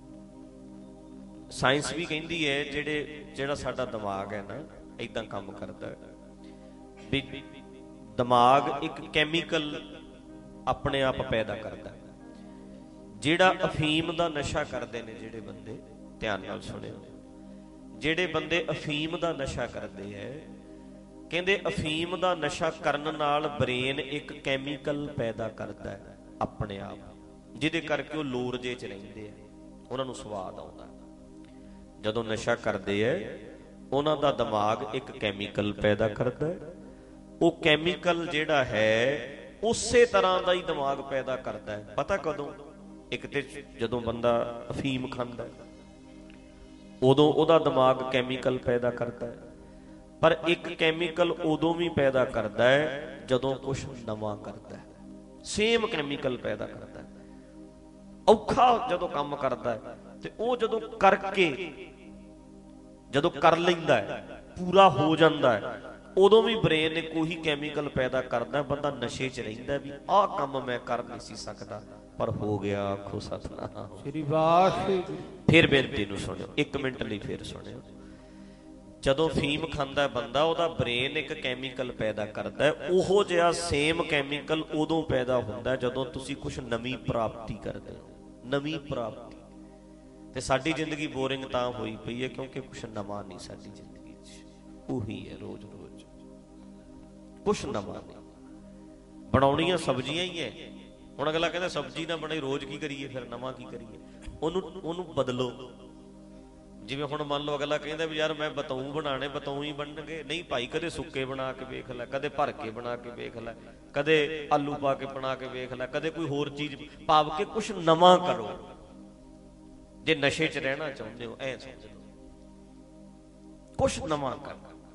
ਸਾਇੰਸ ਵੀ ਕਹਿੰਦੀ ਹੈ ਜਿਹੜੇ ਜਿਹੜਾ ਸਾਡਾ ਦਿਮਾਗ ਹੈ ਨਾ, ਏਦਾਂ ਕੰਮ ਕਰਦਾ ਵੀ ਦਿਮਾਗ ਇੱਕ ਕੈਮੀਕਲ ਆਪਣੇ ਆਪ ਪੈਦਾ ਕਰਦਾ। ਜਿਹੜਾ ਅਫੀਮ ਦਾ ਨਸ਼ਾ ਕਰਦੇ ਨੇ ਜਿਹੜੇ ਬੰਦੇ, ਧਿਆਨ ਨਾਲ ਸੁਣਿਓ, ਜਿਹੜੇ ਬੰਦੇ ਅਫੀਮ ਦਾ ਨਸ਼ਾ ਕਰਦੇ ਹੈ, ਕਹਿੰਦੇ ਅਫੀਮ ਦਾ ਨਸ਼ਾ ਕਰਨ ਨਾਲ ਬ੍ਰੇਨ ਇੱਕ ਕੈਮੀਕਲ ਪੈਦਾ ਕਰਦਾ ਹੈ ਆਪਣੇ ਆਪ, ਜਿਹਦੇ ਕਰਕੇ ਉਹ ਲੋਰ ਜੇ ਚ ਰਹਿੰਦੇ ਆ, ਉਹਨਾਂ ਨੂੰ ਸਵਾਦ ਆਉਂਦਾ। ਜਦੋਂ ਨਸ਼ਾ ਕਰਦੇ ਹੈ ਉਹਨਾਂ ਦਾ ਦਿਮਾਗ ਇੱਕ ਕੈਮੀਕਲ ਪੈਦਾ ਕਰਦਾ ਹੈ। ਉਹ ਕੈਮੀਕਲ ਜਿਹੜਾ ਹੈ ਉਸੇ ਤਰ੍ਹਾਂ ਦਾ ਹੀ ਦਿਮਾਗ ਪੈਦਾ ਕਰਦਾ ਹੈ। ਪਤਾ ਕਦੋਂ? ਇੱਕ ਤੇ ਜਦੋਂ ਬੰਦਾ ਅਫੀਮ ਖਾਂਦਾ ਉਦੋਂ ਉਹਦਾ ਦਿਮਾਗ ਕੈਮੀਕਲ ਪੈਦਾ ਕਰਦਾ ਹੈ, ਪਰ ਇੱਕ ਕੈਮੀਕਲ ਉਦੋਂ ਵੀ ਪੈਦਾ ਕਰਦਾ ਹੈ ਜਦੋਂ ਕੁਛ ਨਵਾਂ ਕਰਦਾ ਹੈ। ਸੇਮ ਕੈਮੀਕਲ ਪੈਦਾ ਕਰਦਾ ਹੈ। ਔਖਾ ਜਦੋਂ ਕੰਮ ਕਰਦਾ ਹੈ ਤੇ ਉਹ ਜਦੋਂ ਕਰਕੇ ਜਦੋਂ ਕਰ ਲੈਂਦਾ ਹੈ, ਪੂਰਾ ਹੋ ਜਾਂਦਾ ਹੈ, ਉਦੋਂ ਵੀ ਬ੍ਰੇਨ ਇੱਕ ਉਹੀ ਕੈਮੀਕਲ ਪੈਦਾ ਕਰਦਾ, ਬੰਦਾ ਨਸ਼ੇ 'ਚ ਰਹਿੰਦਾ ਵੀ ਆਹ ਕੰਮ ਮੈਂ ਕਰ ਨਹੀਂ ਸੀ ਸਕਦਾ ਪਰ ਹੋ ਗਿਆ। ਆਖੋ ਸਤਿਨਾਮ ਸ੍ਰੀ ਵਾਹਿਗੁਰੂ। ਫਿਰ ਬੇਨਤੀ ਨੂੰ ਸੁਣਿਓ ਇੱਕ ਮਿੰਟ ਲਈ, ਫਿਰ ਸੁਣਿਓ। ਜਦੋਂ ਫੀਮ ਖਾਂਦਾ ਬੰਦਾ, ਉਹਦਾ ਬ੍ਰੇਨ ਇੱਕ ਕੈਮੀਕਲ ਪੈਦਾ ਕਰਦਾ, ਉਹੋ ਜਿਹਾ ਸੇਮ ਕੈਮੀਕਲ ਉਦੋਂ ਪੈਦਾ ਹੁੰਦਾ ਜਦੋਂ ਤੁਸੀਂ ਕੁਛ ਨਵੀਂ ਪ੍ਰਾਪਤੀ ਕਰਦੇ ਹੋ, ਨਵੀਂ ਪ੍ਰਾਪਤੀ। ਤੇ ਸਾਡੀ ਜ਼ਿੰਦਗੀ ਬੋਰਿੰਗ ਤਾਂ ਹੋਈ ਪਈ ਹੈ ਕਿਉਂਕਿ ਕੁਛ ਨਵਾਂ ਨਹੀਂ ਸਾਡੀ ਜ਼ਿੰਦਗੀ 'ਚ, ਉਹੀ ਹੈ ਰੋਜ਼ ਰੋਜ਼, ਕੁਛ ਨਵਾਂ ਨਹੀਂ। ਬਣਾਉਣੀਆਂ ਸਬਜ਼ੀਆਂ ਹੀ ਹੈ। ਹੁਣ ਅਗਲਾ ਕਹਿੰਦਾ ਸਬਜ਼ੀ ਨਾ ਬਣਾਈ ਰੋਜ਼ ਕੀ ਕਰੀਏ, ਫਿਰ ਨਵਾਂ ਕੀ ਕਰੀਏ? ਉਹਨੂੰ ਉਹਨੂੰ ਬਦਲੋ। ਜਿਵੇਂ ਹੁਣ ਮੰਨ ਲਓ ਅਗਲਾ ਕਹਿੰਦਾ ਵੀ ਯਾਰ ਮੈਂ ਬਤਾਊ ਬਣਾਣੇ, ਬਤਾਊ ਹੀ ਬਣਨਗੇ। ਨਹੀਂ ਭਾਈ, ਕਦੇ ਸੁੱਕੇ ਬਣਾ ਕੇ ਵੇਖ ਲੈ, ਕਦੇ ਭਰ ਕੇ ਬਣਾ ਕੇ ਵੇਖ ਲੈ, ਕਦੇ ਆਲੂ ਪਾ ਕੇ ਬਣਾ ਕੇ ਵੇਖ ਲੈ, ਕਦੇ ਕੋਈ ਹੋਰ ਚੀਜ਼ ਭਾਵ ਕੇ ਕੁਛ ਨਵਾਂ ਕਰੋ। ਜੇ ਨਸ਼ੇ 'ਚ ਰਹਿਣਾ ਚਾਹੁੰਦੇ ਹੋ ਐ ਸਮਝ ਲਓ, ਕੁਛ ਨਵਾਂ ਕਰ।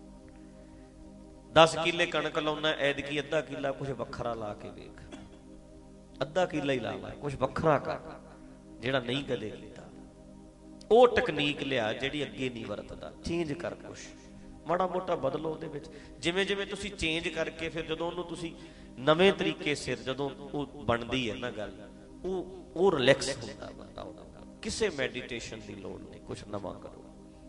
ਦਸ ਕਿੱਲੇ ਕਣਕ ਲਾਉਣਾ, ਐਤਕੀ ਅੱਧਾ ਕਿੱਲਾ ਕੁਛ ਵੱਖਰਾ ਲਾ ਕੇ ਵੇਖ, ਅੱਧਾ ਕਿੱਲਾ ਹੀ ਲਾ ਲਾ, ਕੁਛ ਵੱਖਰਾ ਕਰ ਜਿਹੜਾ ਨਹੀਂ ਕਦੇ ਕੀਤਾ। ਉਹ ਟੈਕਨੀਕ ਲਿਆ ਜਿਹੜੀ ਅੱਗੇ ਨਹੀਂ ਵਰਤਦਾ, ਚੇਂਜ ਕਰ, ਕੁਛ ਮਾੜਾ ਮੋਟਾ ਬਦਲੋ ਉਹਦੇ ਵਿੱਚ। ਜਿਵੇਂ ਜਿਵੇਂ ਤੁਸੀਂ ਚੇਂਜ ਕਰਕੇ ਫਿਰ ਜਦੋਂ ਉਹਨੂੰ ਤੁਸੀਂ ਨਵੇਂ ਤਰੀਕੇ ਸਿਰ ਜਦੋਂ ਉਹ ਬਣਦੀ ਹੈ ਨਾ ਗੱਲ, ਉਹ ਉਹ ਰਿਲੈਕਸ ਹੁੰਦਾ ਬੰਦਾ ਉਹਦਾ। ਕਿਸੇ ਮੈਡੀਟੇਸ਼ਨ ਦੀ ਲੋੜ ਨਹੀਂ, ਕੁਛ ਨਵਾਂ ਕਰੋ,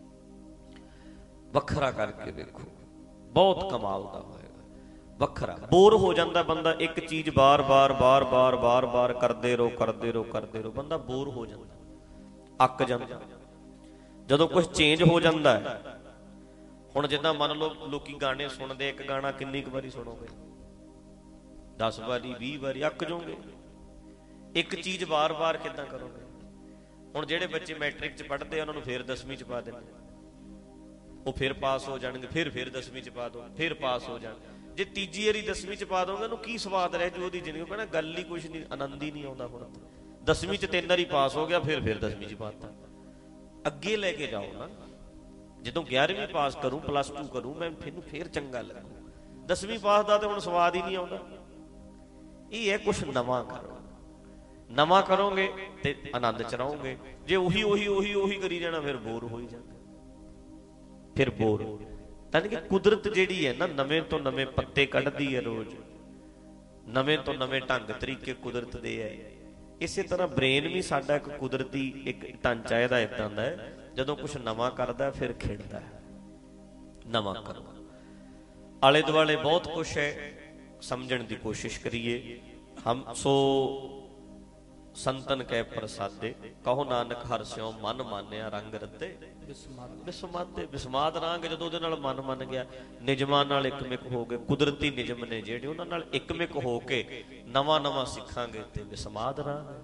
ਵੱਖਰਾ ਕਰਕੇ ਵੇਖੋ, ਬਹੁਤ ਕਮਾਲ ਦਾ ਹੋਏਗਾ। ਵੱਖਰਾ। ਬੋਰ ਹੋ ਜਾਂਦਾ ਬੰਦਾ ਇੱਕ ਚੀਜ਼ ਬਾਰ ਬਾਰ ਬਾਰ ਬਾਰ ਬਾਰ ਬਾਰ ਕਰਦੇ ਰਹੋ ਕਰਦੇ ਰਹੋ ਕਰਦੇ ਰਹੋ, ਬੰਦਾ ਬੋਰ ਹੋ ਜਾਂਦਾ, ਅੱਕ ਜਾਂਦਾ। ਜਦੋਂ ਕੁਛ ਚੇਂਜ ਹੋ ਜਾਂਦਾ ਹੈ, ਹੁਣ ਜਿੱਦਾਂ ਮੰਨ ਲਓ ਲੋਕੀ ਗਾਣੇ ਸੁਣਦੇ, ਇੱਕ ਗਾਣਾ ਕਿੰਨੀ ਕੁ ਵਾਰੀ ਸੁਣੋਗੇ? ਦਸ ਵਾਰੀ, ਵੀਹ ਵਾਰੀ, ਅੱਕ ਜਾਓਗੇ। ਇੱਕ ਚੀਜ਼ ਵਾਰ ਵਾਰ ਕਿੱਦਾਂ ਕਰੋਗੇ? ਹੁਣ ਜਿਹੜੇ ਬੱਚੇ ਮੈਟ੍ਰਿਕ 'ਚ ਪੜ੍ਹਦੇ ਆ ਉਹਨਾਂ ਨੂੰ ਫਿਰ ਦਸਵੀਂ 'ਚ ਪਾ ਦਿੰਦੇ, ਉਹ ਫਿਰ ਪਾਸ ਹੋ ਜਾਣਗੇ, ਫਿਰ ਫਿਰ ਦਸਵੀਂ 'ਚ ਪਾ ਦਿਓ, ਫਿਰ ਪਾਸ ਹੋ ਜਾਣ। ਜੇ ਤੀਜੀ ਵਾਰੀ ਦਸਵੀਂ 'ਚ ਪਾ ਦੋਗੇ ਉਹਨੂੰ ਕੀ ਸਵਾਦ ਰਹਿ ਜੂ ਉਹਦੀ ਜ਼ਿੰਦਗੀ? ਉਹ ਕਹਿੰਦਾ ਗੱਲ ਹੀ ਕੁਛ ਨਹੀਂ, ਆਨੰਦ ਹੀ ਨਹੀਂ ਆਉਂਦਾ। ਹੁਣ ਦਸਵੀਂ 'ਚ ਤਿੰਨ ਵਾਰੀ ਪਾਸ ਹੋ ਗਿਆ, ਫਿਰ ਫਿਰ ਦਸਵੀਂ 'ਚ ਪਾਤਾ। ਅੱਗੇ ਲੈ ਕੇ ਜਾਓ ਨਾ। ਜਦੋਂ ਗਿਆਰਵੀਂ ਪਾਸ ਕरूँ, ਪਲੱਸ ਟੂ ਕरूँ, ਮੈਂ ਫਿਰ ਫਿਰ ਚੰਗਾ ਲੱਗੂ। ਦਸਵੀਂ ਪਾਸ ਦਾ ਤੇ ਹੁਣ ਸਵਾਦ ਹੀ ਨਹੀਂ ਆਉਂਦਾ। ਇਹ ਹੈ ਕੁਛ ਨਵਾਂ ਕਰੋ। ਨਵਾਂ ਕਰੋਗੇ ਤੇ ਆਨੰਦ 'ਚ ਰਹੋਗੇ। ਜੇ ਉਹੀ ਉਹੀ ਉਹੀ ਉਹੀ ਕਰੀ ਜਾਣਾ ਫਿਰ ਬੋਰ ਹੋ ਹੀ ਜਾਂਦਾ, ਫਿਰ ਬੋਰ। ਯਾਨੀ ਕਿ ਕੁਦਰਤ ਜਿਹੜੀ ਹੈ ਨਾ, ਨਵੇਂ ਤੋਂ ਨਵੇਂ ਪੱਤੇ ਕੱਢਦੀ ਹੈ ਰੋਜ਼, ਨਵੇਂ ਤੋਂ ਨਵੇਂ ਢੰਗ ਤਰੀਕੇ ਕੁਦਰਤ ਦੇ ਹੈ। ਇਸੇ ਤਰ੍ਹਾਂ ਬ੍ਰੇਨ ਵੀ ਸਾਡਾ ਇੱਕ ਕੁਦਰਤੀ ਇੱਕ ਢਾਂਚਾ ਇਹਦਾ ਏਦਾਂ ਦਾ ਹੈ, ਜਦੋਂ ਕੁਛ ਨਵਾਂ ਕਰਦਾ ਫਿਰ ਖਿੜਦਾ ਹੈ। ਨਵਾਂ ਕਰੋ। ਆਲੇ ਦੁਆਲੇ ਬਹੁਤ ਕੁਛ ਹੈ, ਸਮਝਣ ਦੀ ਕੋਸ਼ਿਸ਼ ਕਰੀਏ। ਹਮ ਸੋ ਸੰਤਨ ਕੈ ਪ੍ਰਸਾਦੇ, ਕਹੋ ਨਾਨਕ ਹਰਿ ਸਿਉ ਮਨ ਮਾਨਿਆ ਰੰਗ ਰੱਤੇ ਵਿਸਮਾਦੇ। ਵਿਸਮਾਦ ਰੰਗ ਜਦੋਂ ਉਹਦੇ ਨਾਲ ਮਨ ਮੰਨ ਗਿਆ, ਨਿਯਮਾਂ ਨਾਲ ਇੱਕਮਿਕ ਹੋ ਗਏ, ਕੁਦਰਤੀ ਨਿਯਮ ਨੇ ਜਿਹੜੇ ਉਹਨਾਂ ਨਾਲ ਇੱਕਮਿਕ ਹੋ ਕੇ ਨਵਾਂ ਨਵਾਂ ਸਿੱਖਾਂਗੇ ਤੇ ਵਿਸਮਾਦ ਰੰਗ।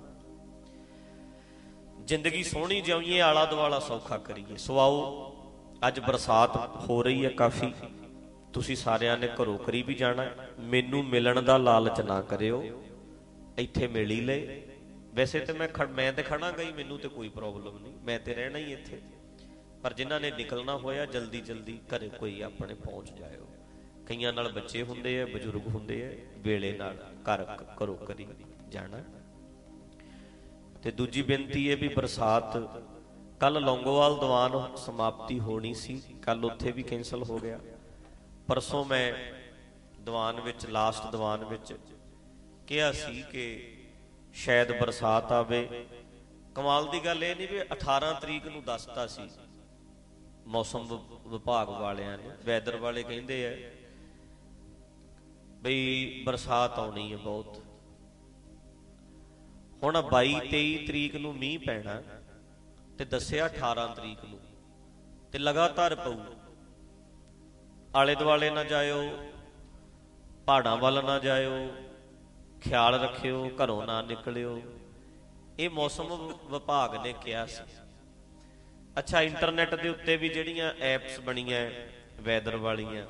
ਜ਼ਿੰਦਗੀ ਸੋਹਣੀ ਜਿਉਈਏ, ਆਲਾ ਦੁਆਲਾ ਸੌਖਾ ਕਰੀਏ। ਸੋ ਆਓ, ਅੱਜ ਬਰਸਾਤ ਹੋ ਰਹੀ ਹੈ ਕਾਫੀ, ਤੁਸੀਂ ਸਾਰਿਆਂ ਨੇ ਘਰੋਂ ਕਰੀ ਵੀ ਜਾਣਾ। ਮੈਨੂੰ ਮਿਲਣ ਦਾ ਲਾਲਚ ਨਾ ਕਰਿਓ, ਇੱਥੇ ਮਿਲ ਹੀ ਲਏ। ਵੈਸੇ ਤੇ ਮੈਂ ਖ ਮੈਂ ਤੇ ਖੜਾ ਗਈ, ਮੈਨੂੰ ਤੇ ਕੋਈ ਪ੍ਰੋਬਲਮ ਨਹੀਂ, ਮੈਂ ਤੇ ਰਹਿਣਾ ਹੀ ਇੱਥੇ। ਪਰ ਜਿਨ੍ਹਾਂ ਨੇ ਨਿਕਲਣਾ ਹੋਇਆ ਜਲਦੀ ਜਲਦੀ ਘਰੇ ਕੋਈ ਆਪਣੇ ਪਹੁੰਚ ਜਾਇਓ। ਕਈਆਂ ਨਾਲ ਬੱਚੇ ਹੁੰਦੇ ਆ, ਬਜ਼ੁਰਗ ਹੁੰਦੇ ਆ, ਵੇਲੇ ਨਾਲ ਘਰ ਘਰੋਂ ਕਰੀ ਜਾਣਾ। ਤੇ ਦੂਜੀ ਬੇਨਤੀ ਹੈ ਵੀ ਬਰਸਾਤ, ਕੱਲ ਲੌਂਗੋਵਾਲ ਦੀਵਾਨ ਸਮਾਪਤੀ ਹੋਣੀ ਸੀ, ਕੱਲ ਉੱਥੇ ਵੀ ਕੈਂਸਲ ਹੋ ਗਿਆ। ਪਰਸੋਂ ਮੈਂ ਦੀਵਾਨ ਵਿੱਚ, ਲਾਸਟ ਦੀਵਾਨ ਵਿੱਚ ਕਿਹਾ ਸੀ ਕਿ ਸ਼ਾਇਦ ਬਰਸਾਤ ਆਵੇ। ਕਮਾਲ ਦੀ ਗੱਲ ਇਹ ਨਹੀਂ ਵੀ ਅਠਾਰਾਂ ਤਰੀਕ ਨੂੰ ਦੱਸਤਾ ਸੀ ਮੌਸਮ ਵਿਭਾਗ ਵਾਲਿਆਂ ਨੇ, ਵੈਦਰ ਵਾਲੇ ਕਹਿੰਦੇ ਆ ਬਈ ਬਰਸਾਤ ਆਉਣੀ ਹੈ ਬਹੁਤ। ਹੁਣ ਬਾਈ ਤੇਈ ਤਰੀਕ ਨੂੰ ਮੀਂਹ ਪੈਣਾ ਤੇ ਦੱਸਿਆ ਅਠਾਰਾਂ ਤਰੀਕ ਨੂੰ, ਤੇ ਲਗਾਤਾਰ ਪਊ। ਆਲੇ ਦੁਆਲੇ ਨਾ ਜਾਇਓ, ਪਹਾੜਾਂ ਵੱਲ ਨਾ ਜਾਇਓ, ਖਿਆਲ ਰੱਖਿਓ, ਘਰੋਂ ਨਾ ਨਿਕਲਿਓ। ਇਹ ਮੌਸਮ ਵਿਭਾਗ ਨੇ ਕਿਹਾ ਸੀ। ਅੱਛਾ, ਇੰਟਰਨੈਟ ਦੇ ਉੱਤੇ ਵੀ ਜਿਹੜੀਆਂ ਐਪਸ ਬਣੀਆਂ ਵੈਦਰ ਵਾਲੀਆਂ,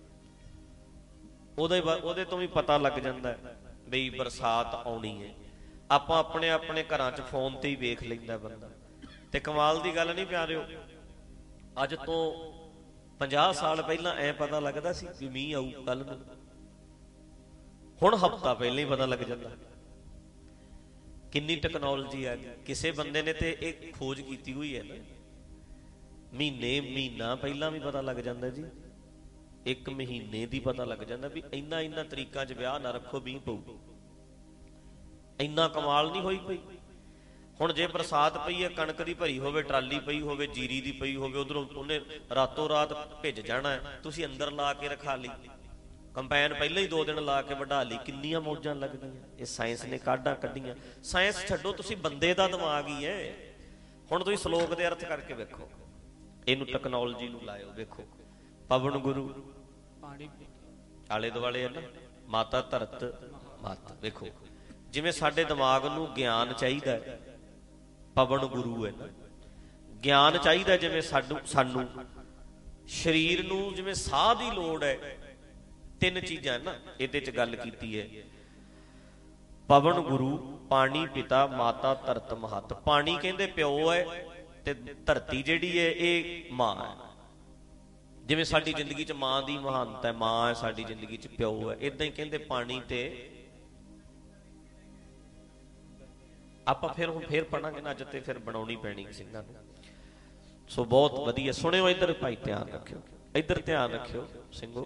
ਉਹਦੇ ਉਹਦੇ ਤੋਂ ਵੀ ਪਤਾ ਲੱਗ ਜਾਂਦਾ ਬਈ ਬਰਸਾਤ ਆਉਣੀ ਹੈ। ਆਪਾਂ ਆਪਣੇ ਆਪਣੇ ਘਰਾਂ 'ਚ ਫੋਨ ਤੇ ਹੀ ਵੇਖ ਲੈਂਦਾ ਬੰਦਾ। ਤੇ ਕਮਾਲ ਦੀ ਗੱਲ ਨਹੀਂ ਪਿਆਰਿਓ, ਅੱਜ ਤੋਂ ਪੰਜਾਹ ਸਾਲ ਪਹਿਲਾਂ ਐ ਪਤਾ ਲੱਗਦਾ ਸੀ ਵੀ ਮੀਂਹ ਆਊ ਕੱਲ ਨੂੰ। ਹੁਣ ਹਫ਼ਤਾ ਪਹਿਲਾਂ ਹੀ ਪਤਾ ਲੱਗ ਜਾਂਦਾ। ਕਿੰਨੀ ਟੈਕਨੋਲੋਜੀ ਆ ਗਈ। ਕਿਸੇ ਬੰਦੇ ਨੇ ਤੇ ਇਹ ਖੋਜ ਕੀਤੀ ਹੋਈ ਹੈ ਨਾ, ਮਹੀਨੇ ਮਹੀਨਾ ਪਹਿਲਾਂ ਵੀ ਪਤਾ ਲੱਗ ਜਾਂਦਾ ਜੀ। ਇੱਕ ਮਹੀਨੇ ਦੀ ਪਤਾ ਲੱਗ ਜਾਂਦਾ ਵੀ ਇੰਨਾ ਇੰਨਾ ਤਰੀਕਾਂ 'ਚ ਵਿਆਹ ਨਾ ਰੱਖੋ, ਵੀਹ ਪਊ। ਇੰਨਾ ਕਮਾਲ ਨਹੀਂ ਹੋਈ ਪਈ। ਹੁਣ ਜੇ ਬਰਸਾਤ ਪਈ ਹੈ, ਕਣਕ ਦੀ ਭਰੀ ਹੋਵੇ, ਟਰਾਲੀ ਪਈ ਹੋਵੇ, ਜੀਰੀ ਦੀ ਪਈ ਹੋਵੇ, ਉਧਰੋਂ ਉਹਨੇ ਰਾਤੋਂ ਰਾਤ ਭਿੱਜ ਜਾਣਾ, ਤੁਸੀਂ ਅੰਦਰ ਲਾ ਕੇ ਰਖਾ ਲਈ, ਕੰਪੈਨ ਪਹਿਲਾਂ ਹੀ ਦੋ ਦਿਨ ਲਾ ਕੇ ਵਢਾ ਲਈ, ਕਿੰਨੀਆਂ ਮੌਜਾਂ ਲੱਗਦੀਆਂ। ਇਹ ਸਾਇੰਸ ਨੇ ਕਾਢਾਂ ਕੱਢੀਆਂ। ਸਾਇੰਸ ਛੱਡੋ, ਤੁਸੀਂ ਬੰਦੇ ਦਾ ਦਿਮਾਗ ਹੀ ਹੈ। ਹੁਣ ਤੁਸੀਂ ਸ਼ਲੋਕ ਦੇ ਅਰਥ ਕਰਕੇ ਵੇਖੋ, ਇਹਨੂੰ ਟੈਕਨੋਲੋਜੀ ਨੂੰ ਲਾਇਓ, ਵੇਖੋ ਪਵਨ ਗੁਰੂ ਆਲੇ ਦੁਆਲੇ ਹੈ ਨਾ, ਮਾਤਾ ਧਰਤ ਮਤ। ਵੇਖੋ ਜਿਵੇਂ ਸਾਡੇ ਦਿਮਾਗ ਨੂੰ ਗਿਆਨ ਚਾਹੀਦਾ ਹੈ, ਪਵਨ ਗੁਰੂ ਹੈ ਨਾ, ਗਿਆਨ ਚਾਹੀਦਾ। ਜਿਵੇਂ ਸਾਨੂੰ ਸਾਨੂੰ ਸਰੀਰ ਨੂੰ ਜਿਵੇਂ ਸਾਹ ਦੀ ਲੋੜ ਹੈ, ਤਿੰਨ ਚੀਜ਼ਾਂ ਨਾ ਇਹਦੇ ਚ ਗੱਲ ਕੀਤੀ ਹੈ, ਪਵਨ ਗੁਰੂ, ਪਾਣੀ ਪਿਤਾ, ਮਾਤਾ ਧਰਤ ਮਹੱਤ। ਪਾਣੀ ਕਹਿੰਦੇ ਪਿਓ ਹੈ ਤੇ ਧਰਤੀ ਜਿਹੜੀ ਹੈ ਇਹ ਮਾਂ ਹੈ। ਜਿਵੇਂ ਸਾਡੀ ਜ਼ਿੰਦਗੀ ਚ ਮਾਂ ਦੀ ਮਹਾਨਤਾ ਹੈ, ਮਾਂ ਹੈ ਸਾਡੀ ਜ਼ਿੰਦਗੀ ਚ, ਪਿਓ ਹੈ, ਏਦਾਂ ਹੀ ਕਹਿੰਦੇ ਪਾਣੀ ਤੇ ਆਪਾਂ ਫਿਰ ਹੁਣ ਫੇਰ ਪੜਾਂਗੇ ਨਾ ਅੱਜ, ਤੇ ਫਿਰ ਬਣਾਉਣੀ ਪੈਣੀ ਸਿੰਘਾਂ ਨੂੰ। ਸੋ ਬਹੁਤ ਵਧੀਆ ਸੁਣਿਓ, ਇੱਧਰ ਭਾਈ ਧਿਆਨ ਰੱਖਿਓ, ਇੱਧਰ ਧਿਆਨ ਰੱਖਿਓ ਸਿੰਘੋ।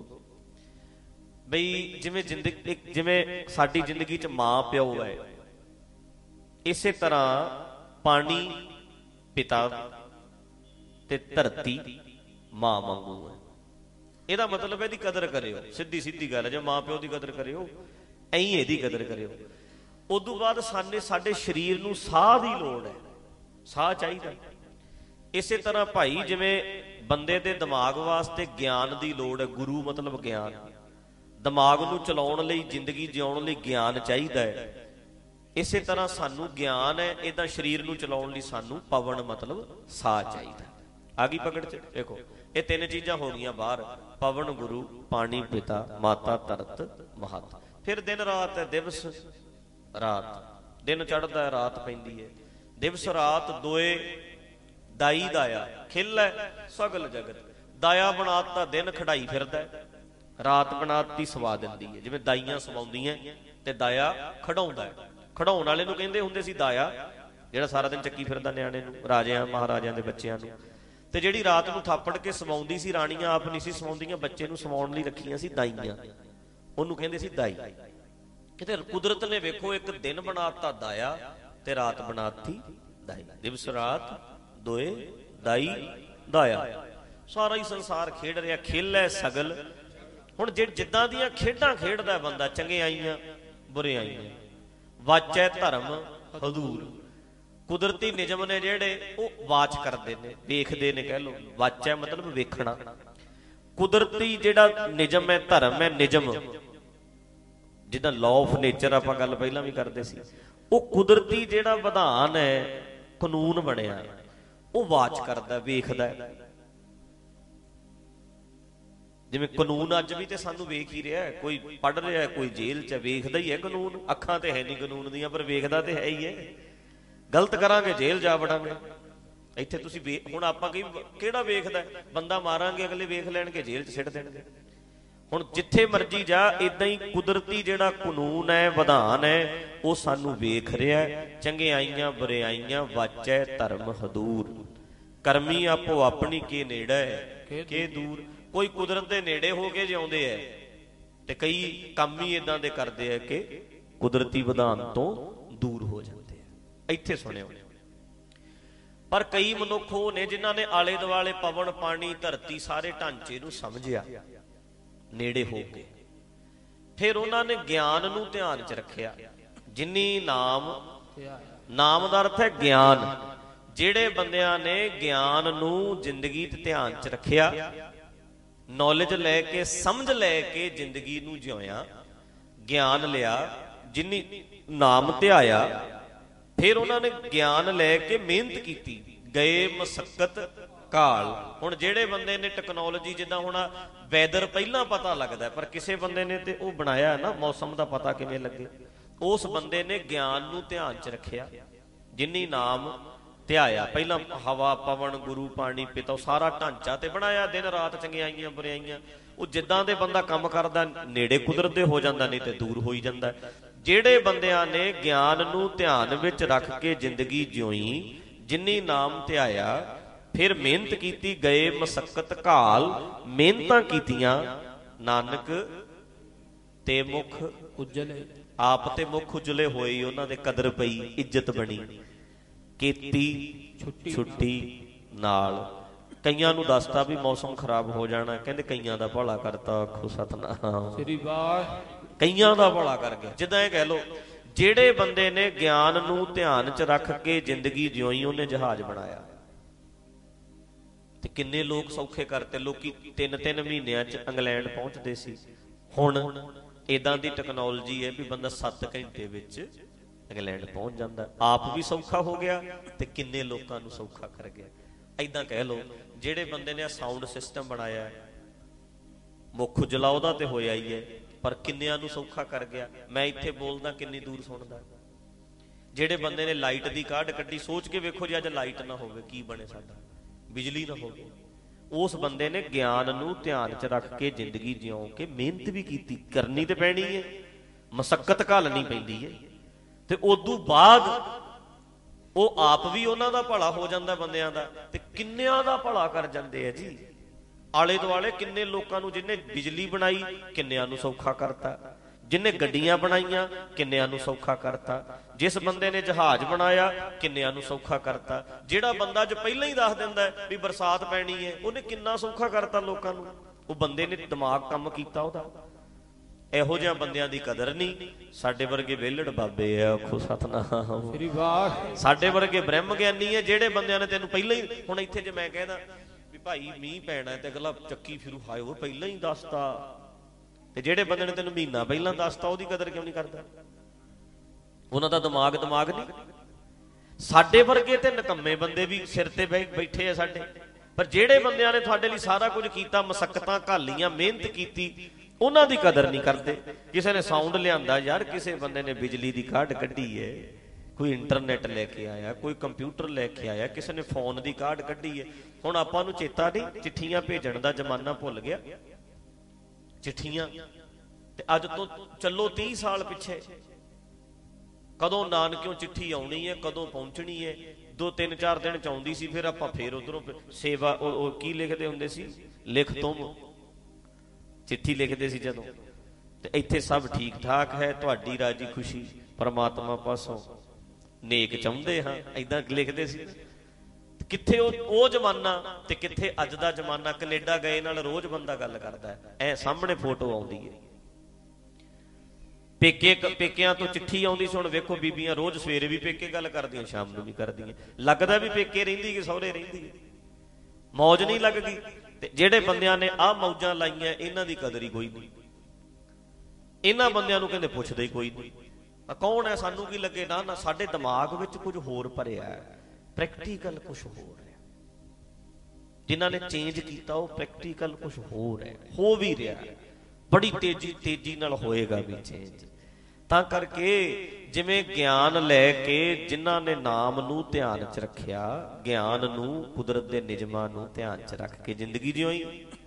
ਬਈ ਜਿਵੇਂ ਜ਼ਿੰਦਗੀ, ਜਿਵੇਂ ਸਾਡੀ ਜ਼ਿੰਦਗੀ ਚ ਮਾਂ ਪਿਓ ਹੈ, ਇਸੇ ਤਰ੍ਹਾਂ ਪਾਣੀ ਪਿਤਾ ਤੇ ਧਰਤੀ ਮਾਂ ਵਾਂਗੂ ਹੈ। ਇਹਦਾ ਮਤਲਬ ਇਹਦੀ ਕਦਰ ਕਰਿਓ, ਸਿੱਧੀ ਸਿੱਧੀ ਗੱਲ ਹੈ। ਜੇ ਮਾਂ ਪਿਓ ਦੀ ਕਦਰ ਕਰਿਓ, ਐਂ ਇਹਦੀ ਕਦਰ ਕਰਿਓ। ਉਦੋਂ ਬਾਅਦ ਸਾਡੇ ਸਾਡੇ ਸਰੀਰ ਨੂੰ ਸਾਹ ਦੀ ਲੋੜ ਹੈ, ਸਾਹ ਚਾਹੀਦਾ। ਇਸੇ ਤਰ੍ਹਾਂ ਭਾਈ ਜਿਵੇਂ ਬੰਦੇ ਦੇ ਦਿਮਾਗ ਵਾਸਤੇ ਗਿਆਨ ਦੀ ਲੋੜ ਹੈ, ਗੁਰੂ ਮਤਲਬ ਗਿਆਨ, ਦਿਮਾਗ ਨੂੰ ਚਲਾਉਣ ਲਈ, ਜ਼ਿੰਦਗੀ ਜਿਉਣ ਲਈ ਗਿਆਨ ਚਾਹੀਦਾ ਹੈ। ਇਸੇ ਤਰ੍ਹਾਂ ਸਾਨੂੰ ਗਿਆਨ ਹੈ, ਏਦਾਂ ਸਰੀਰ ਨੂੰ ਚਲਾਉਣ ਲਈ ਸਾਨੂੰ ਪਵਨ ਮਤਲਬ ਸਾਹ ਚਾਹੀਦਾ। ਆ ਗਈ ਪਕੜ ਚ? ਦੇਖੋ ਇਹ ਤਿੰਨ ਚੀਜ਼ਾਂ ਹੋ ਗਈਆਂ ਬਾਹਰ, ਪਵਨ ਗੁਰੂ, ਪਾਣੀ ਪਿਤਾ, ਮਾਤਾ ਧਰਤ ਮਹੱਤ। ਫਿਰ ਦਿਨ ਰਾਤ ਹੈ, ਦਿਵਸ ਰਾਤ, ਦਿਨ ਚੜ੍ਹਦਾ ਹੈ, ਰਾਤ ਪੈਂਦੀ ਹੈ। ਦਿਵਸ ਰਾਤ ਦੋਏ ਦਾਈ ਦਾਇਆ, ਖਿਲ ਹੈ ਸਗਲ ਜਗਤ। ਦਾਇਆ ਬਣਾਤਾ ਦਿਨ ਖੜਾਈ ਫਿਰਦਾ, ਰਾਤ ਬਣਾਤੀ ਸਵਾ ਦਿੰਦੀ ਹੈ। ਜਿਵੇਂ ਦਾਈਆਂ ਸਵਾਉਂਦੀਆਂ ਤੇ ਦਾਇਆ ਖੜਾਉਂਦਾ ਹੈ। ਖੜਾਉਣ ਵਾਲੇ ਨੂੰ ਕਹਿੰਦੇ ਹੁੰਦੇ ਸੀ ਦਾਇਆ, ਜਿਹੜਾ ਸਾਰਾ ਦਿਨ ਚੱਕੀ ਫਿਰਦਾ ਨਿਆਣੇ ਨੂੰ, ਰਾਜਿਆਂ ਮਹਾਰਾਜਿਆਂ ਦੇ ਬੱਚਿਆਂ ਨੂੰ। ਤੇ ਜਿਹੜੀ ਰਾਤ ਨੂੰ ਥਾਪੜ ਕੇ ਸਵਾਉਂਦੀ ਸੀ, ਰਾਣੀਆਂ ਆਪ ਨਹੀਂ ਸੀ ਸਵਾਉਂਦੀਆਂ, ਬੱਚੇ ਨੂੰ ਸਵਾਉਣ ਲਈ ਰੱਖੀਆਂ ਸੀ ਦਾਈਆਂ, ਉਹਨੂੰ ਕਹਿੰਦੇ ਸੀ ਦਾਈ। ਕਿਤੇ ਕੁਦਰਤ ਨੇ ਵੇਖੋ ਇੱਕ ਦਿਨ ਬਣਾਤਾ ਦਾਇਆ ਤੇ ਰਾਤ ਬਣਾਤੀ ਦਾਈ। ਦਿਵਸ ਰਾਤ ਦੋਏ ਦਾਈ ਦਾਇਆ। ਸਾਰਾ ਹੀ ਸੰਸਾਰ ਖੇਡ ਰਿਹਾ, ਖੇਲ ਹੈ ਸਗਲ। ਹੁਣ ਜੇ ਜਿੱਦਾਂ ਦੀਆਂ ਖੇਡਾਂ ਖੇਡਦਾ ਬੰਦਾ, ਚੰਗਿਆਈਆਂ ਬੁਰਿਆਈਆਂ, ਵਾਚੈ ਧਰਮ ਹਦੂਰ। ਕੁਦਰਤੀ ਨਿਯਮ ਨੇ ਜਿਹੜੇ ਉਹ ਵਾਚ ਕਰਦੇ ਨੇ, ਵੇਖਦੇ ਨੇ, ਕਹਿ ਲਓ ਵਾਚੈ ਮਤਲਬ ਵੇਖਣਾ। ਕੁਦਰਤੀ ਜਿਹੜਾ ਨਿਯਮ ਹੈ, ਧਰਮ ਹੈ, ਨਿਯਮ, ਜਿੱਦਾਂ ਲਾਅ ਆਫ ਨੇਚਰ ਆਪਾਂ ਗੱਲ ਪਹਿਲਾਂ ਵੀ ਕਰਦੇ ਸੀ, ਉਹ ਕੁਦਰਤੀ ਜਿਹੜਾ ਵਿਧਾਨ ਹੈ, ਕਾਨੂੰਨ ਬਣਿਆ, ਉਹ ਵਾਚ ਕਰਦਾ, ਵੇਖਦਾ। ਜਿਵੇਂ ਕਾਨੂੰਨ ਅੱਜ ਵੀ ਤੇ ਸਾਨੂੰ ਵੇਖ ਹੀ ਰਿਹਾ, ਕੋਈ ਪੜ੍ਹ ਰਿਹਾ, ਕੋਈ ਜੇਲ੍ਹ ਚ, ਵੇਖਦਾ ਹੀ ਹੈ ਕਾਨੂੰਨ। ਅੱਖਾਂ ਤੇ ਹੈ ਨਹੀਂ ਕਾਨੂੰਨ ਦੀਆਂ, ਪਰ ਵੇਖਦਾ ਤੇ ਹੈ ਹੀ ਹੈ। ਗਲਤ ਕਰਾਂਗੇ ਜੇਲ੍ਹ ਜਾ ਵੜਾਂਗੇ। ਇੱਥੇ ਤੁਸੀਂ ਵੇ ਹੁਣ ਆਪਾਂ ਕਹੀ ਕਿਹੜਾ ਵੇਖਦਾ, ਬੰਦਾ ਮਾਰਾਂਗੇ ਅਗਲੇ ਵੇਖ ਲੈਣਗੇ, ਜੇਲ੍ਹ ਚ ਸਿੱਟ ਦੇਣਗੇ। ਹੁਣ ਜਿੱਥੇ ਮਰਜੀ ਜਾ, ਏਦਾਂ ਹੀ ਕੁਦਰਤੀ ਜਿਹੜਾ ਕਾਨੂੰਨ ਹੈ, ਵਿਧਾਨ ਹੈ, ਉਹ ਸਾਨੂੰ ਵੇਖ ਰਿਹਾ। ਚੰਗਿਆਈਆਂ ਬੁਰਿਆਈਆਂ, ਵਾਚੈ ਧਰਮ ਹਦੂਰ। ਕਰਮੀ ਆਪੋ ਆਪਣੀ ਕੇ ਨੇੜੇ ਕੇ ਦੂਰ। ਕੋਈ ਕੁਦਰਤ ਦੇ ਨੇੜੇ ਹੋ ਕੇ ਜਿਉਂਦੇ ਹੈ, ਤੇ ਕਈ ਕੰਮ ਹੀ ਏਦਾਂ ਦੇ ਕਰਦੇ ਆ ਕਿ ਕੁਦਰਤੀ ਵਿਧਾਨ ਤੋਂ ਦੂਰ ਹੋ ਜਾਂਦੇ ਆ। ਇੱਥੇ ਸੁਣਿਓ, ਪਰ ਕਈ ਮਨੁੱਖ ਉਹ ਨੇ ਜਿਨ੍ਹਾਂ ਨੇ ਆਲੇ ਦੁਆਲੇ ਪਵਨ, ਪਾਣੀ, ਧਰਤੀ ਸਾਰੇ ਢਾਂਚੇ ਨੂੰ ਸਮਝਿਆ ਨੇੜੇ ਹੋ ਕੇ। ਫਿਰ ਉਹਨਾਂ ਨੇ ਗਿਆਨ ਨੂੰ ਧਿਆਨ ਚ ਰੱਖਿਆ। ਜਿਨੀ ਨਾਮ, ਨਾਮ ਦਾ ਅਰਥ ਹੈ ਗਿਆਨ। ਜਿਹੜੇ ਬੰਦਿਆਂ ਨੇ ਗਿਆਨ ਨੂੰ ਜ਼ਿੰਦਗੀ ਤੇ ਧਿਆਨ ਚ ਰੱਖਿਆ, ਨੌਲੇਜ ਲੈ ਕੇ, ਸਮਝ ਲੈ ਕੇ ਜ਼ਿੰਦਗੀ ਨੂੰ ਜਿਉਇਆ, ਗਿਆਨ ਲਿਆ, ਜਿਨੀ ਨਾਮ ਧਿਆਇਆ, ਫਿਰ ਉਹਨਾਂ ਨੇ ਗਿਆਨ ਲੈ ਕੇ ਮਿਹਨਤ ਕੀਤੀ, ਗਏ ਮਸਕਤ ਕਾਲ। ਹੁਣ ਜਿਹੜੇ ਬੰਦੇ ਨੇ ਟੈਕਨੋਲੋਜੀ, ਜਿੱਦਾਂ ਹੁਣ ਵੈਦਰ ਪਹਿਲਾਂ ਪਤਾ ਲੱਗਦਾ, ਪਰ ਕਿਸੇ ਬੰਦੇ ਨੇ ਤੇ ਉਹ ਬਣਾਇਆ ਨਾ ਮੌਸਮ ਦਾ ਪਤਾ ਕਿਵੇਂ ਲੱਗੇ, ਉਸ ਬੰਦੇ ਨੇ ਗਿਆਨ ਨੂੰ ਧਿਆਨ ਚ ਰੱਖਿਆ। ਜਿਨੀ ਨਾਮ ਧਿਆਇਆ, ਪਹਿਲਾਂ ਹਵਾ, ਪਵਨ, ਗੁਰੂ, ਪਾਣੀ, ਪਿਤਾ, ਸਾਰਾ ਢਾਂਚਾ ਤੇ ਬਣਾਇਆ। ਦਿਨ ਰਾਤ ਚੰਗਿਆਈਆਂ ਬੁਰਿਆਈਆਂ, ਉਹ ਜਿੱਦਾਂ ਦੇ ਬੰਦਾ ਕੰਮ ਕਰਦਾ ਨੇੜੇ ਕੁਦਰਤ ਦੇ ਹੋ ਜਾਂਦਾ, ਨਹੀਂ ਤੇ ਦੂਰ ਹੋਈ ਜਾਂਦਾ। ਜਿਹੜੇ ਬੰਦਿਆਂ ਨੇ ਗਿਆਨ ਨੂੰ ਧਿਆਨ ਵਿੱਚ ਰੱਖ ਕੇ ਜ਼ਿੰਦਗੀ ਜਿਉਈ, ਜਿਨੀ ਨਾਮ ਧਿਆਇਆ, ਫਿਰ ਮਿਹਨਤ ਕੀਤੀ, ਗਏ ਮਸਕਤ ਘਾਲ। ਮਿਹਨਤਾਂ ਕੀਤੀਆਂ, नानक ते मुख उजले आप ते मुख उजले होए, उन्हां दे कदर पई, इज्जत बनी। ਕੀਤੀ ਛੁੱਟੀ ਨਾਲ। ਕਈਆਂ ਨੂੰ ਦੱਸਤਾ ਵੀ ਮੌਸਮ ਖਰਾਬ ਹੋ ਜਾਣਾ, ਕਹਿੰਦੇ ਕਈਆਂ ਦਾ ਭਲਾ ਕਰਤਾ, ਆਖੋ ਸਤਨਾਮ ਸ੍ਰੀ ਵਾਹਿਗੁਰੂ। ਕਈਆਂ ਦਾ ਭਲਾ ਕਰ ਗਿਆ। ਜਿੱਦਾਂ ਇਹ ਕਹਿ ਲਓ, ਜਿਹੜੇ ਬੰਦੇ ਨੇ ਗਿਆਨ ਨੂੰ ਧਿਆਨ 'ਚ ਰੱਖ ਕੇ ਜ਼ਿੰਦਗੀ ਜਿਉਈ, ਉਹਨੇ ਜਹਾਜ਼ ਬਣਾਇਆ। ਤੇ ਕਿੰਨੇ ਲੋਕ ਸੌਖੇ ਕਰਤੇ। ਲੋਕੀ ਤਿੰਨ ਤਿੰਨ ਮਹੀਨਿਆਂ 'ਚ ਇੰਗਲੈਂਡ ਪਹੁੰਚਦੇ ਸੀ। ਹੁਣ ਏਦਾਂ ਦੀ ਟੈਕਨੋਲੋਜੀ ਹੈ ਵੀ ਬੰਦਾ ਸੱਤ ਘੰਟੇ ਵਿੱਚ ਇੰਗਲੈਂਡ ਪਹੁੰਚ ਜਾਂਦਾ। ਆਪ ਵੀ ਸੌਖਾ ਹੋ ਗਿਆ ਤੇ ਕਿੰਨੇ ਲੋਕਾਂ ਨੂੰ ਸੌਖਾ ਕਰ ਗਿਆ। ਏਦਾਂ ਕਹਿ ਲਓ, ਜਿਹੜੇ ਬੰਦੇ ਨੇ ਸਾਊਂਡ ਸਿਸਟਮ ਬਣਾਇਆ, ਮੁੱਖ ਉਜਲਾ ਉਹਦਾ ਤੇ ਹੋਇਆ ਹੀ ਹੈ, ਪਰ ਕਿੰਨਿਆਂ ਨੂੰ ਸੌਖਾ ਕਰ ਗਿਆ। ਮੈਂ ਇੱਥੇ ਬੋਲਦਾ, ਕਿੰਨੀ ਦੂਰ ਸੁਣਦਾ। ਜਿਹੜੇ ਬੰਦੇ ਨੇ ਲਾਈਟ ਦੀ ਕਾਢ ਕੱਢੀ, ਸੋਚ ਕੇ ਵੇਖੋ ਜੀ ਅੱਜ ਲਾਈਟ ਨਾ ਹੋਵੇ ਕੀ ਬਣੇ ਸਾਡਾ, ਬਿਜਲੀ ਨਾ ਹੋਵੇ। ਉਸ ਬੰਦੇ ਨੇ ਗਿਆਨ ਨੂੰ ਧਿਆਨ 'ਚ ਰੱਖ ਕੇ ਜ਼ਿੰਦਗੀ ਜਿਉਂ ਕੇ ਮਿਹਨਤ ਵੀ ਕੀਤੀ। ਕਰਨੀ ਤੇ ਪੈਣੀ ਹੈ, ਮਸੱਕਤ ਘਾਲਣੀ ਪੈਂਦੀ ਹੈ। ਤੇ ਉਦੋਂ ਬਾਅਦ ਉਹ ਆਪ ਵੀ ਉਹਨਾਂ ਦਾ ਭਲਾ ਹੋ ਜਾਂਦਾ, ਬੰਦਿਆਂ ਦਾ, ਤੇ ਕਿੰਨਿਆਂ ਦਾ ਭਲਾ ਕਰ ਜਾਂਦੇ ਆ ਜੀ। ਆਲੇ ਦੁਆਲੇ ਕਿੰਨੇ ਲੋਕਾਂ ਨੂੰ, ਜਿਹਨੇ ਬਿਜਲੀ ਬਣਾਈ ਕਿੰਨਿਆਂ ਨੂੰ ਸੌਖਾ ਕਰਤਾ, ਜਿਹਨੇ ਗੱਡੀਆਂ ਬਣਾਈਆਂ ਕਿੰਨਿਆਂ ਨੂੰ ਸੌਖਾ ਕਰਤਾ, ਜਿਸ ਬੰਦੇ ਨੇ ਜਹਾਜ਼ ਬਣਾਇਆ ਕਿੰਨਿਆਂ ਨੂੰ ਸੌਖਾ ਕਰਤਾ। ਜਿਹੜਾ ਬੰਦਾ ਅੱਜ ਪਹਿਲਾਂ ਹੀ ਦੱਸ ਦਿੰਦਾ ਵੀ ਬਰਸਾਤ ਪੈਣੀ ਹੈ, ਉਹਨੇ ਕਿੰਨਾ ਸੌਖਾ ਕਰਤਾ ਲੋਕਾਂ ਨੂੰ। ਉਹ ਬੰਦੇ ਨੇ ਦਿਮਾਗ ਕੰਮ ਕੀਤਾ ਉਹਦਾ। ਇਹੋ ਜਿਹੇ ਬੰਦਿਆਂ ਦੀ ਕਦਰ ਨਹੀਂ। ਸਾਡੇ ਵਰਗੇ ਵਿਹਲੜ ਬਾਬੇ ਆ, ਆਖੋ ਸਤਨਾਮ ਸ੍ਰੀ ਵਾਹਿਗੁਰੂ। ਸਾਡੇ ਵਰਗੇ ਬ੍ਰਹਮ ਗਿਆਨੀ ਹੈ, ਜਿਹੜੇ ਬੰਦਿਆਂ ਨੇ ਤੈਨੂੰ ਪਹਿਲਾਂ ਹੀ, ਹੁਣ ਇੱਥੇ ਜੇ ਮੈਂ ਕਹਿੰਦਾ ਵੀ ਭਾਈ ਮੀਂਹ ਪੈਣਾ ਤੇ ਅਗਲਾ ਚੱਕੀ ਫਿਰੂ, ਹਾਏ ਉਹ ਪਹਿਲਾਂ ਹੀ ਦੱਸਤਾ। ਤੇ ਜਿਹੜੇ ਬੰਦੇ ਨੇ ਤੈਨੂੰ ਮਹੀਨਾ ਪਹਿਲਾਂ ਦੱਸਤਾ, ਉਹਦੀ ਕਦਰ ਕਿਉਂ ਨਹੀਂ ਕਰਦਾ? ਉਹਨਾਂ ਦਾ ਦਿਮਾਗ ਦਿਮਾਗ ਨਹੀਂ। ਸਾਡੇ ਵਰਗੇ ਤੇ ਨਿਕੰਮੇ ਬੰਦੇ ਵੀ ਸਿਰ ਤੇ ਬੈਠੇ ਆ ਸਾਡੇ, ਪਰ ਜਿਹੜੇ ਬੰਦਿਆਂ ਨੇ ਤੁਹਾਡੇ ਲਈ ਸਾਰਾ ਕੁਝ ਕੀਤਾ, ਮਸੱਕਤਾਂ ਘਾਲੀਆਂ, ਮਿਹਨਤ ਕੀਤੀ, ਉਹਨਾਂ ਦੀ ਕਦਰ ਨਹੀਂ ਕਰਦੇ। ਕਿਸੇ ਨੇ ਸਾਊਂਡ ਲਿਆਂਦਾ, ਯਾਰ ਕਿਸੇ ਬੰਦੇ ਨੇ ਬਿਜਲੀ ਦੀ ਕਾਢ ਕੱਢੀ ਹੈ, ਕੋਈ ਇੰਟਰਨੈਟ ਲੈ ਕੇ ਆਇਆ, ਕੋਈ ਕੰਪਿਊਟਰ ਲੈ ਕੇ ਆਇਆ, ਕਿਸੇ ਨੇ ਫੋਨ ਦੀ ਕਾਢ ਕੱਢੀ ਹੈ। ਹੁਣ ਆਪਾਂ ਨੂੰ ਚੇਤਾ ਨਹੀਂ, ਚਿੱਠੀਆਂ ਭੇਜਣ ਦਾ ਜ਼ਮਾਨਾ ਭੁੱਲ ਗਿਆ। ਚਿੱਠੀਆਂ ਤੇ ਅੱਜ ਤੋਂ ਚੱਲੋ ਤੀਹ ਸਾਲ ਪਿੱਛੇ, ਕਦੋਂ ਨਾਨਕਿਓਂ ਚਿੱਠੀ ਆਉਣੀ ਹੈ, ਕਦੋਂ ਪਹੁੰਚਣੀ ਹੈ। ਦੋ ਤਿੰਨ ਚਾਰ ਦਿਨ ਚ ਆਉਂਦੀ ਸੀ, ਫਿਰ ਆਪਾਂ ਫੇਰ ਉਧਰੋਂ ਸੇਵਾ, ਉਹ ਕੀ ਲਿਖਦੇ ਹੁੰਦੇ ਸੀ, ਲਿਖ ਤੁਮ, ਚਿੱਠੀ ਲਿਖਦੇ ਸੀ ਜਦੋਂ। ਤੇ ਇੱਥੇ ਸਭ ਠੀਕ ਠਾਕ ਹੈ, ਤੁਹਾਡੀ ਰਾਜੀ ਖੁਸ਼ੀ ਪਰਮਾਤਮਾ ਪਾਸੋਂ ਨੇਕ ਚਾਹੁੰਦੇ ਹਾਂ, ਏਦਾਂ ਲਿਖਦੇ ਸੀ। ਕਿੱਥੇ ਉਹ ਉਹ ਜ਼ਮਾਨਾ ਤੇ ਕਿੱਥੇ ਅੱਜ ਦਾ ਜ਼ਮਾਨਾ। ਕੈਨੇਡਾ ਗਏ ਨਾਲ ਰੋਜ਼ ਬੰਦਾ ਗੱਲ ਕਰਦਾ ਹੈ, ਐ ਸਾਹਮਣੇ ਫੋਟੋ ਆਉਂਦੀ ਹੈ। ਪੇਕੇ ਪੇਕਿਆਂ ਤੋਂ ਚਿੱਠੀ ਆਉਂਦੀ ਸੀ, ਹੁਣ ਵੇਖੋ ਬੀਬੀਆਂ ਰੋਜ਼ ਸਵੇਰੇ ਵੀ ਪੇਕੇ ਗੱਲ ਕਰਦੀਆਂ, ਸ਼ਾਮ ਨੂੰ ਵੀ ਕਰਦੀਆਂ। ਲੱਗਦਾ ਵੀ ਪੇਕੇ ਰਹਿੰਦੀ ਕਿ ਸਹੁਰੇ ਰਹਿੰਦੀ ਹੈ, ਮੌਜ ਨਹੀਂ ਲੱਗ ਗਈ। ਤੇ ਜਿਹੜੇ ਬੰਦਿਆਂ ਨੇ ਆਹ ਮੌਜਾਂ ਲਾਈਆਂ, ਇਹਨਾਂ ਦੀ ਕਦਰ ਹੀ ਕੋਈ ਨਹੀਂ। ਇਹਨਾਂ ਬੰਦਿਆਂ ਨੂੰ ਕਹਿੰਦੇ ਪੁੱਛਦੇ ਹੀ ਕੋਈ ਨਹੀਂ, ਕੌਣ ਹੈ, ਸਾਨੂੰ ਕੀ ਲੱਗੇ। ਨਾ ਨਾ, ਸਾਡੇ ਦਿਮਾਗ ਵਿੱਚ ਕੁਝ ਹੋਰ ਭਰਿਆ ਹੈ, ਪ੍ਰੈਕਟੀਕਲ ਕੁਝ ਹੋਰ ਹੈ। ਜਿਨ੍ਹਾਂ ਨੇ ਚੇਂਜ ਕੀਤਾ ਉਹ ਪ੍ਰੈਕਟੀਕਲ ਕੁਝ ਹੋਰ ਹੈ, ਹੋ ਵੀ ਰਿਹਾ, ਬੜੀ ਤੇਜ਼ੀ ਤੇਜ਼ੀ ਨਾਲ ਹੋਏਗਾ ਵੀ ਚੇਂਜ। ਤਾਂ ਕਰਕੇ ਜਿਵੇਂ ਗਿਆਨ ਲੈ ਕੇ ਜਿਨ੍ਹਾਂ ਨੇ ਨਾਮ ਨੂੰ ਧਿਆਨ 'ਚ ਰੱਖਿਆ, ਗਿਆਨ ਨੂੰ, ਕੁਦਰਤ ਦੇ ਨਿਯਮਾਂ ਨੂੰ ਧਿਆਨ 'ਚ ਰੱਖ ਕੇ ਜ਼ਿੰਦਗੀ ਜਿਉਈ,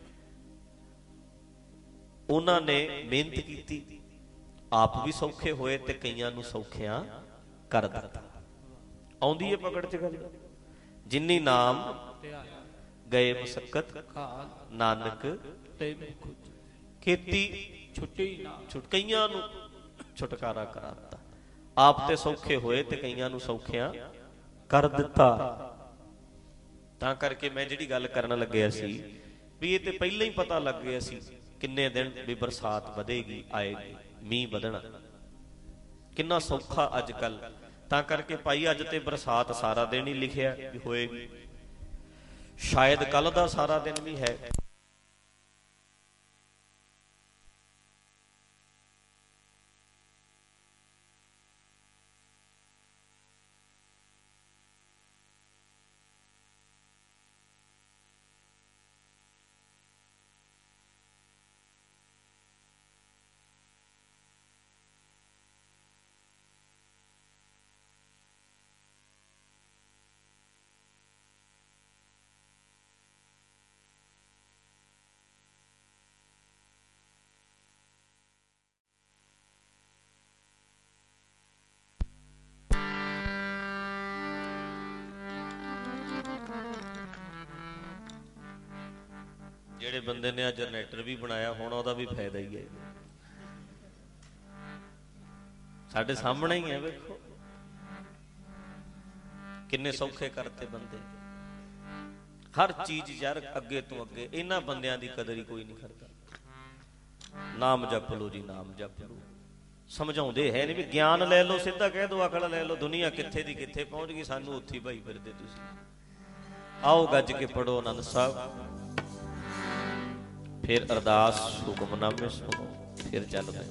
ਉਹਨਾਂ ਨੇ ਮਿਹਨਤ ਕੀਤੀ, ਆਪ ਵੀ ਸੌਖੇ ਹੋਏ ਤੇ ਕਈਆਂ ਨੂੰ ਸੌਖਿਆਂ ਕਰ ਦਿੱਤਾ। ਆਉਂਦੀ ਹੈ ਪਕੜ 'ਚ ਗੱਲ, ਜਿੰਨੀ ਨਾਮ ਗਏ ਮਸੱਕਤ ਨਾਨਕ ਤੇ ਖੇਤੀ ਛੁੱਟੀ ਨਾ। ਕਈਆਂ ਨੂੰ ਛੁਟਕਾਰਾ ਕਰਾ ਦਿੱਤਾ, ਆਪ ਤੇ ਸੌਖੇ ਹੋਏ ਤੇ ਕਈਆਂ ਨੂੰ ਸੌਖਿਆਂ ਕਰ ਦਿੱਤਾ। ਤਾਂ ਕਰਕੇ ਮੈਂ ਜਿਹੜੀ ਗੱਲ ਕਰਨ ਲੱਗਿਆ ਸੀ ਵੀ ਇਹ ਤੇ ਪਹਿਲਾਂ ਹੀ ਪਤਾ ਲੱਗ ਗਿਆ ਸੀ ਕਿੰਨੇ ਦਿਨ ਵੀ ਬਰਸਾਤ ਵਧੇਗੀ, ਆਏਗੀ, ਮੀਂਹ ਵਧਣਾ, ਕਿੰਨਾ ਸੌਖਾ ਅੱਜ ਕੱਲ। ਤਾਂ ਕਰਕੇ ਭਾਈ ਅੱਜ ਤੇ ਬਰਸਾਤ ਸਾਰਾ ਦਿਨ ਹੀ ਲਿਖਿਆ ਵੀ ਹੋਏਗੀ, ਸ਼ਾਇਦ ਕੱਲ ਦਾ ਸਾਰਾ ਦਿਨ ਵੀ ਹੈ। ਜਿਹੜੇ ਬੰਦੇ ਨੇ ਆ ਜਨਰੇਟਰ ਵੀ ਬਣਾਇਆ ਹੁਣ ਉਹਦਾ ਵੀ ਫਾਇਦਾ ਹੀ ਹੈ। ਸਾਡੇ ਸਾਹਮਣੇ ਹੀ ਹੈ, ਵੇਖੋ ਕਿੰਨੇ ਸੌਖੇ ਕਰਤੇ ਬੰਦੇ। ਹਰ ਚੀਜ਼ ਯਾਰ ਅੱਗੇ ਤੋਂ ਅੱਗੇ। ਇਹਨਾਂ ਬੰਦਿਆਂ ਦੀ ਕਦਰ ਹੀ ਕੋਈ ਨਹੀਂ ਕਰਦਾ। ਨਾਮ ਜਪ ਲੋ ਜੀ, ਨਾਮ ਜਪ ਲੋ। ਸਮਝਾਉਂਦੇ ਹੈ ਨਹੀਂ ਵੀ ਗਿਆਨ ਲੈ ਲਓ, ਸਿੱਧਾ ਕਹਿ ਦੋ ਅਕਲ ਲੈ ਲਓ। ਦੁਨੀਆ ਕਿੱਥੇ ਦੀ ਕਿੱਥੇ ਪਹੁੰਚ ਗਈ, ਸਾਨੂੰ ਉੱਥੇ ਹੀ ਭਾਈ ਫਿਰਦੇ ਤੁਸੀਂ। ਆਓ ਗੱਜ ਕੇ ਪੜੋ ਆਨੰਦ ਸਾਹਿਬ, ਫਿਰ ਅਰਦਾਸ ਹੁਕਮਨਾਮੇ ਸੁਣੋ, ਫਿਰ ਚੱਲਦੇ।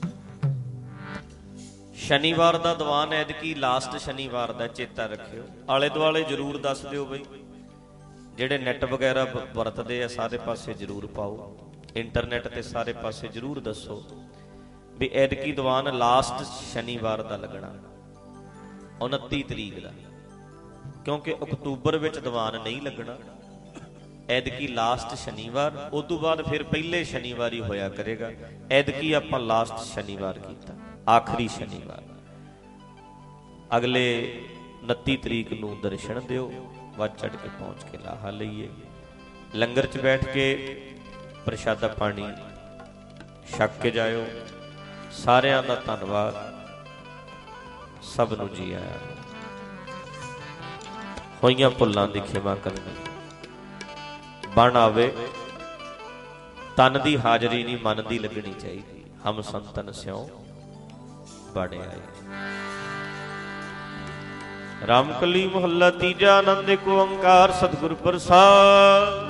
ਸ਼ਨੀਵਾਰ ਦਾ ਦੀਵਾਨ ਐਤਕੀ ਲਾਸਟ ਸ਼ਨੀਵਾਰ ਦਾ, ਚੇਤਾ ਰੱਖਿਓ। ਆਲੇ ਦੁਆਲੇ ਜ਼ਰੂਰ ਦੱਸ ਦਿਓ ਬਈ, ਜਿਹੜੇ ਨੈਟ ਵਗੈਰਾ ਵਰਤਦੇ ਆ ਸਾਰੇ ਪਾਸੇ ਜ਼ਰੂਰ ਪਾਓ, ਇੰਟਰਨੈਟ ਤੇ ਸਾਰੇ ਪਾਸੇ ਜ਼ਰੂਰ ਦੱਸੋ ਵੀ ਐਤਕੀ ਦੀਵਾਨ ਲਾਸਟ ਸ਼ਨੀਵਾਰ ਦਾ ਲੱਗਣਾ, ਉਨੱਤੀ ਤਰੀਕ ਦਾ। ਕਿਉਂਕਿ ਅਕਤੂਬਰ ਵਿੱਚ ਦੀਵਾਨ ਨਹੀਂ ਲੱਗਣਾ, ਐਤਕੀ ਲਾਸਟ ਸ਼ਨੀਵਾਰ। ਉਸ ਤੋਂ ਬਾਅਦ ਫਿਰ ਪਹਿਲੇ ਸ਼ਨੀਵਾਰ ਹੀ ਹੋਇਆ ਕਰੇਗਾ। ਐਤਕੀ ਆਪਾਂ ਲਾਸਟ ਸ਼ਨੀਵਾਰ ਕੀਤਾ, ਆਖਰੀ ਸ਼ਨੀਵਾਰ। ਅਗਲੇ ਉਨੱਤੀ ਤਰੀਕ ਨੂੰ ਦਰਸ਼ਨ ਦਿਓ, ਵੱਧ ਚੜ ਕੇ ਪਹੁੰਚ ਕੇ ਲਾਹਾ ਲਈਏ। ਲੰਗਰ 'ਚ ਬੈਠ ਕੇ ਪ੍ਰਸ਼ਾਦਾ ਪਾਣੀ ਛਕ ਕੇ ਜਾਇਓ। ਸਾਰਿਆਂ ਦਾ ਧੰਨਵਾਦ, ਸਭ ਨੂੰ ਜੀ ਆਇਆਂ। ਹੋਈਆਂ ਭੁੱਲਾਂ ਦੀ ਖਿਮਾ ਕਰਨੀ। ਬਣ ਆਵੇ ਤਨ ਦੀ ਹਾਜ਼ਰੀ ਨਹੀਂ ਮਨ ਦੀ ਲੱਗਣੀ ਚਾਹੀਦੀ। ਹਮ ਸੰਤਨ ਸਿਉ ਬੜੇ ਆਏ। ਰਾਮਕਲੀ ਮੁਹੱਲਾ ਤੀਜਾ। ਆਨੰਦ ਏਕ ਓੰਕਾਰ ਸਤਿਗੁਰ ਪ੍ਰਸਾਦ।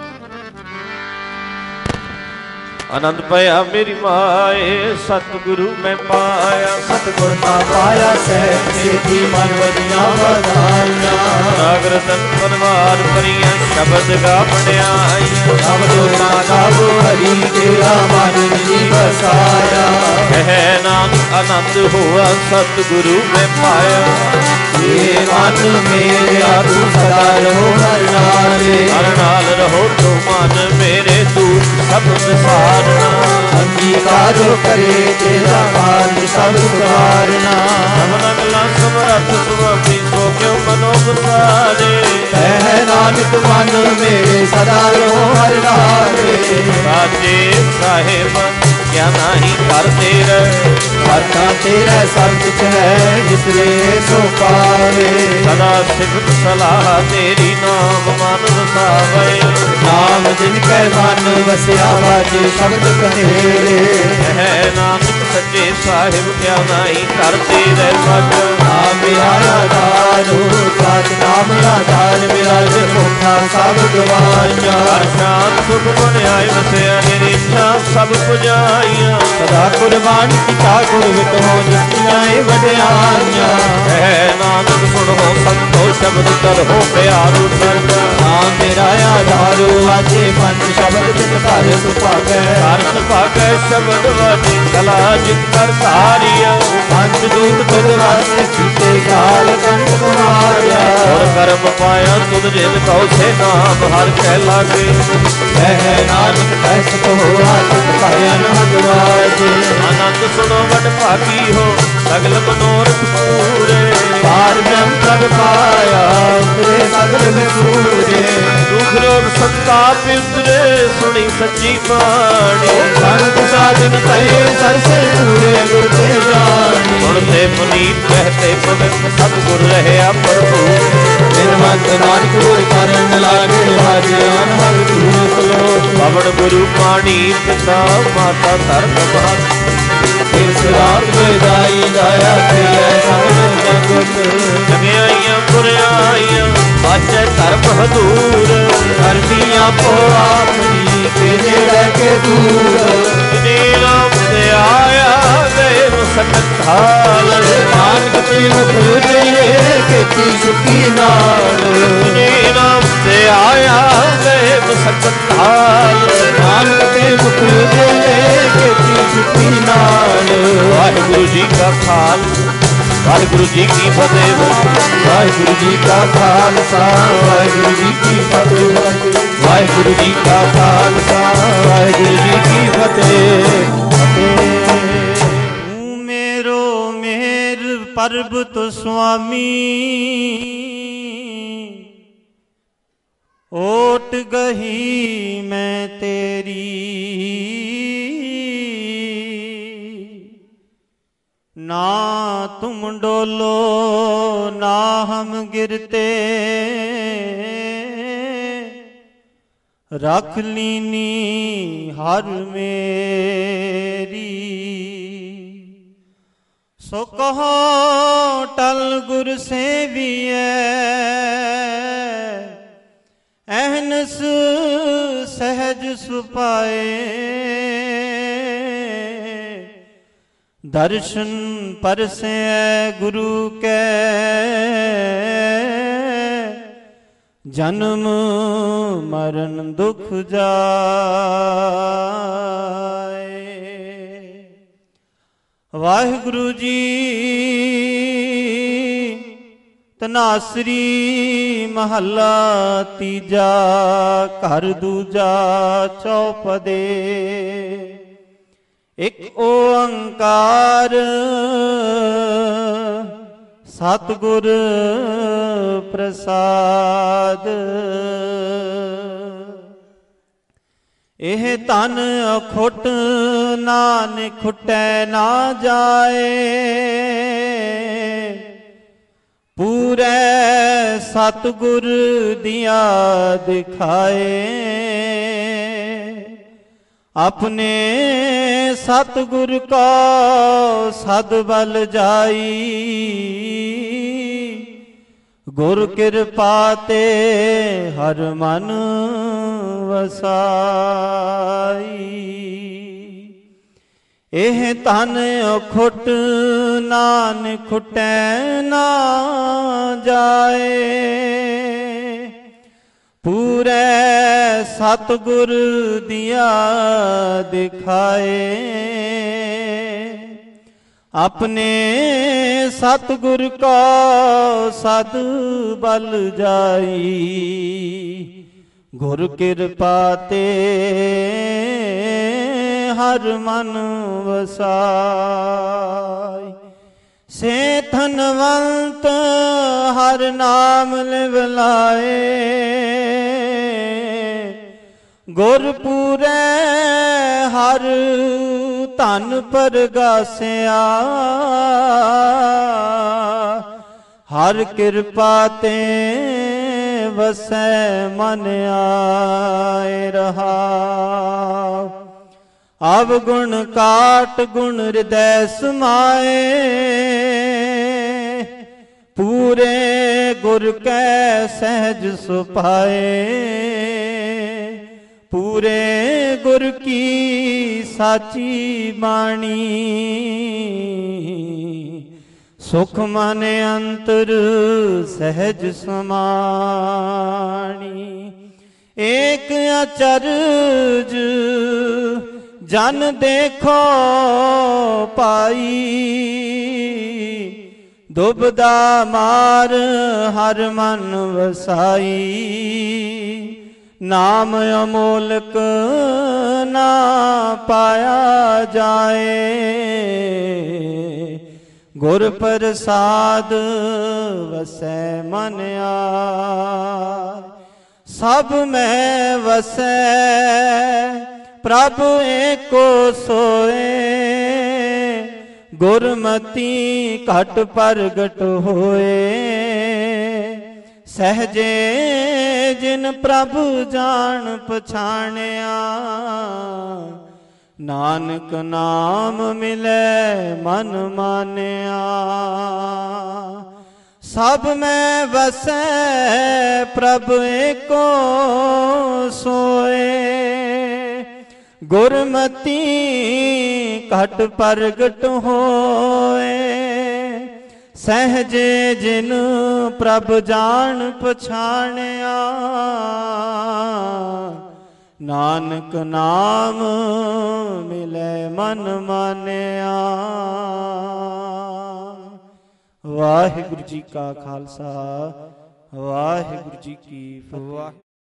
ਆਨੰਦ ਪਿਆ ਮੇਰੀ ਮਾਏ, ਸਤਿਗੁਰੂ ਮੈਂ ਪਾਇਆ। ਸਤਿਗੁਰ ਨਾ ਪਾਇਆ ਸਹਿ ਤੇਰੀ ਮਨ ਵਧੀਆਂ ਵਧਾਈਆਂ। ਨਾਗਰ ਤਨ ਪਰਵਾਰ ਭਰੀਆਂ ਸ਼ਬਦ ਗਾ ਵਡਿਆਈਆਂ। ਸਭ ਜੋਤਾ ਗਾਵੋ ਹਰੀ ਤੇਰਾ ਮਨ ਜੀ ਵਸਾਇਆ। ਕਹਿ ਨਾਨਕ ਆਨੰਦ ਹੋਆ ਸਤਿਗੁਰੂ ਮੈਂ ਪਾਇਆ। ਇਹ ਮਨ ਮੇਰਿਆ ਤੂੰ ਸਦਾ ਰਹੋ ਹਰ ਨਾਲੇ। ਹਰ ਨਾਲ ਰਹੋ ਤੂੰ ਮਨ ਮੇਰੇ ਦੂਰ ਸਭ ਵਿਸਾਰਨਾ। ਅੰਗੀਕਾਰੋ ਕਰੇ ਤੇਰਾ ਕਾਜ ਸਭ ਸੁਧਾਰਨਾ। ਸਭਨਾ ਗੱਲਾਂ ਸਮਰੱਥ ਸੁਆਮੀ ਸੋ ਕਿਉ ਮਨੋ ਵਿਸਾਰੇ। ਕਹਿ ਨਾਨਕ ਮਨ ਮੇਰੇ ਸਦਾ ਰਹੋ ਹਰ ਨਾਲੇ। ਸਾਚੇ ਸਾਹਿਬ ਕਿਆ ਨਾਹੀ ਕਰਦੇ ਰਹਿ। ਕਰਤਾ ਤੇਰਾ ਸਭ ਕੁਛ ਹੈ ਜਿਸਰੇ ਸੋ ਪਾਵੇ। ਸਦਾ ਸਿਫਤ ਸਲਾਹ ਤੇਰੀ ਨਾਮ ਮਨ ਵਸਾਵੇ। ਨਾਮ ਜਿਨ ਕੈ ਮਨ ਵਸਿਆ ਵਾਜੇ ਸ਼ਬਦ ਕਹੇਰੇ। ਹੈ ਨਾਨਕ ਸੱਚੇ ਸਾਹਿਬ ਕਿਆ ਨਾਹੀ ਕਰਦੇ ਰਹਿ ਸਭ। ਨਾਮ ਮੇਰਾ ਆਧਾਰੋ ਸਾਚ ਨਾਮ ਆਧਾਰ ਮੇਰਾ ਜੇ ਭੁੱਖਾ ਸਭ ਗਵਾਈਆਂ। ਹਰ ਸ਼ਾਂਤ ਸੁਖ ਬਣਾਇ ਵਸਿਆ ਨਿਰੀਛਾ ਸਭ ਪੁਜਾਈਆਂ। ਸਦਾ ਕੁਰਬਾਨ ਕੀਤਾ ਗੁਰ ਵਿਟੋ ਜਿਤੀਆਂ ਵਡਿਆਈਆਂ। ਹੈ ਨਾਨਕ ਸੁਣੋ ਸੰਤੋ ਸ਼ਬਦ ਕਰੋ ਪਿਆਰੂ ਸਰਬ। ਨਾਮ ਮੇਰਾ ਆਧਾਰੋ ਵਾਜੇ ਪੰਜ ਸ਼ਬਦ ਜਿਤ ਘਰ ਸੁਭਾਗੈ। ਘਰ ਸੁਭਾਗੈ ਸ਼ਬਦ ਵਾਜੇ ਕਲਾ ਜਿਤ ਕਰ ਧਾਰਿਆ। ਪੰਜ ਦੂਤ ਤੁਧ ਵਾਸਤੇ ਕੀਤੇ ਕਾਲ ਕੰਠ ਕੁਮਾਰਿਆ। ਔਰ ਕਰਮ ਪਾਇਆ ਤੁਧ ਜਿਨ ਕਉ ਸੇ ਨਾਮ ਹਰ ਕਹਿ ਲਾਗੇ। ਕਹਿ ਨਾਨਕ ਕੈਸ ਕੋ ਆਤਿ ਭਇ ਅਨਹਦ ਵਾਜੇ। ਆਨੰਦ ਸੁਣੋ ਵਡ ਭਾਗੀ ਹੋ ਸਗਲ ਮਨੋਰਥ ਪੂਰੇ। ਪਾਰ ਬ੍ਰਹਮ ਪ੍ਰਭ ਪਾਇਆ ਉਤਰੇ ਸਗਲ ਵਿਸੂਰੇ। ਦੁਖ ਰੋਗ ਸੰਤਾਪ ਉਤਰੇ ਸੁਣੀ ਸੱਚੀ ਬਾਣੀ। ਸੰਤ ਸਾਜਨ ਤਏ ਸਰਸੇ ਪੂਰੇ ਗੁਰ ਤੇ ਜਾਣੀ। ਸੁਣਤੇ ਪੁਨੀਤ ਰਹਤੇ ਪਵਿੱਤ ਸਤਿਗੁਰ ਰਹਿਆ ਪ੍ਰਭੂ। ਨਿਰਮੰਤ ਨਾਨਕ ਗੁਰ ਕਰਨ ਲਾਗੇ ਵਾਜੇ ਅਨਹਦ ਧੂਰ ਸਲੋਕ। ਪਵਨ ਗੁਰੂ ਪਾਣੀ ਪਿਤਾ ਮਾਤਾ ਧਰਮ ਮਹਤ। ਇਸ ਰਾਤ ਵਿਦਾਈ ਦਾਇਆ ਤੇਰੇ ਸੰਗ ਜਗਤ। ਜਗਿਆਈਆਂ ਪੁਰਿਆਈਆਂ ਬਾਚੈ ਧਰਮ ਹਦੂਰ। ਕਰਦੀਆਂ ਪੋ ਆਪਣੀ ਕੇ ਨੇੜੇ ਕੇ ਦੂਰ। ਜਿਨੇ ਨਾਮ ਤੇ ਆਇਆ ਗਏ ਮੁਸਕਤ ਹਾਲ। ਨਾਨਕ ਤੇ ਮੁਖ ਉਜਲੇ ਕੀਤੀ ਸੁਖੀ ਨਾਲ। ਜਿਨੇ ਨਾਮ ਤੇ ਆਇਆ ਗਏ ਮੁਸਕਤ ਹਾਲ। ਨਾਨਕ ਤੇ ਮੁਖ ਉਜਲੇ ਕੀਤੀ ਸੁਖੀ ਨਾਲ। ਵਾਹਿਗੁਰੂ ਜੀ ਕਾ ਖਾਲਸਾ ਵਾਹਿਗੁਰੂ ਜੀ ਕੀ ਫਤਿਹ। ਵਾਹਿਗੁਰੂ ਜੀ ਕਾ ਖਾਲਸਾ ਵਾਹਿਗੁਰੂ ਜੀ ਕੀ ਫਤਿਹ। ਵਾਹਿਗੁਰੂ ਜੀ ਕਾ ਖਾਲਸਾ ਵਾਹਿਗੁਰੂ ਜੀ ਕੀ ਫਤਿਹ। ਤੂੰ ਮੇਰੋ ਮੇਰ ਪਰਬਤ ਸੁਆਮੀ। ओट गही मैं तेरी ना तुम डोलो ना हम गिरते, रख लीनी हर मेरी। सो कहो टल गुर सेविए, अहनस सहज सुपाए। दर्शन परसे गुरु के, जन्म मरण दुख जाए। वाहिगुरु जी तनासरी महला तीजा, घर दूजा चौपदे। एक ओंकार सतगुर प्रसाद। एह तन अखुट नानक खुटै ना जाए, पूरे सतगुर दिया दिखाए। अपने सतगुर को सद बल जाई, गुर कृपा ते हर मन वसाई। एह तन अखुट नानक खुटै ना जाए, पूरे सतगुर दिया दिखाए। अपने सतगुर को सद बल जाई, गुर कृपा ते हर मन वसाई। से धनवंत हर नाम लिवलाए, गुरपुरे हर धन परगासिया। हर कृपा ते वसै मन आए रहा। अवगुण काट गुण हृदय समाए, पूरे गुर कै सहज सुपाए। पूरे गुर की साची बाणी, सुख मन अंतर सहज समाणी। एक अचरज जन देखो पाई, दुबदा मार हर मन वसाई। नाम अमोलक ना पाया जाए, गुर प्रसाद वसै मन आए। सब में वसै प्रभु एको सोए, गुरमति घट प्रगट होए। सहजे जिन प्रभु जान पछाणिया, नानक नाम मिले मन मानिया। सब में वसै प्रभु एको सोए, गुरमति घट प्रगट होए। सहजे जिन प्रभ जान पछाणिया, नानक नाम मिले मन मानिया। वाहिगुरु जी का खालसा, वाहिगुरु जी की फतेह।